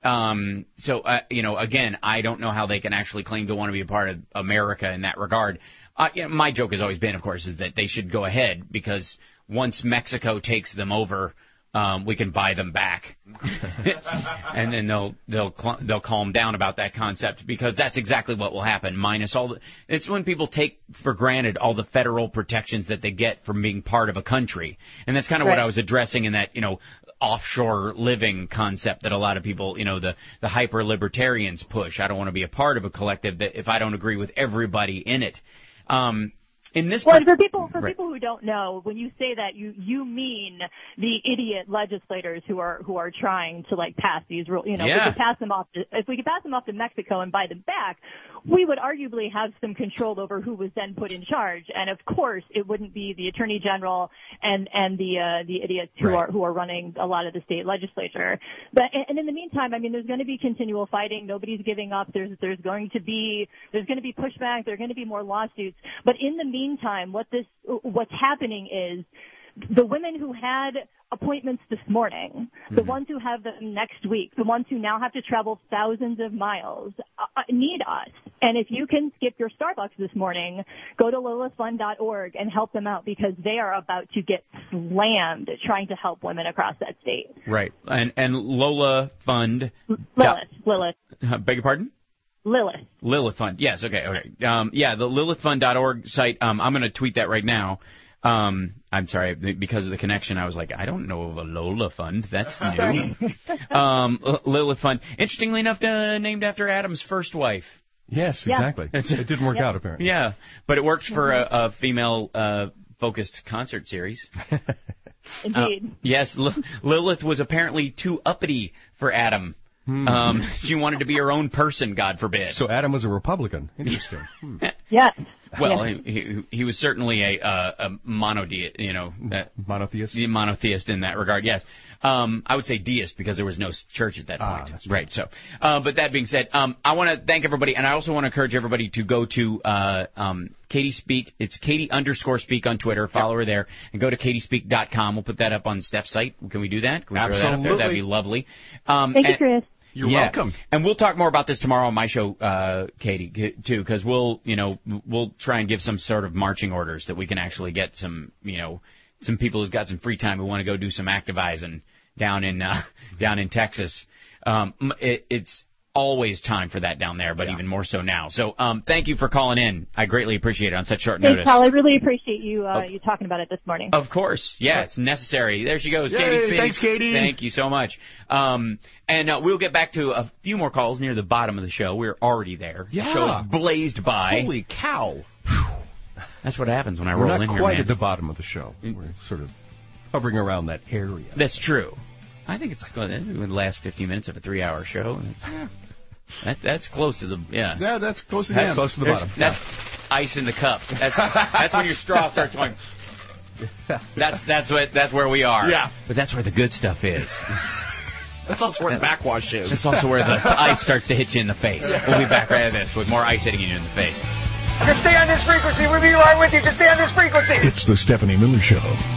Um, so, uh, you know, again, I don't know how they can actually claim to want to be a part of America in that regard. Uh, you know, my joke has always been, of course, is that they should go ahead, because once Mexico takes them over, Um, we can buy them back, and then they'll they'll cl- they'll calm down about that concept, because that's exactly what will happen. Minus all the, it's when people take for granted all the federal protections that they get from being part of a country, and that's kind of right. what I was addressing in that, you know, offshore living concept that a lot of people, you know, the the hyper libertarians push. I don't want to be a part of a collective that if I don't agree with everybody in it. Um, In this well, for people for right. people who don't know, when you say that, you you mean the idiot legislators who are who are trying to like pass these rules. You know, yeah. if we could pass them off to, if we could pass them off to Mexico and buy them back, we would arguably have some control over who was then put in charge. And of course, it wouldn't be the attorney general and and the uh, the idiots who Right. are who are running a lot of the state legislature. But and in the meantime, I mean, there's going to be continual fighting. Nobody's giving up. There's there's going to be there's going to be pushback. There are going to be more lawsuits. But in the meantime, what this what's happening is the women who had appointments this morning, the Mhm. ones who have them next week, the ones who now have to travel thousands of miles, uh, need us. And if you can skip your Starbucks this morning, go to lilith fund dot org and help them out, because they are about to get slammed trying to help women across that state. Right. And and Lola Fund. Lilith, Lilith, Uh, beg your pardon? Lilith. Lilith Fund. Yes. Okay. Okay. Um, yeah, the lilith fund dot org site. Um, I'm going to tweet that right now. Um, I'm sorry, because of the connection, I was like, I don't know of a Lola Fund. That's new. um, L- Lilith Fund. Interestingly enough, uh, named after Adam's first wife. Yes, Yeah. exactly. It didn't work Yep. out, apparently. Yeah, but it worked for a, a female-focused concert series. Indeed. Uh, yes, L- Lilith was apparently too uppity for Adam. Hmm. Um, she wanted to be her own person, God forbid. So Adam was a Republican. Interesting. Hmm. Yes. Well, Yes. he, he he was certainly a uh, a monotheist, you know, uh, monotheist. Monotheist in that regard. Yes, um, I would say deist because there was no s- church at that Ah, point. Right. So, uh, but that being said, um, I want to thank everybody, and I also want to encourage everybody to go to uh, um, Katie Speak. It's Katie underscore Speak on Twitter. Follow her there, and go to katie speak dot com. We'll put that up on Steph's site. Can we do that? Can we throw that up there? Absolutely. That'd be lovely. Um, Thank you, and- Chris. You're yeah. welcome. And we'll talk more about this tomorrow on my show, uh, Katie, c- too, because we'll, you know, we'll try and give some sort of marching orders that we can actually get some, you know, some people who's got some free time who want to go do some activizing down in uh, down in Texas. Um, m- it, it's always time for that down there, but even more so now. So, um, thank you for calling in. I greatly appreciate it on such short Thanks, notice. Paul. I really appreciate you uh, Oh. you talking about it this morning. Of course. Yeah, it's necessary. There she goes. Yay, Katie Speaks. thanks, Katie. Thank you so much. Um, and uh, we'll get back to a few more calls near the bottom of the show. We're already there. Yeah. The show is blazed by. Holy cow. That's what happens when I We're roll not in here, quite man. at the bottom of the show. We're sort of hovering around that area. That's true. I think it's going to last fifteen minutes of a three-hour show. Yeah. That, that's close to the, yeah. Yeah, that's close to the That's end. close to the There's- bottom. That's ice in the cup. That's that's when your straw starts going. That's that's what that's where we are. Yeah. But that's where the good stuff is. That's also where the backwash is. That's also where the ice starts to hit you in the face. We'll be back right after this with more ice hitting you in the face. Just stay on this frequency. We'll be right with you. Just stay on this frequency. It's the Stephanie Miller Show.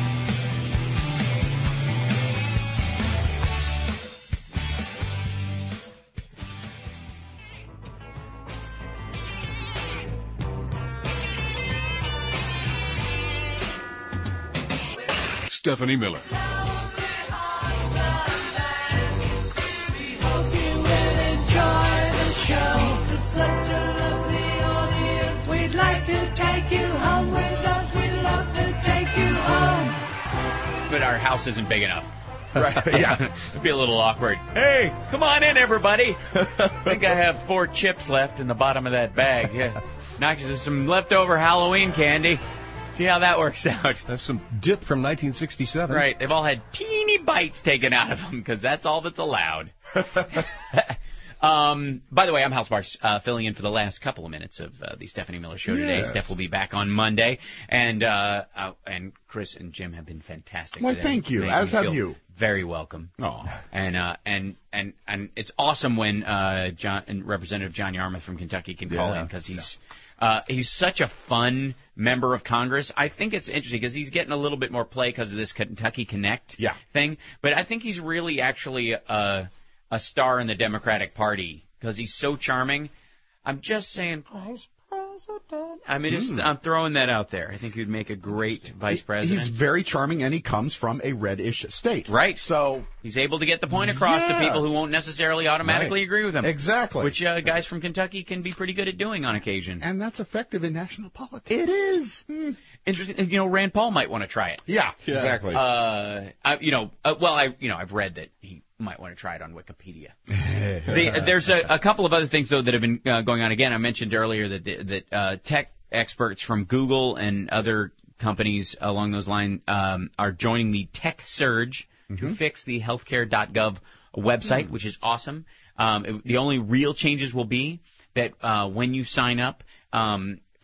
Stephanie Miller. But our house isn't big enough. Right, yeah. It'd be a little awkward. Hey, come on in, everybody. I think I have four chips left in the bottom of that bag. Yeah. Knock you some leftover Halloween candy. See how that works out. That's some dip from nineteen sixty-seven. Right. They've all had teeny bites taken out of them because that's all that's allowed. Um, by the way, I'm Hal Sparks, uh, filling in for the last couple of minutes of uh, the Stephanie Miller Show today. Yes. Steph will be back on Monday, and uh, uh, and Chris and Jim have been fantastic. Why, today. thank you. Made As me have feel you. Very welcome. Oh. And uh, and and and it's awesome when uh, John and Representative John Yarmouth from Kentucky can call Yeah. in because he's. Uh, he's such a fun member of Congress. I think it's interesting because he's getting a little bit more play because of this Kentucky Connect Yeah. thing. But I think he's really actually a, a star in the Democratic Party because he's so charming. I'm just saying, Vice President. I mean, it's, Hmm. I'm throwing that out there. I think he'd make a great Vice President. He's very charming, and he comes from a reddish state. Right. So He's able to get the point across to Yes. people who won't necessarily automatically Right. agree with him. Exactly. Which uh, guys from Kentucky can be pretty good at doing on occasion. And that's effective in national politics. It is. Interesting. You know, Rand Paul might want to try it. Yeah, exactly. Uh, I, you know, uh, well, I, you know, I've read that he might want to try it on Wikipedia. the, there's a, a couple of other things though that have been uh, going on. Again, I mentioned earlier that that uh, tech experts from Google and other companies along those lines um, are joining the Tech Surge to fix the healthcare dot gov website, which is awesome. Um, it, the only real changes will be that uh, when you sign up um,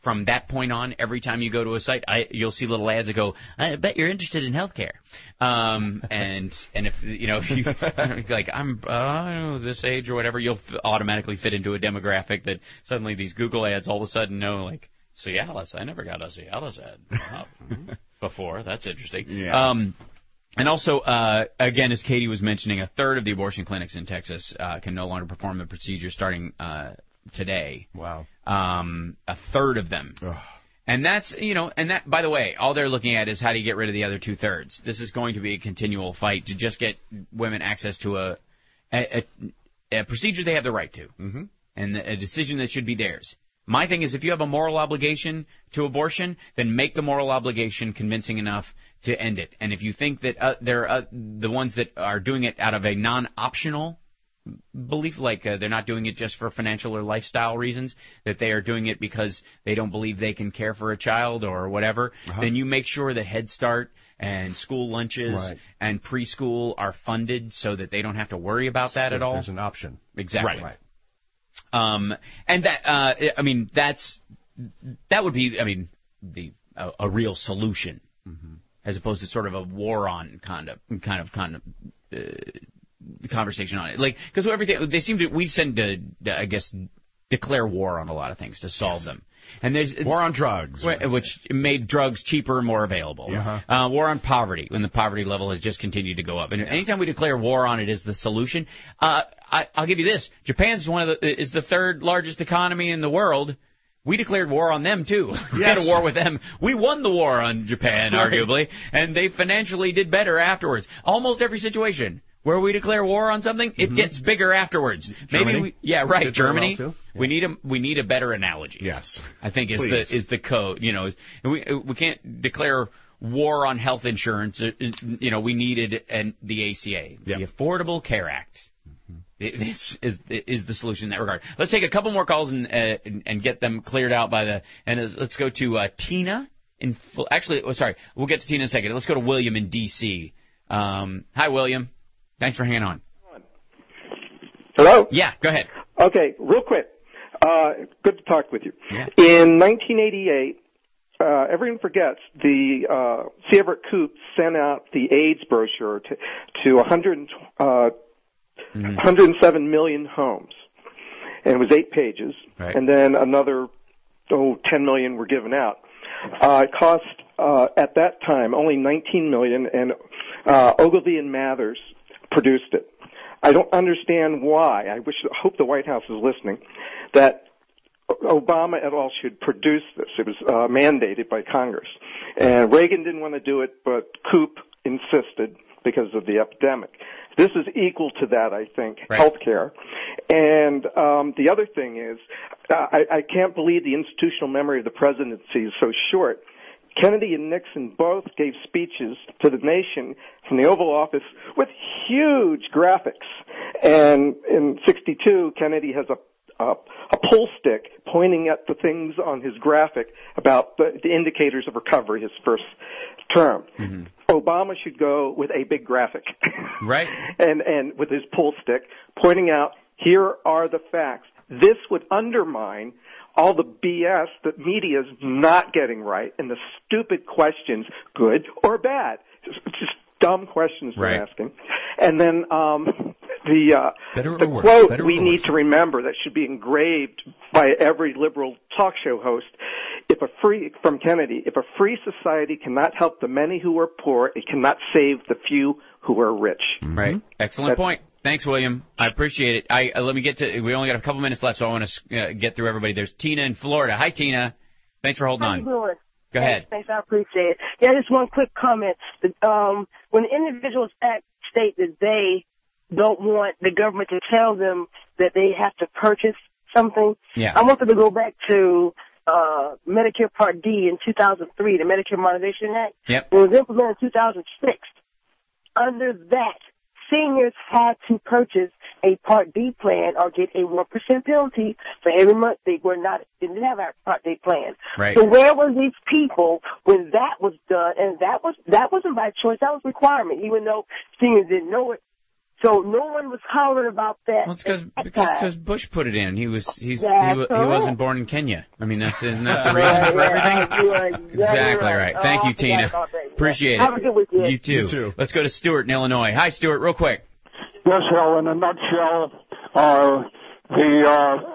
from that point on, every time you go to a site, I, you'll see little ads that go, I bet you're interested in healthcare. Um, and and if you know, if you like, I'm uh, I don't know, this age or whatever, you'll f- automatically fit into a demographic that suddenly these Google ads all of a sudden know, like, Cialis. I never got a Cialis ad uh, before. That's interesting. Yeah. Um, and also, uh, again, as Katie was mentioning, a third of the abortion clinics in Texas uh, can no longer perform the procedure starting uh, today. Wow. Um, a third of them. Ugh. And that's, you know, and that, by the way, all they're looking at is how do you get rid of the other two thirds. This is going to be a continual fight to just get women access to a a, a, a procedure they have the right to, mm-hmm. and a decision that should be theirs. My thing is, if you have a moral obligation to abortion, then make the moral obligation convincing enough to end it. And if you think that uh, they're uh, the ones that are doing it out of a non-optional belief, like uh, they're not doing it just for financial or lifestyle reasons, that they are doing it because they don't believe they can care for a child or whatever, uh-huh. then you make sure that Head Start and school lunches right. and preschool are funded so that they don't have to worry about that so at all. There's an option. Exactly. Right. right. Um, and that, uh, I mean, that's, that would be, I mean, the, a, a real solution, mm-hmm. as opposed to sort of a war on kind of, kind of, kind of, uh, conversation on it. Like, because everything, they seem to, we tend to, I guess, declare war on a lot of things to solve yes. them. And there's war on drugs, which made drugs cheaper and more available. Uh-huh. Uh, war on poverty, when the poverty level has just continued to go up. And anytime we declare war on it as the solution, uh, I, I'll give you this: Japan's one of the is the third largest economy in the world. We declared war on them too. Yes. We had a war with them. We won the war on Japan, right. arguably, and they financially did better afterwards. Almost every situation where we declare war on something, it mm-hmm. gets bigger afterwards. Germany? Maybe we, yeah, right. Did Germany. Well yeah. We need a we need a better analogy. Yes, I think is Please. the is the code. You know, we we can't declare war on health insurance. You know, we needed an, the A C A, yep. the Affordable Care Act. Mm-hmm. This is is the solution in that regard. Let's take a couple more calls and uh, and, and get them cleared out by the. And let's go to uh, Tina in. Actually, oh, sorry, we'll get to Tina in a second. Let's go to William in D C. Um, hi, William. Thanks for hanging on. Hello? Yeah, go ahead. Okay, real quick. Uh, good to talk with you. Yeah. In nineteen eighty-eight, uh, everyone forgets, the uh, C. Everett Koop sent out the AIDS brochure to, to one hundred, uh, mm-hmm. one hundred seven million homes. And it was eight pages. Right. And then another, oh, ten million were given out. Uh, it cost, uh, at that time, only nineteen million, and uh, Ogilvy and Mathers produced it. I don't understand why. I wish, hope the White House is listening, that Obama et al. Should produce this. It was uh, mandated by Congress. And Reagan didn't want to do it, but Koop insisted because of the epidemic. This is equal to that, I think, right. health care. And um, the other thing is, uh, I, I can't believe the institutional memory of the presidency is so short. Kennedy and Nixon both gave speeches to the nation from the Oval Office with huge graphics. And in sixty-two, Kennedy has a, a, a pull stick pointing at the things on his graphic about the, the indicators of recovery, his first term. Mm-hmm. Obama should go with a big graphic. Right. and, and with his pull stick pointing out, here are the facts. This would undermine all the B S that media is not getting right and the stupid questions, good or bad. Just, just dumb questions right. they're asking. And then um, the, uh, Better the or worse? quote Better we or need worse? to remember that should be engraved by every liberal talk show host. If a free, from Kennedy, if a free society cannot help the many who are poor, it cannot save the few who are rich. Right. Excellent That's, point. Thanks, William. I appreciate it. I uh, let me get to. We only got a couple minutes left, so I want to uh, get through everybody. There's Tina in Florida. Hi, Tina. Thanks for holding How on. you doing? Go ahead. Thanks, I appreciate it. Yeah, just one quick comment. Um, when individuals act, state that they don't want the government to tell them that they have to purchase something, yeah. I want them to go back to uh, Medicare Part D in two thousand three, the Medicare Modernization Act. Yep. It was implemented in two thousand six. Under that, seniors had to purchase a Part D plan or get a one percent penalty for every month they were not, didn't have a Part D plan. Right. So where were these people when that was done? And that was, that wasn't by choice, that was requirement, even though seniors didn't know it. So no one was hollering about that. Well, it's cause, at because that time. because Bush put it in. He was he's he, That's wa- he correct. wasn't born in Kenya. I mean, that's isn't that the Right, reason for yeah, everything? you are exactly Exactly right. right. Thank Oh, you, I forgot Tina. about that. Appreciate Have it. a good weekend. You too. You too. Let's go to Stuart in Illinois. Hi, Stuart. Real quick. Yes, Hal, in a nutshell, uh, the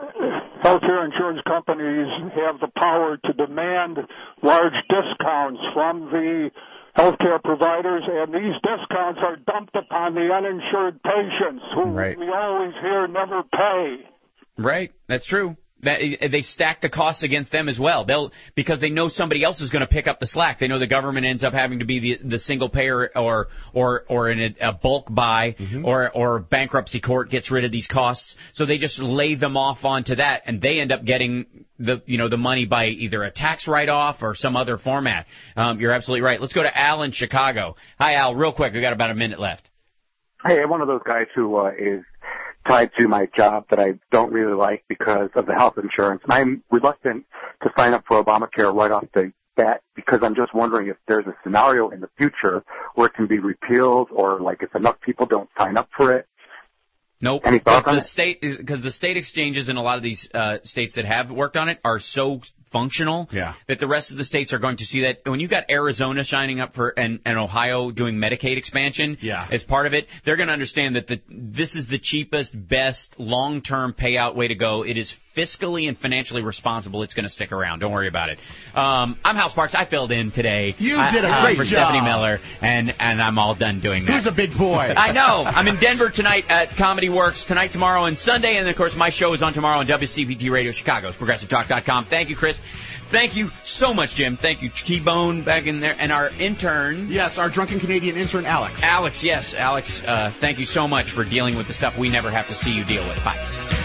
uh, healthcare insurance companies have the power to demand large discounts from the healthcare providers, and these discounts are dumped upon the uninsured patients who Right. we always hear never pay. Right. That's true. That they stack the costs against them as well. They'll because they know somebody else is going to pick up the slack. They know the government ends up having to be the the single payer or or or in a, a bulk buy Mm-hmm. or or bankruptcy court gets rid of these costs. So they just lay them off onto that, and they end up getting the you know the money by either a tax write off or some other format. Um, you're absolutely right. Let's go to Al in Chicago. Hi, Al. Real quick. We got about a minute left. Hey, I'm one of those guys who uh, is tied to my job that I don't really like because of the health insurance. And I'm reluctant to sign up for Obamacare right off the bat because I'm just wondering if there's a scenario in the future where it can be repealed or like if enough people don't sign up for it. Nope. Any Because thoughts on the it? state, because the state exchanges in a lot of these uh, states that have worked on it are so functional Yeah. that the rest of the states are going to see that. When you got Arizona shining up for and, and Ohio doing Medicaid expansion Yeah. as part of it, they're going to understand that the, this is the cheapest, best long-term payout way to go. It is fiscally and financially responsible. It's going to stick around. Don't worry about it. Um, I'm Hal Sparks. I filled in today. You I- did a uh, great for job. Stephanie Miller, and and I'm all done doing that. Who's a big boy? I know. I'm in Denver tonight at Comedy Works, tonight, tomorrow, and Sunday. And, of course, my show is on tomorrow on W C P T Radio Chicago's Progressive Talk dot com. Thank you, Chris. Thank you so much, Jim. Thank you, T-Bone, back in there. And our intern. Yes, our drunken Canadian intern, Alex. Alex, yes. Alex, uh, thank you so much for dealing with the stuff we never have to see you deal with. Bye.